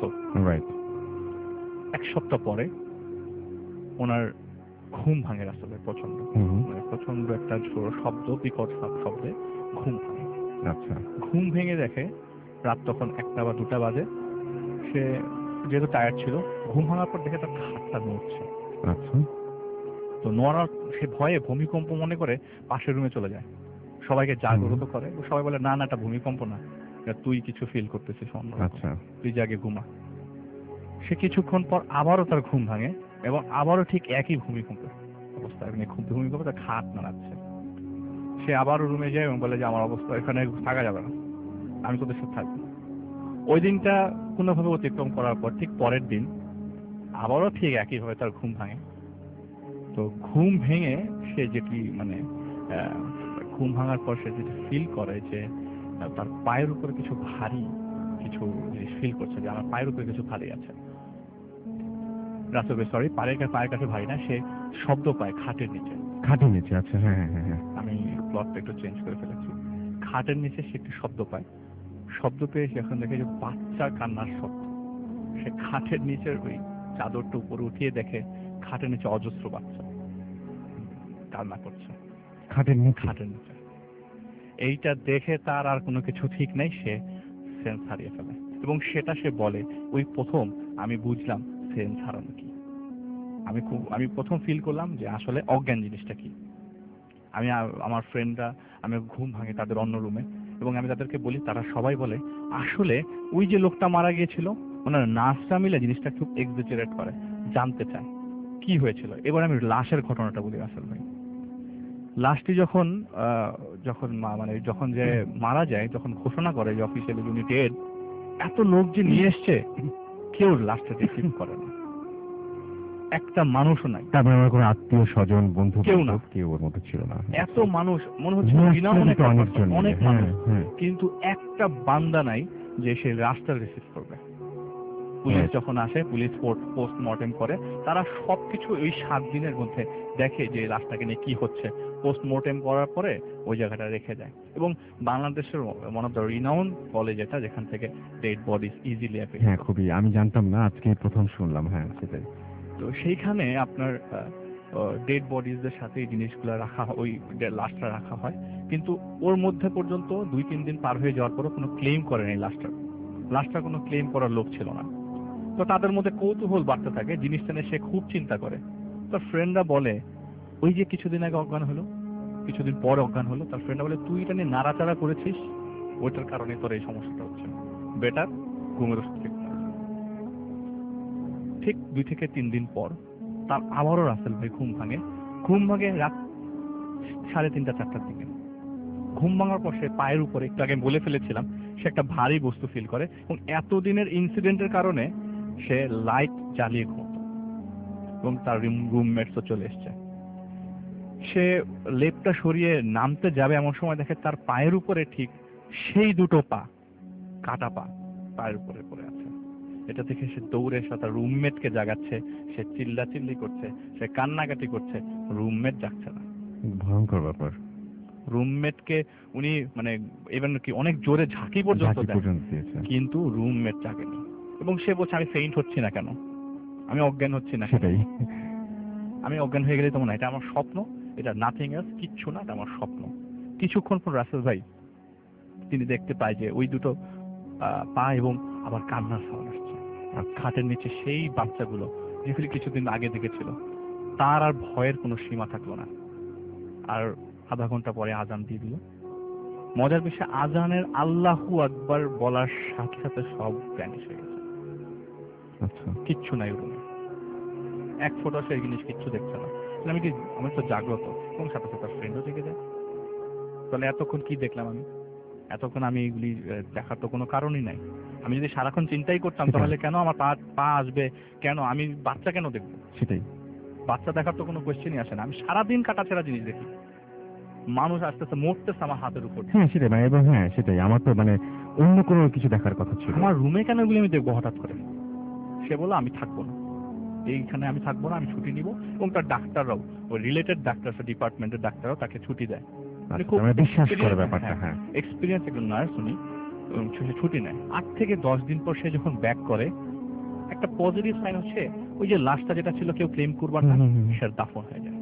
S5: 1 সপ্তাহ পরে ওনার ঘুম ভাঙে রাসেলের প্রচন্ড, মানে প্রচন্ড একটা শব্দ, বিকট শব্দে ঘুম ভাঙে।
S3: আচ্ছা। ঘুম
S5: ভেঙে দেখে রাত তখন 1টা বা 2টা বাজে। সে যেহেতু টায়ার্ড ছিল, ঘুম ভাঙার পর দেখে তার খাটটা নড়ছে।
S3: আচ্ছা।
S5: তো নড়ার সে ভয়ে ভূমিকম্প মনে করে পাশের রুমে চলে যায়, সবাইকে জাগ্রত করে। সবাই বলে না না, এটা ভূমিকম্প না, তুই কিছু ফিল করতেছিস,
S3: আচ্ছা
S5: তুই জাগে ঘুমা। সে কিছুক্ষণ পর আবারও তার ঘুম ভাঙে, এবং আবারও ঠিক একই ভূমিকম্প অবস্থায়, ভূমিকম্প তার খাট নাড়াচ্ছে। সে আবারও রুমে যায় এবং বলে যে আমার অবস্থা এখানে থাকা যাবে না, আমি তোদের সাথে থাকবো। ওই দিনটা কোনোভাবে অতিক্রম করার পর ঠিক পরের দিন আবারও ঠিক একইভাবে তার ঘুম ভাঙে। তো ঘুম ভেঙে সে যেটি মানে ঘুম ভাঙার পর সে যেটি ফিল করে যে তার পায়ের উপরে কিছু ভারী কিছু জিনিস ফিল করছে, যে আমার পায়ের উপরে কিছু ভারী আছে। সরি, পায়ের কাছে ভারী না, সে শব্দ পায় খাটের নিচে।
S3: খাটের নিচে? আচ্ছা, হ্যাঁ হ্যাঁ হ্যাঁ,
S5: আমি প্লটটা একটু চেঞ্জ করে ফেলেছি। খাটের নিচে সে একটি শব্দ পায়। শব্দ পেয়ে সে এখন দেখে যে বাচ্চার কান্নার শব্দ। সে খাটের নিচের ওই চাদরটা উপরে উঠিয়ে দেখে খাটের নিচে অজস্র বাচ্চা কান্না করছে খাটের নিচে। এইটা দেখে তার আর কোনো কিছু ঠিক নেই, সে সেন্স হারিয়ে ফেলে। এবং সেটা সে বলে, ওই প্রথম আমি বুঝলাম সেন্স হারানো কি। আমি প্রথম ফিল করলাম যে আসলে অজ্ঞান জিনিসটা কি। আমার ফ্রেন্ডরা, আমি ঘুম ভাঙে তাদের অন্য রুমে, এবং আমি তাদেরকে বলি, তারা সবাই বলে আসলে ওই যে লোকটা মারা গিয়েছিল, ওনার নার্সরা মিলে জিনিসটা খুব এক্সাজারেট করে, জানতে চায় কি হয়েছিল। এবার আমি লাশের ঘটনাটা বলি রাসেল ভাই। লাশটি যখন যে মারা যায়, যখন ঘোষণা করে যে অফিসিয়ালি উনি ডেড, এত লোক যে নিয়ে এসছে, কেউ লাশটা রিসিভ করে না। একটা মানুষও নাই।
S3: তারপরে আমার কোনো আত্মীয় স্বজন বন্ধু
S5: কেউ না।
S3: কেউ ওর মধ্যে ছিল না।
S5: এত মানুষ মনে হচ্ছে
S3: অনেকজন
S5: অনেক মানুষ, কিন্তু একটা বান্দা নাই যে সে লাশটা রিসিভ করবে। পুলিশ যখন আসে, পুলিশ পোস্টমর্টেম করে, তারা সবকিছু ওই 7 দিনের মধ্যে দেখে যে লাশটাকে নিয়ে কি হচ্ছে। পোস্টমর্টেম করার পরে ওই জায়গাটা রেখে দেয়। এবং বাংলাদেশের one of the renowned college এটা, যেখান থেকে ডেড বডিজ ইজিলি অ্যাভেলেবল।
S3: হ্যাঁ, খুবই, আমি জানতাম না, আজকে প্রথম শুনলাম। হ্যাঁ, সেটাই।
S5: তো সেইখানে আপনার ডেড বডিজদের সাথে এই জিনিসগুলো রাখা হয়, ওই লাশটা রাখা হয়। কিন্তু ওর মধ্যে পর্যন্ত 2-3 দিন পার হয়ে যাওয়ার পরও কোনো ক্লেম করেনি লাশটা কোনো ক্লেম করার লোক ছিল না। তো তাদের মধ্যে কৌতূহল বাড়তে থাকে, জিনিসটা নিয়ে সে খুব চিন্তা করে। তার ফ্রেন্ডরা বলে, ওই যে কিছুদিন আগে অজ্ঞান হলো, কিছুদিন পর অজ্ঞান হলো, তার ফ্রেন্ডরা বলে তুই এটা নিয়ে নাড়াচাড়া করেছিস, ওইটার কারণে তোর এই সমস্যাটা হচ্ছে, বেটার ঘুমের ওষুধ খেতে হবে। ঠিক 2-3 দিন পর তার আবারও রাসেল ভাই ঘুম ভাঙে রাত 3:30-4টার দিকে। ঘুম ভাঙার পর সে পায়ের উপরে, একটু আগে বলে ফেলেছিলাম, সে একটা ভারী বস্তু ফিল করে, এবং এতদিনের ইনসিডেন্টের কারণে সে লাইট জ্বালিয়ে ঘুমতো, এবং তার রুমমেটসও চলে এসছে। সে লেপটা সরিয়ে নামতে যাবে, এমন সময় দেখে তার পায়ের উপরে ঠিক সেই দুটো পা, কাটা পা পায়ের উপরে পড়ে আছে। এটা দেখে সে দৌড়ে এসে তার রুমমেটকে জাগাচ্ছে, সে চিল্লাচিল্লি করছে, সে কান্নাকাটি করছে, রুমমেট জাগছে না।
S3: ভয়ঙ্কর ব্যাপার।
S5: রুমমেটকে উনি মানে ইভেন কি অনেক জোরে ঝাঁকি পর্যন্ত দেন, কিন্তু রুমমেট জাগেনি। এবং সে বলছে আমি ফেইন্ট হচ্ছি না কেন, আমি অজ্ঞান হচ্ছি না,
S3: সেটাই,
S5: আমি অজ্ঞান হয়ে গেলে তেমন না, এটা আমার স্বপ্ন, এটা নাথিং এলস, কিচ্ছু না, এটা আমার স্বপ্ন। কিছুক্ষণ পর রাসেল ভাই তিনি দেখতে পায় যে ওই দুটো পা এবং আবার কান্নার সাউন্ড আসছে। আর খাটের নিচে সেই বাচ্চাগুলো যেগুলি কিছুদিন আগে দেখেছিল, তার আর ভয়ের কোনো সীমা থাকলো না। আর আধা ঘন্টা পরে আজান দিয়ে দিল। মজার বিষয়, আজানের আল্লাহু আকবার বলার সাথে সাথে সব ভ্যানিশ হয়ে গেছে।
S3: আচ্ছা,
S5: কিচ্ছু নাই রুমে, এক ফোঁটা সেই জিনিস কিচ্ছু দেখছে না। আমি তো জাগ্রত, এবং সাথে সাথে ফ্রেন্ডও জেগে যায়। তাহলে এতক্ষণ কি দেখলাম আমি? এতক্ষণ আমি এগুলি দেখার তো কোনো কারণই নাই। আমি যদি সারাক্ষণ চিন্তাই করতাম, তাহলে কেন আমার পা আসবে, কেন আমি বাচ্চা কেন দেখবো?
S3: সেটাই,
S5: বাচ্চা দেখার তো কোনো কোয়েশ্চেনই আসে না। আমি সারাদিন কাটাছেড়া জিনিস দেখি, মানুষ আস্তে আস্তে মরতেছে আমার হাতের উপর।
S3: হ্যাঁ সেটাই, মানে এবং হ্যাঁ সেটাই, আমার তো মানে অন্য কোনো কিছু দেখার কথা ছিল।
S5: আমার রুমে কেন এগুলি আমি দেখবো হঠাৎ করে? সে বললো আমি থাকবো না, এইখানে আমি থাকবো না, আমি ছুটি নিব। এবং তার ডাক্তাররাও, ওই রিলেটেড ডাক্তার, ডিপার্টমেন্টের ডাক্তাররাও তাকে ছুটি দেয়। খুব
S3: বিশ্বাস করে ব্যাপারটা। হ্যাঁ,
S5: এক্সপিরিয়েন্স একজন নার্স উনি, ছুটি নেয়। 8 থেকে 10 দিন পর সে যখন ব্যাক করে, একটা পজিটিভ সাইন হচ্ছে ওই যে লাশটা যেটা ছিল কেউ ক্লেম করবার না, সেটা দাফন হয়ে যায়।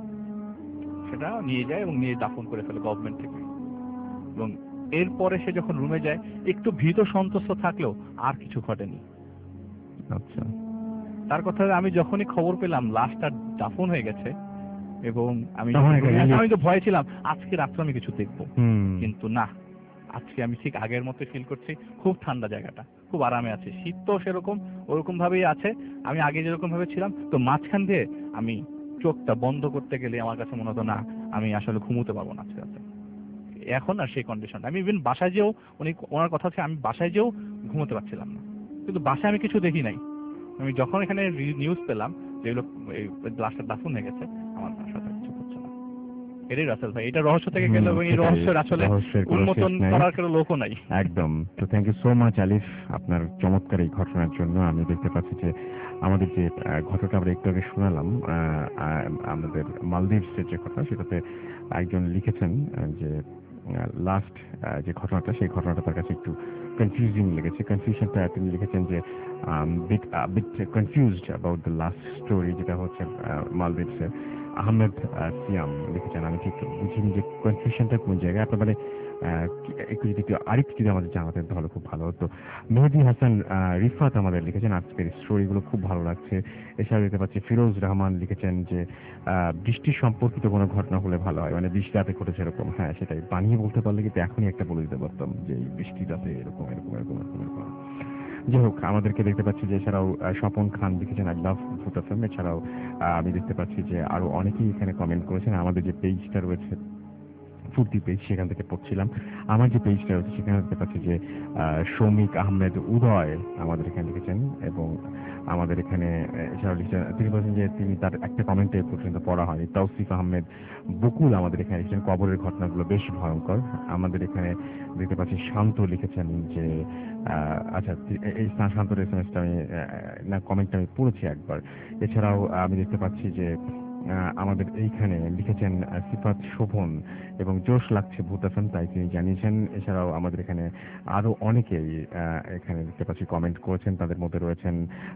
S5: সেটা নিয়ে যায় এবং নিয়ে দাফন করে ফেলে গভর্নমেন্ট থেকে। এবং এরপরে সে যখন রুমে যায়, একটু ভীত সন্ত্রস্ত থাকলেও আর কিছু ঘটেনি।
S3: আচ্ছা,
S5: তার কথা আমি যখনই খবর পেলাম লাশটা দাফন হয়ে গেছে, এবং আমি তো ভয় ছিলাম আজকে রাত্রে আমি কিছু দেখবো, কিন্তু না, আজকে আমি ঠিক আগের মতো ফিল করছি। খুব ঠান্ডা জায়গাটা, খুব আরামে আছে, শীত তো সেরকম ওরকম ভাবেই আছে, আমি আগে যেরকম ভাবে ছিলাম। তো মাঝখান দিয়ে আমি চোখটা বন্ধ করতে গেলে আমার কাছে মনে হতো না, আমি আসলে ঘুমোতে পারবো না আজকে রাতে। এখন আর সেই কন্ডিশন, আমি ইভেন বাসায় যেও, ওনার কথা হচ্ছে আমি বাসায় যেও ঘুমোতে পারছিলাম না। কিন্তু বাসায় আমি কিছু দেখি নাই। আমি যখন এখানে নিউজ পেলাম যেগুলো লাশটা দাফন হয়ে গেছে, আমার বাসাটা কিছু করছে না। এটাই রাসেল ভাই, এটা রহস্য থেকে গেল, এবং এই রহস্যের আসলে উন্মোচন করার কোনো লোকও নাই।
S3: একদম। তো থ্যাংক ইউ সো মাচ আলিফ, আপনার চমৎকার এই ঘটনার জন্য। আমি দেখতে পাচ্ছি যে আমাদের যে ঘটনাটা আমরা একটু আগে শোনালাম, আমাদের মালদ্বীপসের যে ঘটনা, সেটাতে একজন লিখেছেন যে লাস্ট যে ঘটনাটা, সেই ঘটনাটা তার কাছে একটু কনফিউজিং লেগেছে। কনফিউশনটা তিনি লিখেছেন যে bit confused about the last story, যেটা হচ্ছে মালদ্বীপসের আহমেদ সিয়াম লিখেছেন। আমি ঠিক বুঝিনি যে কনফিউশনটা কোন জায়গায়। আপনার মানে একটু যদি আরেকটু যদি আমাদের জানাতেন তাহলে খুব ভালো হতো। মেহেদি হাসান রিফাত আমাদের লিখেছেন আজকের স্টোরিগুলো খুব ভালো লাগছে। এছাড়া দেখতে পাচ্ছি ফিরোজ রহমান লিখেছেন যে বৃষ্টি সম্পর্কিত কোনো ঘটনা হলে ভালো হয়, মানে বৃষ্টি রাতে ঘটেছে এরকম। হ্যাঁ সেটাই, বানিয়ে বলতে পারলে কিন্তু এখনই একটা বলে দিতে পারতাম যে বৃষ্টি রাতে এরকম এরকম এরকম এরকম এরকম। যাই হোক, আমাদেরকে দেখতে পাচ্ছি যে এছাড়াও স্বপন খান লিখেছেন আই লাভ ভূত এফএম। এছাড়াও আমি দেখতে পাচ্ছি যে আরো অনেকেই এখানে কমেন্ট করেছেন। আমাদের যে পেজটা রয়েছে ফুর্তি পেজ, সেখান থেকে পড়ছিলাম। আমার যে পেজটা রয়েছে সেখানে দেখতে পাচ্ছি যে শৌমিক আহমেদ উদয় আমাদের এখানে লিখেছেন, এবং আমাদের এখানে এছাড়াও লিখেছেন, তিনি বলছেন যে তিনি তার একটা কমেন্টে পর্যন্ত পড়া হয়নি। তৌসিফ আহমেদ বকুল আমাদের এখানে লিখেছেন কবরের ঘটনাগুলো বেশ ভয়ঙ্কর। আমাদের এখানে দেখতে পাচ্ছি শান্ত লিখেছেন যে আচ্ছা, এই শান্তর এসএমএসটা আমি না কমেন্টটা আমি পড়েছি একবার। এছাড়াও আমি দেখতে পাচ্ছি যে আমাদের এইখানে লিখেছেন সিফাত শোভন, এবং জোশ লাগছে ভূত এফএম, তাই তিনি জানিয়েছেন। এছাড়াও আমাদের এখানে আরো অনেকেই এখানে দেখতে পাচ্ছি কমেন্ট করেছেন, তাদের মধ্যে রয়েছেন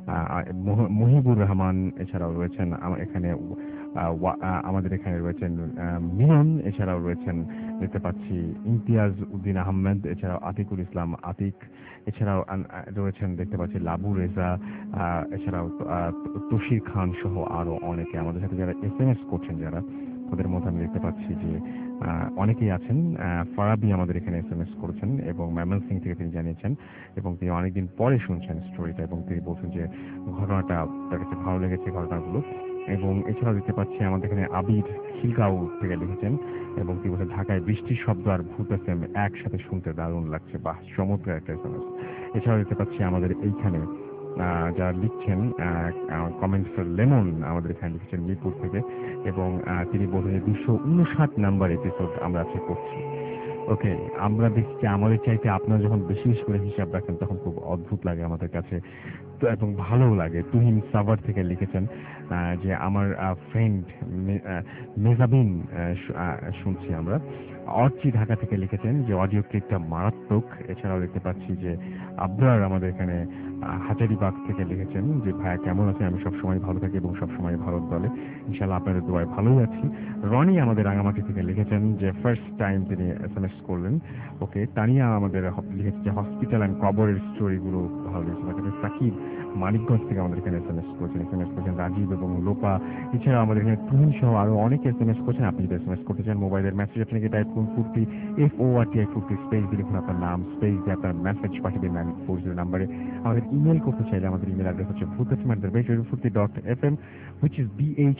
S3: মহিবুর রহমান, এছাড়াও রয়েছেন এখানে আমাদের এখানে রয়েছেন মিলন, এছাড়াও রয়েছেন দেখতে পাচ্ছি ইমতিয়াজ উদ্দিন আহমেদ, এছাড়াও আতিকুল ইসলাম আতিক, এছাড়াও রয়েছেন দেখতে পাচ্ছি লাবু রেজা, এছাড়াও তশির খান সহ আরো অনেকে আমাদের সাথে যারা এসএমএস করছেন, যারা তাদের মধ্যে আমি দেখতে পাচ্ছি যে অনেকেই আছেন। ফারাবি আমাদের এখানে এসএমএস করেছেন এবং ময়মনসিংহ থেকে তিনি জানিয়েছেন, এবং তিনি অনেকদিন পরে শুনছেন স্টোরিটা, এবং তিনি বলছেন যে ঘটনাটা তার কাছে ভালো লেগেছে ঘটনাগুলো। এবং এছাড়াও দেখতে পাচ্ছি আমাদের এখানে আবির খিলগাঁও থেকে লিখেছেন, এবং তিনি বলছেন ঢাকায় বৃষ্টির শব্দ আর ভূত এফএম একসাথে শুনতে দারুণ লাগছে, বাহ চমৎকার একটা এসএমএস। এছাড়াও দেখতে পাচ্ছি আমাদের এইখানে যারা লিখছেন কমেন্টস লেমন আমাদের এখানে লিখছেন মিরপুর থেকে, এবং তিনি বলছেন যে 259 নাম্বার এপিসোড আমরা আজকে করছি। ওকে, আমরা দেখছি আমাদের চাইতে আপনারা যখন বেশি বেশি করে হিসাব রাখেন তখন খুব অদ্ভুত লাগে আমাদের কাছে, তো এবং ভালোও লাগে। তুহিন সাভার থেকে লিখেছেন যে আমার ফ্রেন্ড মেজাবিন শুনছি আমরা। অর্চি ঢাকা থেকে লিখেছেন যে অডিও ক্লিপটা মারাত্মক। এছাড়াও দেখতে পাচ্ছি যে আবরার আমাদের এখানে হাজারিবাগ থেকে লিখেছেন যে ভাইয়া কেমন আছেন, আমি সবসময় ভালো থাকি এবং সবসময় ভারত দলে, ইনশাল্লাহ আপনাদের দোয়ায় ভালোই আছি। রনি আমাদের রাঙামাটি থেকে লিখেছেন যে ফার্স্ট টাইম তিনি এসএমএস করলেন। ওকে, তানিয়া আমাদের লিখেছে যে হসপিটাল অ্যান্ড কবরের স্টোরিগুলো ভালো লেগেছে। সাকিব মানিকগঞ্জ থেকে আমাদের এখানে এসএমএস করেছেন রাজীব এবং লোপা। এছাড়াও আমাদের এখানে তুহিন সহ আরো অনেকে এসএমএস করছেন। আপনি যদি এসএমএস করতে চান মোবাইলের মেসেজ আপনাকে টাইপ করুন ফুর্তি FORTI ফুর্তি স্পেস দিয়ে লিখুন আপনার নাম, স্পেস দিয়ে আপনার মেসেজ পাঠিয়ে দিন 940 নাম্বারে। আমাদের ইমেল করতে চাইলে আমাদের ইমেল অ্যাড্রেস হচ্ছে bhotfm@radio40.fm, which is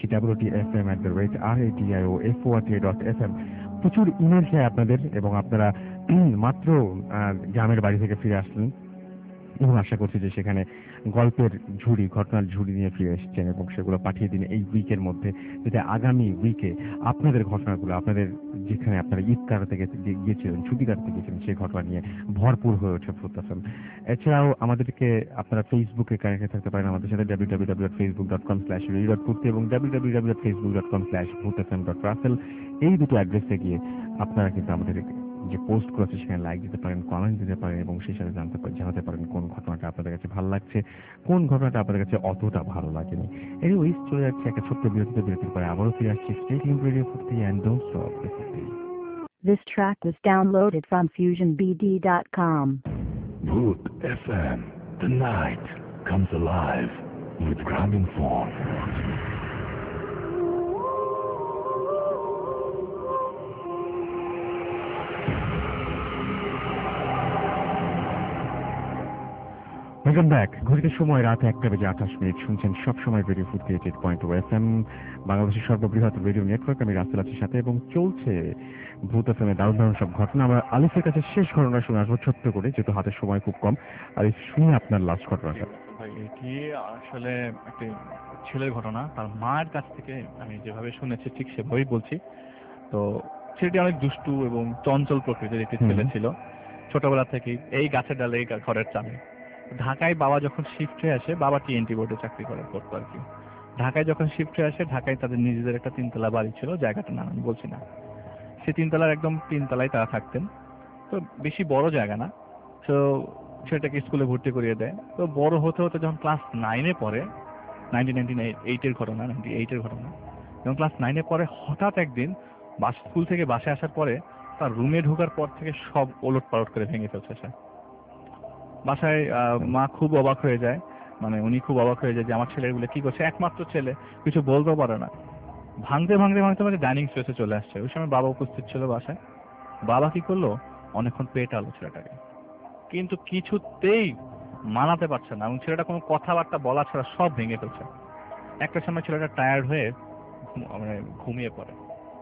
S3: BHWTFM@radio40.fm। প্রচুর ইমেল চাই আপনাদের, এবং আপনারা মাত্র গ্রামের বাড়ি থেকে ফিরে আসলেন, এবং আশা করছি যে সেখানে গল্পের ঝুড়ি, ঘটনার ঝুড়ি নিয়ে ফিরে এসেছেন, এবং সেগুলো পাঠিয়ে দিন এই উইকের মধ্যে, যাতে আগামী উইকে আপনাদের ঘটনাগুলো, আপনাদের যেখানে আপনারা ঈদ কাটাতে গিয়েছিলেন, ছুটি কাটাতে গিয়েছিলেন, সেই ঘটনা নিয়ে ভরপুর হয়ে ওঠে ভূত এফএম। এছাড়াও আমাদেরকে আপনারা ফেসবুকে কানেক্টে থাকতে পারেন আমাদের সাথে www.facebook.com/radio.purti এবং www.facebook.com/bhutfm.russell, এই দুটো অ্যাড্রেসে গিয়ে আপনারা কিন্তু আমাদের যে পোস্ট করেছে সেখানে লাইক দিতে পারেন, কমেন্ট দিতে পারেন, এবং সেই সাথে জানাতে পারেন কোন ঘটনাটা আপনাদের কাছে ভালো লাগছে, কোন ঘটনাটা আপনাদের কাছে অতটা ভালো লাগেনি। এনিওয়েজ, চলে যাচ্ছে একটা ছোট্ট বিরতির পরে আবারও ফিরে আসছি stay tuned radio Foorti and don't stop listening.
S1: This track was downloaded from FusionBD.com.
S2: Bhoot FM. The night comes alive with Gramophone.
S3: Welcome back. ঘড়িতে সময় রাত 1:28। শুনছেন সবসময় রেডিও ফুর্তি 88.2 FM, বাংলাদেশের সর্ববৃহৎ রেডিও নেটওয়ার্ক। আমি রাসেল আছি সাথে, এবং চলছে ভূত এফএমে দারুণ দারুণ সব ঘটনা। আমরা আলিফের কাছে শেষ ঘটনা শুনে আসবো ছোট্ট করে, যেহেতু হাতে সময় খুব কম। আলিফ, শুনি আপনার লাস্ট ঘটনাটা।
S5: ভাই, এটি আসলে একটি ছেলের ঘটনা। তার মায়ের কাছ থেকে আমি যেভাবে শুনেছি ঠিক সেভাবেই বলছি। তো ছেলেটি অনেক দুষ্টু এবং চঞ্চল প্রকৃতির একটি ছেলে ছিল। ছোটবেলা থেকেই এই গাছের ডালে, এই ঘরের চালে। ঢাকায় বাবা যখন শিফট হয়ে আসে, বাবা TNT বোর্ডে চাকরি করতো আর কি। ঢাকায় যখন শিফট হয়ে আসে, ঢাকায় তাদের নিজেদের একটা 3তলা বাড়ি ছিল, জায়গাটার নাম আমি বলছি না। সে 3তলার একদম 3তলায় তারা থাকতেন। তো বেশি বড় জায়গা না। তো ছেলেটাকে স্কুলে ভর্তি করিয়ে দেয়। তো বড় হতে হতে যখন ক্লাস 9-এ পড়ে, 1998-এর ঘটনা, যখন ক্লাস 9-এ পড়ে, হঠাৎ একদিন স্কুল থেকে বাসায় আসার পরে তার রুমে ঢোকার পর থেকে সব ওলট পালট করে ভেঙে ফেলছে সে। বাসায় মা খুব অবাক হয়ে যায়, মানে উনি খুব অবাক হয়ে যায় যে আমার ছেলেগুলো কি করছে, একমাত্র ছেলে, কিছু বলতেও পারে না। ভাঙতে ডাইনিং স্পেসে চলে আসছে। ওই সময় বাবা উপস্থিত ছিল বাসায়। বাবা কি করলো, অনেকক্ষণ পেটালো ছেলেটাকে, কিন্তু কিছুতেই মানাতে পারছে না, এবং ছেলেটা কোনো কথাবার্তা বলা ছাড়া সব ভেঙে ফেলছে। একটা সময় ছেলেটা টায়ার্ড হয়ে মানে ঘুমিয়ে পড়ে।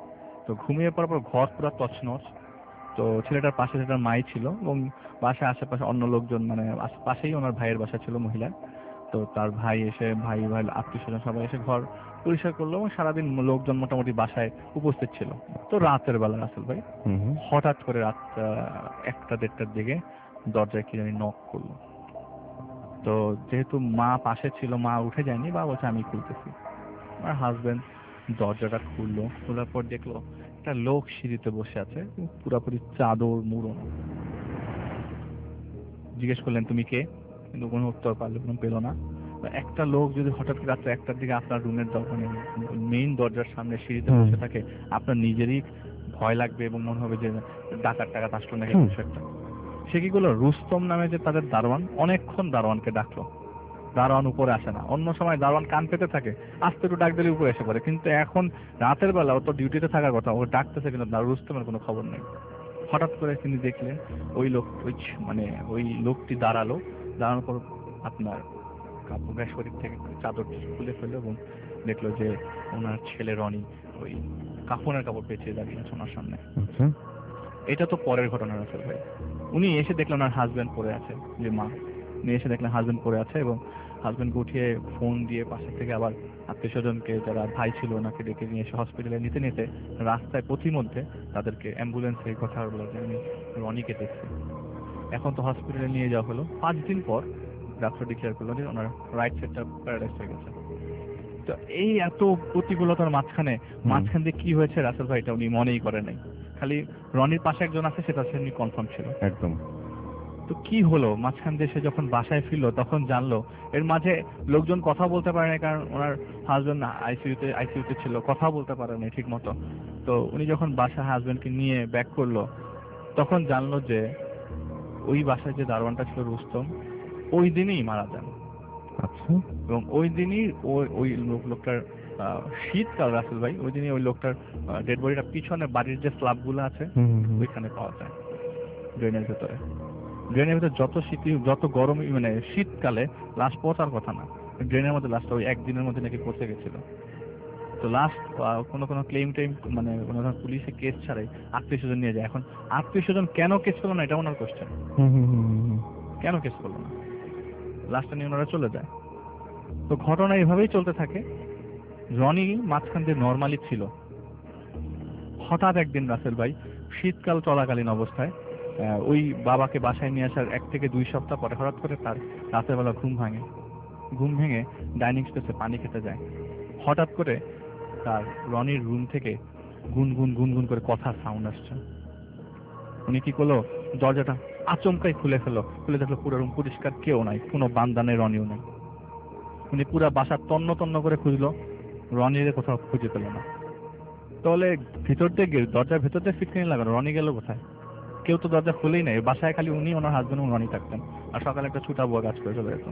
S5: তো ঘুমিয়ে পড়ার পর ঘর পুরো তছনছ। তো ছেলেটার পাশে ছেলেটার মাই ছিল এবং বাসায় আশেপাশে অন্য লোকজন, মানে পাশেই ওনার ভাইয়ের বাসা ছিল মহিলা। তো তার ভাই এসে, ভাই আত্মীয় স্বজন সবাই এসে ঘর পরিষ্কার করলো এবং সারাদিন লোকজন মোটামুটি বাসায় উপস্থিত ছিল। তো রাতের বেলা রাসেল ভাই হঠাৎ করে রাত 1টা-1:30টার দিকে দরজায় কি জানি নক করলো। তো যেহেতু মা পাশে ছিল, মা উঠে যায়নি, বা বলছে আমি খুলতেছি। আমার হাজবেন্ড দরজাটা খুললো, খোলার পর দেখলো একটা লোক সিঁড়িতে বসে আছে, পুরাপুরি চাদর মুড়োনো। জিজ্ঞেস করলেন তুমি কে, কিন্তু কোনো উত্তর পেলো না। একটা লোক যদি হঠাৎ করে রাত্রে 1টার দিকে আপনার রুমের মানে মেইন দরজার সামনে সিঁড়িতে বসে থাকে, আপনার নিজেরই ভয় লাগবে এবং মনে হবে যে ডাকাত টাকাত আসলো নাকি কিছু একটা। সে কি করলো, রুস্তম নামে যে তাদের দারোয়ান, অনেকক্ষণ দারোয়ানকে ডাকলো, দারোয়ান উপরে আসে না। অন্য সময় দারোয়ান কান পেতে থাকে, আস্তে একটু ডাক দিলে উপরে এসে পড়ে, কিন্তু এখন রাতের বেলা ও তো ডিউটিতে থাকার কথা, ও ডাকতেছে কিন্তু রুস্তমের কোনো খবর নেই। হঠাৎ করে তিনি দেখলেন ওই লোকটি দাঁড়ানোর পর আপনার কাপড় শরীর থেকে চাদর খুলে ফেললো এবং দেখলো যে ওনার ছেলে রনি ওই কাফনের কাপড় পেঁচিয়ে দাঁড়িয়ে আছে ওনার সামনে। এটা তো পরের ঘটনা রাসেল ভাই। উনি এসে দেখলেন ওনার হাজবেন্ড পড়ে আছে, যে মা, উনি এসে দেখলেন হাজবেন্ড পড়ে আছে এবং হাজবেন্ডকে উঠিয়ে ফোন দিয়ে পাশে থেকে আবার আত্মীয় স্বজনকে, যারা ভাই ছিল ওনাকে ডেকে নিয়ে এসে হসপিটালে নিতে নিতে রাস্তায় পথিমধ্যে তাদেরকে অ্যাম্বুলেন্সে এই কথা বলে যে আমি রনিকে দেখছি। এখন তো হসপিটালে নিয়ে যাওয়া হলো। 5 দিন পর ডাক্তার ডিক্লেয়ার করলো যে ওনার রাইট সাইডটা প্যারালাইজ হয়ে গেছে। তো এই এত প্রতিকূলতার মাঝখান দিয়ে কি হয়েছে রাসেল ভাই, এটা উনি মনেই করে নাই। খালি রনির পাশে একজন আছে সেটা উনি কনফার্ম ছিল
S3: একদম।
S5: তো কি হলো, মাঝখান দিয়ে সে যখন বাসায় ফিরলো তখন জানলো এর মাঝে লোকজন কথা বলতে পারে না, কারণ ওনার হাজবেন্ড আইসিইউতে ছিল, কথা বলতে পারে না ঠিক মতো। তো উনি যখন বাসায় হাজবেন্ডকে নিয়ে ব্যাক করলো তখন জানলো যে ওই বাসায় যে দারোয়ানটা ছিল রুস্তম, ওই দিনই মারা যান।
S3: আচ্ছা।
S5: এবং ওই দিনই ওই লোকটার শীতকাল রাসেল ভাই, ওই দিনই ওই লোকটার ডেড বডিটা পিছনে বাড়ির যে স্ল্যাব গুলো আছে ওইখানে পাওয়া যায় ড্রেনের ভেতরে। ড্রেনের ভেতরে যত গরম, মানে শীতকালে লাশ পচার কথা না, ড্রেনের মধ্যে লাশটা ওই একদিনের মধ্যে নাকি পচে গেছিল। তো লাস্ট কোনো ক্লেম মানে কোনো পুলিশে কেস ছাড়াই আত্মীয় স্বজন নিয়ে যায়। এখন আত্মীয় স্বজন কেন কেস করলো না, এটা ওনার কোশ্চেন। কেন কেস করলো না, লাস্টটা নিয়ে ওনারা চলে যায়। তো ঘটনা এভাবেই চলতে থাকে। রনি মাঝখান দিয়ে নর্মালি ছিল, হঠাৎ একদিন রাসেল ভাই শীতকাল চলাকালীন অবস্থায় ওই বাবাকে বাসায় নিয়ে আসার 1 থেকে 2 সপ্তাহ পরে হঠাৎ করে তার রাতের বেলা ঘুম ভেঙে ডাইনিং স্পেসে পানি খেতে যায়। হঠাৎ করে তার রনির রুম থেকে গুনগুন করে কথার সাউন্ড আসছে। উনি কি করলো, দরজাটা আচমকাই খুলে দেখলো পুরো রুম পরিষ্কার, কেউ নাই, কোনো বান্দা নেই, রনিও নেই। উনি পুরো বাসা তন্ন করে খুঁজলো, রনির কোথাও খুঁজে পেল না। তাহলে দরজার ভেতর দিয়ে ফিটকিনি লাগানো, রনি গেল কোথায়? কেউ তো দরজা খুলেই নাই, বাসায় খালি উনি, ওনার হাজবেন্ড এবং রনি থাকতেন, আর সকালে একটা ছুটা বুয়া কাজ করে চলে যেত।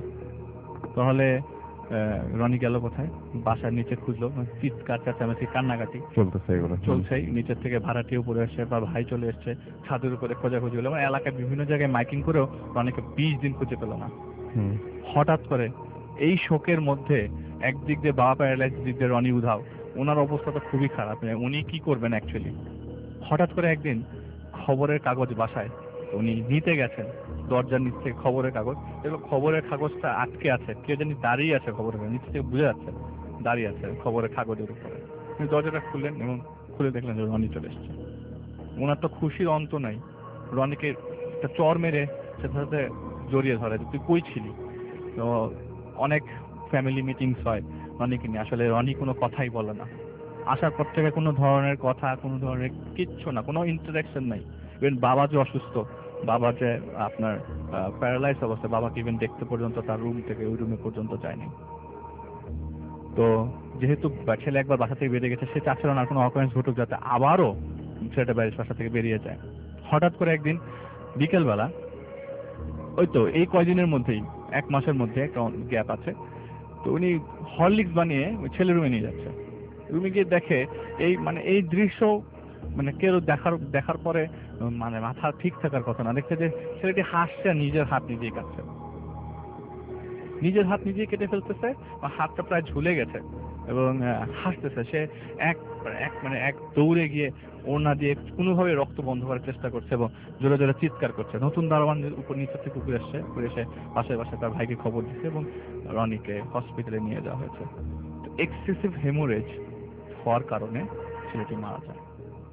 S5: তাহলে রনি গেল কোথায়? বাসার নিচে খুঁজলো, চিৎকার চেঁচামেচি কান্নাকাটি চলছেই। নিচের থেকে ভাড়াটিয়া উপরে এসছে বা ভাই চলে এসছে, ছাদের উপরে খোঁজাখুঁজি হলো, মানে এলাকায় বিভিন্ন জায়গায় মাইকিং করেও রনিকে 20 দিন খুঁজে পেল না। হঠাৎ করে এই শোকের মধ্যে একদিক দিয়ে বাবা প্যারালাইজ, দিক দিয়ে রনি উধাও, ওনার অবস্থা তো খুবই খারাপ। উনি কি করবেন অ্যাকচুয়ালি? হঠাৎ করে একদিন খবরের কাগজ বাসায় উনি নিতে গেছেন, দরজার নিচ থেকে খবরের কাগজ, এগুলো খবরের কাগজটা আটকে আছে, কে জানি দাঁড়িয়ে আছে খবরের নিচ থেকে, বুঝে যাচ্ছে দাঁড়িয়ে আছে খবরের কাগজের উপরে। উনি দরজাটা খুললেন এবং খুলে দেখলেন যে রনি চলে এসছে। ওনার তো খুশির অন্ত নাই। রনিকে একটা চর মেরে সাথে জড়িয়ে ধরে, তুই কই ছিলি? তো অনেক ফ্যামিলি মিটিংস হয় রনিকে নিয়ে, আসলে রনি কোনো কথাই বলে না। আসার পর থেকে কোনো ধরনের কথা, কোনো ধরনের কিচ্ছু না, কোনো ইন্টারাকশন নাই। ইভেন বাবা যে অসুস্থ, বাবা যে আপনার প্যারালাইজ অবস্থা, বাবাকে ইভেন দেখতে পর্যন্ত তার রুম থেকে ওই রুমে পর্যন্ত যায়নি। তো যেহেতু ছেলে একবার বাসা থেকে বেরিয়ে গেছে, সে চাচ্ছিল না কোনো অকারেন্স ঘটুক, যাতে আবারও ছেলেটা বাসা থেকে বেরিয়ে যায়। হঠাৎ করে একদিন বিকেলবেলা, ওই তো এই কয়দিনের মধ্যেই, 1 মাসের মধ্যে একটা গ্যাপ আছে, তো উনি হরলিক্স বানিয়ে ওই ছেলের রুমে নিয়ে যাচ্ছে। রুমে গিয়ে দেখে এই দৃশ্য, মানে কেউ দেখার পরে মানে মাথা ঠিক থাকার কথা না, দেখছে যে ছেলেটি হাসছে আর নিজের হাত নিজেই কাটছে, নিজের হাত নিজেই কেটে ফেলতেছে, হাতটা প্রায় ঝুলে গেছে। এবং হাসতেছে। সে এক মানে এক দৌড়ে গিয়ে ওড়না দিয়ে কোনোভাবে রক্ত বন্ধ করার চেষ্টা করছে এবং জোরে জোরে চিৎকার করছে। নতুন দারোয়ান উপর নিচে থেকে উপরে আসছে, উপরে এসে পাশে পাশে তার ভাইকে খবর দিচ্ছে এবং রনিকে হসপিটালে নিয়ে যাওয়া হয়েছে। এক্সেসিভ হেমোরেজ হওয়ার কারণে ছেলেটি মারা যায়।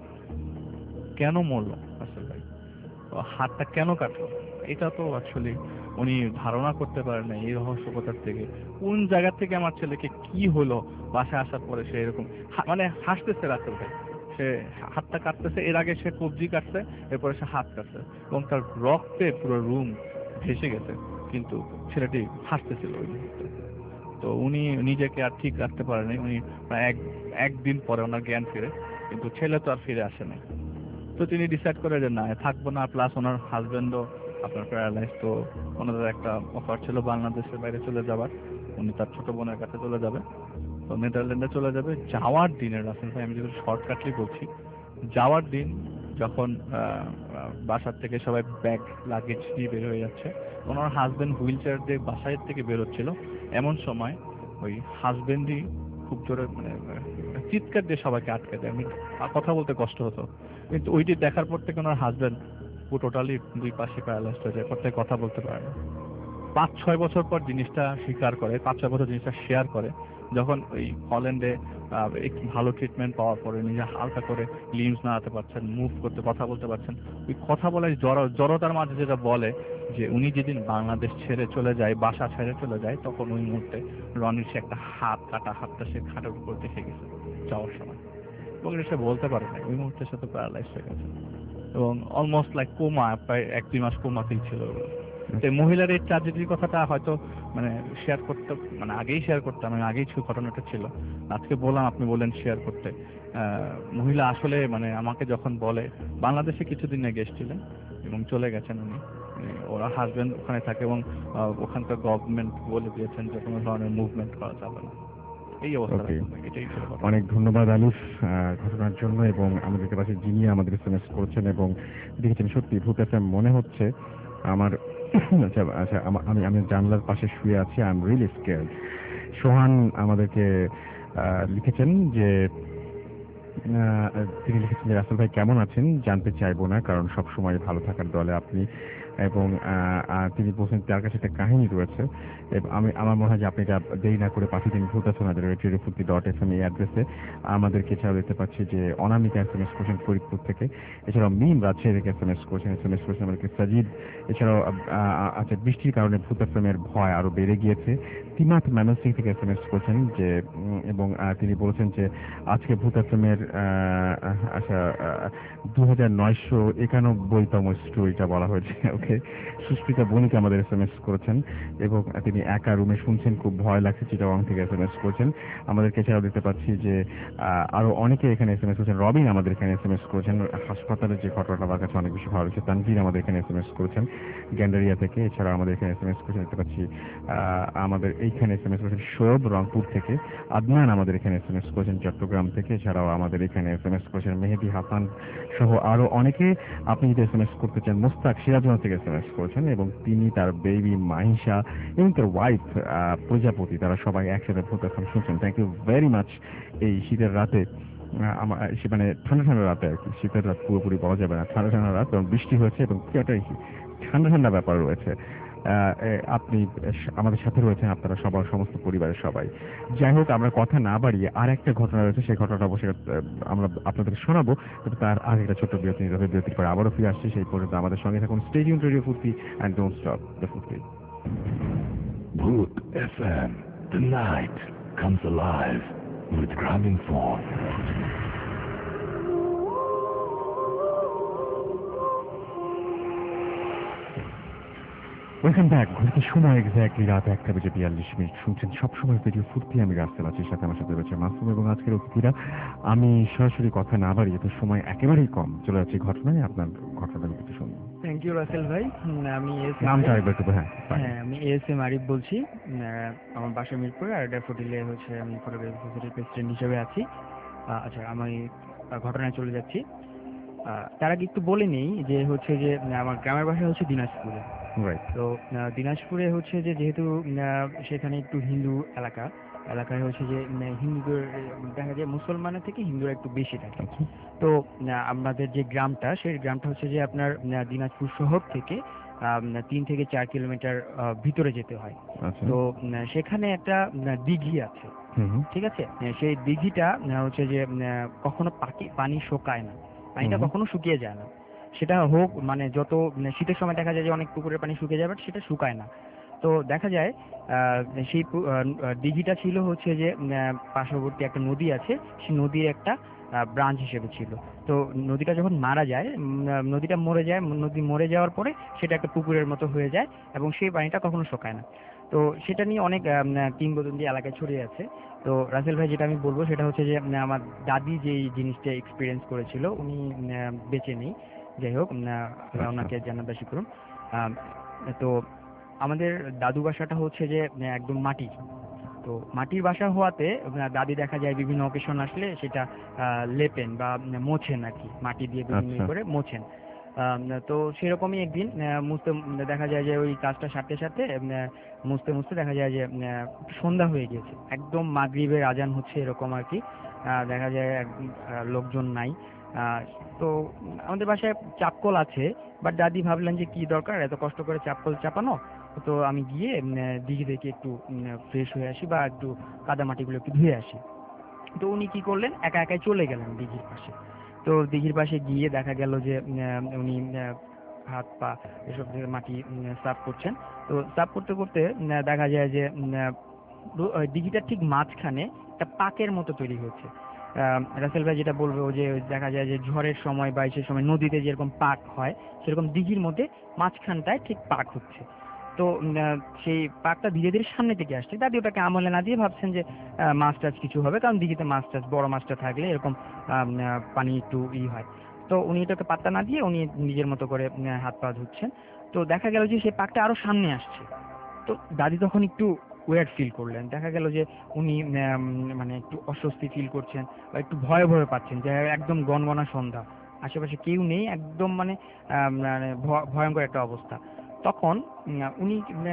S5: কেন মরল আসল ভাই, হাতটা কেন কাটলো, এটা তো অ্যাকচুয়ালি উনি ধারণা করতে পারেন না। এই রহস্যকতার থেকে কোন জায়গা থেকে আমার ছেলেকে কি হলো, বাসায় আসার পরে সে এরকম মানে হাসতেছে রাসেল ভাই। সে হাতটা কাটতেছে, এর আগে সে কবজি কাটছে, এরপরে সে হাত কাটছে এবং তার রক্তে পুরো রুম ভেসে গেছে, কিন্তু ছেলেটি হাসতেছিল ওই মুহূর্তে। তো উনি নিজেকে আর ঠিক রাখতে পারেনি। উনি প্রায় একদিন পরে ওনার জ্ঞান ফিরে, কিন্তু ছেলে তো আর ফিরে আসে না। তো তিনি ডিসাইড করে যে না থাকবো না, প্লাস ওনার হাজবেন্ডও আপনার প্যারালাইজ। তো ওনাদের একটা অফার ছিল বাংলাদেশের বাইরে চলে যাবার, উনি তার ছোট বোনের কাছে চলে যাবে, তো নেদারল্যান্ডে চলে যাবে। যাওয়ার দিনের রাসেল ভাই, আমি যদি শর্টকাটলি বলছি, যাওয়ার দিন যখন বাসার থেকে সবাই ব্যাগ লাগেজ নিয়ে বের হয়ে যাচ্ছে, ওনার হাজবেন্ড হুইল চেয়ার দিয়ে বাসায় থেকে বেরোচ্ছিল, এমন সময় ওই হাজবেন্ডই খুব জোরে মানে চিৎকার দিয়ে সবাইকে আটকে দেয়। আমি কথা বলতে কষ্ট হতো, কিন্তু ওইটি দেখার পর থেকে ওনার হাজবেন্ড টোটালি দুই পাশে প্যারালাইজড হয়ে যায়, কোথায় কথা বলতে পারে না। 5-6 বছর পর জিনিসটা স্বীকার করে, 5-6 বছর জিনিসটা শেয়ার করে, যখন ওই হল্যান্ডে একটু ভালো ট্রিটমেন্ট পাওয়ার পরে নিজে হালকা করে লিম্স নাড়াতে পারছেন, মুভ করতে, কথা বলতে পারছেন। ওই কথা বলার জড়তার মাঝে যেটা বলে যে উনি যেদিন বাংলাদেশ ছেড়ে চলে যায়, বাসা ছেড়ে চলে যায়, তখন ওই মুহূর্তে রনির সে একটা হাত কাটা হাতটা সে খাটের উপর দেখে গেছে যাওয়ার সময়, এবং সে বলতে পারে না। ওই মুহূর্তে সে তো প্যারালাইজ হয়ে গেছে এবং অলমোস্ট লাইক কোমা, প্রায় 1-2 মাস কোমাতেই ছিল। মহিলার এই ট্র্যাজেডির কথাটা হয়তো মানে শেয়ার করতে মানে আগেই শেয়ার করতাম, আমি আগেই ঘটনাটা ছিল, আজকে বললাম, আপনি বললেন শেয়ার করতে। মহিলা আসলে মানে আমাকে যখন বলে, বাংলাদেশে কিছুদিন আগে এসেছিলেন এবং চলে গেছেন উনি, ওরা হাজবেন্ড ওখানে থাকে এবং ওখানকার গভর্নমেন্ট বলে দিয়েছেন যে কোনো ধরনের মুভমেন্ট করা যাবে না। এই অবস্থা। এটাই ছিল।
S3: অনেক ধন্যবাদ আলিফ ঘটনার জন্য, এবং আমাদেরকে পাশে যিনি আমাদের এসএমএস করেছেন এবং দেখেছেন, সত্যি ভূত এফএম মনে হচ্ছে আমার। আচ্ছা আচ্ছা, আমি জানলার পাশে শুয়ে আছি, I am really scared. Sohan আমাদেরকে লিখেছেন যে তিনি লিখেছেন যে রাসেল ভাই কেমন আছেন, জানতে চাইবো না, কারণ সব সময় ভালো থাকার দলে আপনি। এবং তিনি বলছেন তার কাছে একটা কাহিনী রয়েছে, এবং আমার মনে হয় যে আপনি এটা দেরি না করে পাঠিয়ে দিন ভূতাসনাদের@radiofurti.fm এই অ্যাড্রেসে। আমাদেরকে এছাড়াও দেখতে পাচ্ছি যে অনামিকা এসএমএস করেছেন ফরিদপুর থেকে, এছাড়াও মিম রাজশাহী থেকে এসএমএস করেছেন আমাদেরকে সাজিদ। এছাড়াও আচ্ছা, বৃষ্টির কারণে ভূত এফএমের ভয় আরো বেড়ে গিয়েছে। তিমাত ময়মনসিংহ থেকে এসএমএস করেছেন যে, এবং তিনি বলেছেন যে আজকে ভূত এফএমের আচ্ছা 2991তম স্টোরিটা বলা হয়েছে। ওকে, সুস্মিতা বণিক আমাদের এসএমএস করেছেন এবং তিনি একা রুমে শুনছেন, খুব ভয় লাগছে, চিটাগং থেকে এসএমএস করেছেন আমাদেরকে। এছাড়াও দেখতে পাচ্ছি যে আরো অনেকে এখানে এসএমএস করেছেন। রবিন আমাদের এখানে এসএমএস করেছেন, হাসপাতালের যে ঘটনাটা আমার কাছে অনেক বেশি ভালো লাগছে। তানভীর আমাদের এখানে এসএমএস করেছেন গ্যান্ডারিয়া থেকে। এছাড়াও আমাদের এখানে এসএমএস করেছেন, দেখতে পাচ্ছি আমাদের এইখানে এসএমএস করেছেন শোয়েব রংপুর থেকে। আদনান আমাদের এখানে এসএমএস করেছেন চট্টগ্রাম থেকে। এছাড়াও আমাদের এখানে এসএমএস করেছেন মেহেদি হাসান সহ আরো অনেকে। আপনি যদি এসএমএস করতে চান, মোস্তাক সিরাজগঞ্জ থেকে এসএমএস করেছেন, এবং তিনি, তার বেবি মাহিশা এবং তার ওয়াইফ প্রজাপতি, তারা সবাই একসাথে ভূত এফএম শুনছেন। Thank you very much. এই শীতের রাতে মানে ঠান্ডা রাতে আর কি, শীতের রাত পুরোপুরি বলা যাবে না, ঠান্ডা রাত, এবং বৃষ্টি হয়েছে এবং একটা ঠান্ডা ব্যাপার রয়েছে। আপনি আমাদের সাথে রয়েছেন, আপনারা সবার সমস্ত পরিবারের সবাই। যাই হোক, আমরা কথা না বাড়িয়ে আর একটা ঘটনা রয়েছে, সেই ঘটনাটা অবশ্যই আমরা আপনাদের শোনাবো, কিন্তু তার আগে একটা ছোট্ট বিরতি নিতে হবে। বিরতির পরে আবারও ফিরে আসছি, সেই পর্যন্ত আমাদের সঙ্গে থাকুন। Stay tuned radio Foorti and don't stop the Foorti.
S2: Bhoot FM. The night comes alive with Gramophone.
S3: Welcome back. ঘড়িতে সময় এক্স্যাক্টলি রাত 1:42। শুনছেন সবসময় রেডিও ফুর্তি। আমি রাস্তা আছি, সাথে আমার সাথে রয়েছে মাসুম এবং আজকের অতিথিরা। আমি সরাসরি কথা না বাড়িয়ে, তো সময় একেবারেই কম, চলে যাচ্ছি ঘটনায়। আপনার ঘটনাটা কিছু শুনুন।
S7: থ্যাংক ইউ রাসেল ভাই। আমি
S3: নামটা আরেকবার একটু। হ্যাঁ,
S7: আমি এএসএম আরিফ বলছি। আমার বাসা মিরপুরে, আর ড্যাফোডিলে হচ্ছে আমি ফটোগ্রাফি সোসাইটির প্রেসিডেন্ট হিসেবে আছি। আচ্ছা, আমি ঘটনায় চলে যাচ্ছি। তার আগে একটু বলে নেই যে হচ্ছে যে আমার গ্রামের বাসা হচ্ছে দিনাজপুরে। তো দিনাজপুরে হচ্ছে যে যেহেতু সেখানে একটু হিন্দু এলাকা, এলাকায় হচ্ছে যে হিন্দুদের দেখা যায় মুসলমানের থেকে হিন্দুরা একটু বেশি থাকে।
S3: আচ্ছা
S7: তো আমাদের যে গ্রামটা সেই গ্রামটা হচ্ছে যে আপনার দিনাজপুর শহর থেকে 3 থেকে 4 কিলোমিটার ভিতরে যেতে হয়।
S3: আচ্ছা
S7: তো সেখানে একটা দিঘি আছে,
S3: হুম হুম
S7: ঠিক আছে? সেই দিঘিটা হচ্ছে যে কখনো পানি শুকায় না, পানিটা
S3: হুম।
S7: কখনো শুকিয়ে যায় না। সেটা হোক মানে যত শীতের সময় দেখা যায় যে অনেক পুকুরের পানি শুকিয়ে যায়, বাট সেটা শুকায় না। তো দেখা যায় সেই দিঘিটা ছিল হচ্ছে যে পার্শ্ববর্তী একটা নদী আছে, সেই নদীর একটা ব্রাঞ্চ হিসেবে ছিল। তো নদীটা যখন মারা যায়, নদীটা মরে যায়, নদী মরে যাওয়ার পরে সেটা একটা পুকুরের মতো হয়ে যায় এবং সেই পানিটা কখনো শুকায় না। তো সেটা নিয়ে অনেক কিংবদন্তি এলাকায় ছড়িয়ে আছে। তো রাসেল ভাই, যেটা আমি বলবো সেটা হচ্ছে যে আমার দাদি যেই জিনিসটা এক্সপিরিয়েন্স করেছিল, উনি বেঁচে নেই, যাই হোক আল্লাহ ওনাকে জান্নাতবাসী করুন। আম, তো আমাদের দাদু বাসাটা হচ্ছে যে একদম মাটির। তো মাটির বাসা হওয়াতে দাদি দেখা যায় বিভিন্ন অকেশন আসলে সেটা লেপেন বা মোছেন আর কি, মাটি দিয়ে বিভিন্ন
S3: আচ্ছা।
S7: করে মোছেন। তো সেরকমই একদিন মুছতে দেখা যায় যে ওই কাজটা সারতে সারতে মুছতে মুছতে দেখা যায় যে সন্ধ্যা হয়ে গিয়েছে, একদম মাগরিবের আজান হচ্ছে এরকম আর কি। দেখা যায় লোকজন নাই। আহ, তো আমাদের বাসায় চাপকল আছে, বাট দাদি ভাবলেন যে কি দরকার এত কষ্ট করে চাপকল চাপানো, তো আমি গিয়ে দিঘি থেকে একটু ফ্রেশ হয়ে আসি বা একটু কাদামাটিগুলো একটু ধুয়ে আসি। তো উনি কি করলেন, একা একাই চলে গেলেন দিঘির পাশে। তো দিঘির পাশে গিয়ে দেখা গেল যে উনি হাত পা এসব দিয়ে মাটি সাফ করছেন। তো সাফ করতে করতে দেখা যায় যে দিঘিটার ঠিক মাঝখানে একটা পাকের মতো তৈরি হচ্ছে। রাসেল ভাই যেটা বলবো যে দেখা যায় যে ঝড়ের সময় বা সেই সময় নদীতে যেরকম পাক হয়, সেরকম দিঘির মধ্যে মাঝখানটায় ঠিক পাক হচ্ছে। তো সেই পাকটা ধীরে ধীরে সামনে থেকে আসছে। দাদি ওটাকে আমলে না দিয়ে ভাবছেন যে মাছ টাছ কিছু হবে, কারণ দিঘিতে মাছ টাছ বড় মাছটা থাকলে এরকম পানি একটু হয়। তো উনি এটাকে পাত্তা না দিয়ে উনি নিজের মতো করে হাত পা ধুচ্ছেন। তো দেখা গেল যে সেই পাকটা আরো সামনে আসছে। তো দাদি তখন একটু ওয়ার্ড ফিল করলেন, দেখা গেল যে উনি মানে একটু অস্বস্তি ফিল করছেন বা একটু ভয় ভয় পাচ্ছেন, যে একদম গনগনা সন্ধ্যা, আশেপাশে কেউ নেই, একদম মানে মানে ভয়ঙ্কর একটা অবস্থা। তখন উনি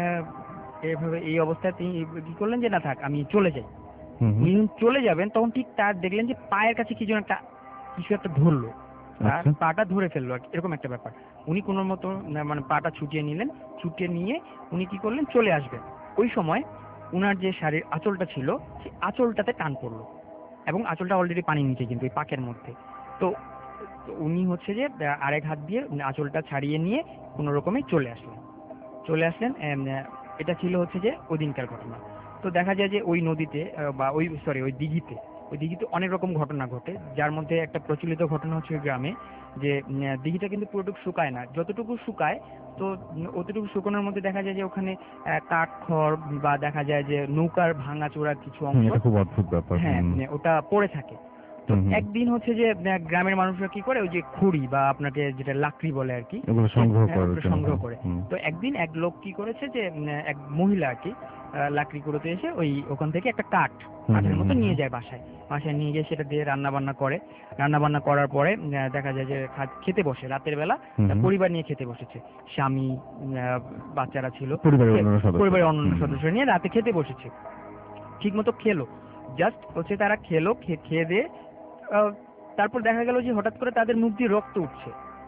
S7: এভাবে এই অবস্থায় তিনি কি করলেন যে না থাক আমি চলে যাই।
S3: হুম হুম।
S7: উনি যখন চলে যাবেন তখন ঠিক তার দেখলেন যে পায়ের কাছে কিছু একটা ধরলো, তার
S3: আচ্ছা
S7: পাটা ধরে ফেললো আর কি, এরকম একটা ব্যাপার। উনি কোনো মতো মানে পাটা ছুটিয়ে নিলেন, ছুটিয়ে নিয়ে উনি কি করলেন চলে আসবেন। ওই সময় উনার যে শাড়ির আঁচলটা ছিল সেই আঁচলটাতে টান পড়লো, এবং আঁচলটা অলরেডি পানির নিচে কিন্তু ওই পাকের মধ্যে। তো তো উনি হচ্ছে যে আরেক হাত দিয়ে আঁচলটা ছাড়িয়ে নিয়ে কোনো রকমে চলে আসলেন। এটা ছিল হচ্ছে যে ওদিনকার ঘটনা। তো দেখা যায় যে ওই নদীতে বা ওই দিঘিতে অনেক রকম ঘটনা ঘটে, যার মধ্যে একটা প্রচলিত ঘটনা হচ্ছে ওই গ্রামে যে দিঘিটা কিন্তু পুরোটুকু শুকায় না, যতটুকু শুকায় তো অতটুকু শুকানোর মধ্যে দেখা যায় যে ওখানে কাঠ খড় বা দেখা যায় যে নৌকার ভাঙা চোরা কিছু
S3: হুম,
S7: অংশ,
S3: এটা খুব অদ্ভুত ব্যাপার।
S7: হ্যাঁ
S3: হুম
S7: ওটা পড়ে থাকে। তো
S3: হুম হুম।
S7: একদিন হচ্ছে যে গ্রামের মানুষরা কি করে, ওই যে খড়ি বা আপনাকে যেটা লাকড়ি বলে আর কি,
S3: এগুলো সংগ্রহ
S7: হ্যাঁ,
S3: করার
S7: ওগুলো
S3: জন্য।
S7: সংগ্রহ করে।
S3: হুম
S7: তো একদিন এক লোক কি করেছে যে এক মহিলা আর কি লাকড়ি কুড়োতে এসে ওখান থেকে একটা কাঠের মতো নিয়ে যায় বাসায় নিয়ে গিয়ে সেটা দিয়ে রান্না বান্না করার পরে দেখা যায় যে খেতে বসে রাতের বেলা,
S3: হুম
S7: তার
S3: হুম।
S7: পরিবার নিয়ে খেতে বসেছে, স্বামী বাচ্চারা ছিল,
S3: পরিবারের অন্যান্য সদস্য।
S7: পরিবারের অন্যান্য
S3: হুম।
S7: সদস্য নিয়ে রাতে খেতে বসেছে। ঠিক মতো খেলো, জাস্ট হচ্ছে তারা খেলো, খেয়ে দিয়ে আহ, তারপর দেখা গেল যে হঠাৎ করে তাদের মুখ দিয়ে রক্ত উঠছে,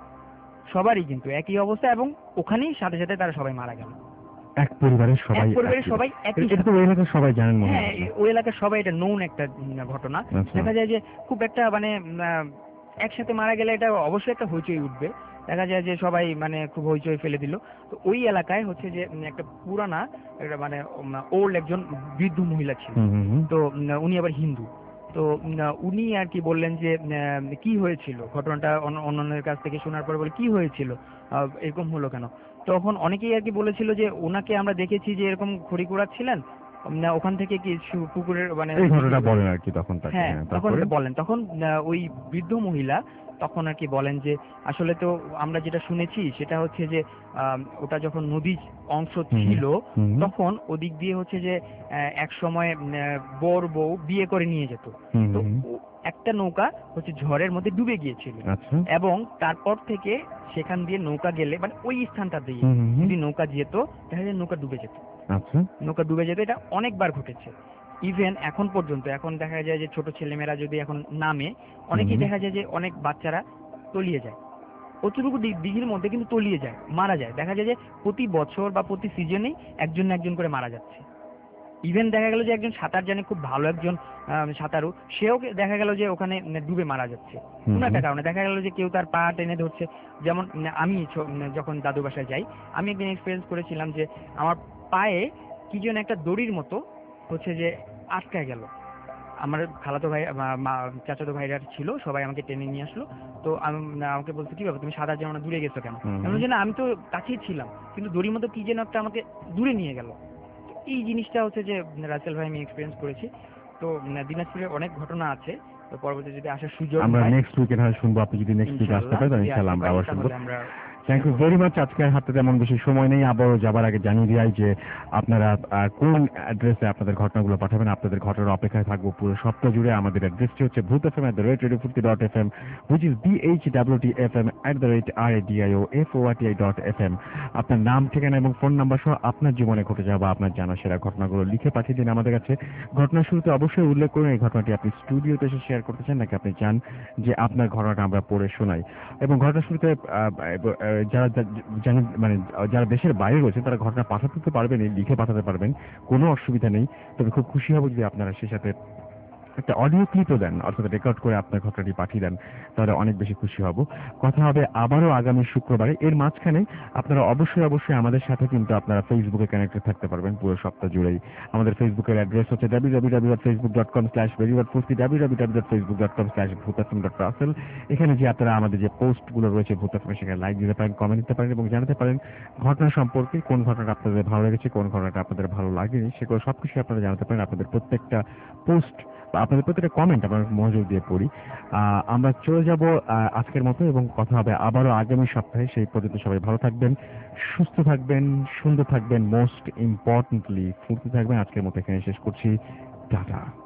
S7: সবারই কিন্তু একই অবস্থা, এবং ওখানেই সাথে সাথে তারা সবাই মারা গেল।
S3: এক পরিবারের সবাই
S7: সবাই একই
S3: এটা তো ওই এলাকার সবাই জানেন মনে
S7: হ্যাঁ,
S3: হয়।
S7: ওই এলাকার সবাই, এটা নোন একটা ঘটনা।
S3: আচ্ছা।
S7: দেখা যায় যে খুব একটা মানে একসাথে মারা গেলে এটা অবশ্যই একটা হইচই উঠবে, দেখা যায় যে সবাই মানে খুব হইচই ফেলে দিল। তো ওই এলাকায় হচ্ছে যে একটা পুরানা একটা মানে ওল্ড একজন বৃদ্ধ মহিলা ছিল।
S3: হুম হুম হুম।
S7: তো উনি আবার হিন্দু। তো উনি আর কি বললেন যে কি হয়েছিল, ঘটনাটা অন্যদের কাছ থেকে শোনার পরে বলে কি হয়েছিল, এরকম হলো কেন। তখন অনেকেই আর কি বলেছিল যে ওনাকে আমরা দেখেছি যে এরকম খড়ি কুড়াচ্ছিলেন, ওখান থেকে কিছু পুকুরের মানে
S3: এই ঘটনাটা বলেন আর কি তখন তাকে।
S7: হ্যাঁ
S3: হ্যাঁ,
S7: তখন
S3: তারপরে?
S7: এটা বলেন, তখন ওই বৃদ্ধ মহিলা তখন আর কি বলেন যে আসলে তো আমরা যেটা শুনেছি সেটা হচ্ছে যে ওটা যখন নদীর অংশ ছিল
S3: হুম হুম।
S7: তখন ওদিক দিয়ে হচ্ছে যে এক সময় বর বউ বিয়ে করে নিয়ে যেত।
S3: হুম
S7: তো
S3: হুম।
S7: একটা নৌকা হচ্ছে ঝড়ের মধ্যে ডুবে গিয়েছিল,
S3: আচ্ছা।
S7: এবং তারপর থেকে সেখান দিয়ে নৌকা গেলে মানে ওই স্থানটা দিয়ে
S3: হুম হুম হুম।
S7: যদি নৌকা যেত দেখা যায় নৌকা ডুবে যেত।
S3: আচ্ছা।
S7: নৌকা ডুবে যেত, এটা অনেকবার ঘটেছে। ইভেন এখন পর্যন্ত এখন দেখা যায় যে ছোট ছেলেমেয়েরা যদি এখন নামে অনেকেই দেখা যায় যে অনেক বাচ্চারা তলিয়ে যায়, অতটুকু দিঘির মধ্যে কিন্তু তলিয়ে যায়, মারা যায়। দেখা যায় যে প্রতি বছর বা প্রতি সিজনেই একজন না একজন করে মারা যাচ্ছে। ইভেন দেখা গেল যে একজন সাঁতার জানে, খুব ভালো একজন সাঁতারু, সেও দেখা গেল যে ওখানে ডুবে মারা যাচ্ছে কোনো একটা কারণে। দেখা গেল যে কেউ তার পা টেনে ধরছে। যেমন আমি যখন দাদু বাসায় যাই, আমি একদিন এক্সপিরিয়েন্স করেছিলাম যে আমার পায়ে কি যেন একটা দড়ির মতো হচ্ছে যে আটকায় গেল। আমার খালাতো ভাই চাচাতো ভাইরা ছিল, সবাই আমাকে টেনে নিয়ে আসলো। তো আমাকে বলছে কি ব্যাপার, তুমি সাঁতার যেমন দূরে গেছো কেন? আমি বলছি না, আমি তো কাছেই ছিলাম, কিন্তু দড়ির মতো কি যেন একটা আমাকে দূরে নিয়ে গেল। এই জিনিসটা হচ্ছে যে রাসেল ভাই আমি এক্সপিরিয়েন্স করেছি। তো দিনাজপুরে অনেক ঘটনা আছে, তো পরবর্তীতে যদি আসার সুযোগ
S3: আমরা নেক্সট উইকে হয় শুনবো। আপনি যদি নেক্সট উইকে আসতে পারেন ইনশাআল্লাহ আমরা আবার শুনবো। Thank you very much. আজকের হাতে তেমন বেশি সময় নেই, আবারও যাবার আগে জানিয়ে দিই যে আপনারা কোন অ্যাড্রেসে আপনাদের ঘটনাগুলো পাঠাবেন। আপনাদের ঘটনার অপেক্ষায় থাকবো পুরো সপ্তাহ জুড়ে। আমাদের অ্যাড্রেসটি হচ্ছে bhutfm@radiofurti.fm, which is bhwtfm@radiofurti.fm। আপনার নাম, ঠিকানা এবং ফোন নাম্বার সহ আপনার জীবনে ঘটে যাওয়া বা আপনার জানা সেরা ঘটনাগুলো লিখে পাঠিয়ে দিন আমাদের কাছে। ঘটনার শুরুতে অবশ্যই উল্লেখ করুন এই ঘটনাটি আপনি স্টুডিওতে এসে শেয়ার করতে চান নাকি আপনি চান যে আপনার ঘটনাটা আমরা পড়ে শোনাই। এবং ঘটনার শুরুতে যারা জানেন মানে যারা দেশের বাইরে রয়েছে তারা ঘটনা পাঠাতে তো পারবেন, লিখে পাঠাতে পারবেন, কোনো অসুবিধা নেই। তবে খুব খুশি হব যদি আপনারা সে সাথে একটা অডিও ক্লিপও দেন, অর্থাৎ রেকর্ড করে আপনার ঘটনাটি পাঠিয়ে দেন, তাহলে অনেক বেশি খুশি হব। কথা হবে আবারও আগামী শুক্রবারে। এর মাঝখানে আপনারা অবশ্যই আমাদের সাথে কিন্তু আপনারা ফেসবুকে কানেক্টেড থাকতে পারবেন পুরো সপ্তাহ জুড়েই। আমাদের ফেসবুকের অ্যাড্রেস হচ্ছে www.facebook.com/veryworldfurti, www.facebook.com/bhutfm.russell। এখানে যে আপনারা আমাদের যে পোস্টগুলো রয়েছে ভূতফম, সেখানে লাইক দিতে পারেন, কমেন্ট দিতে পারেন এবং জানাতে পারেন ঘটনা সম্পর্কে, কোন ঘটনাটা আপনাদের ভালো লেগেছে, কোন ঘটনাটা আপনাদের ভালো লাগেনি, সেগুলো সবকিছু আপনারা জানাতে পারেন। আপনাদের প্রত্যেকটা পোস্ট বা আপনাদের প্রত্যেকটা কমেন্ট আমরা মনোযোগ দিয়ে পড়ি। আমরা চলে যাব আজকের মতো এবং কথা হবে আবারও আগামী সপ্তাহে। সেই পর্যন্ত সবাই ভালো থাকবেন, সুস্থ থাকবেন, সুন্দর থাকবেন, মোস্ট ইম্পর্টেন্টলি ফুর্তি থাকবেন। আজকের মতো এখানে শেষ করছি। টাটা।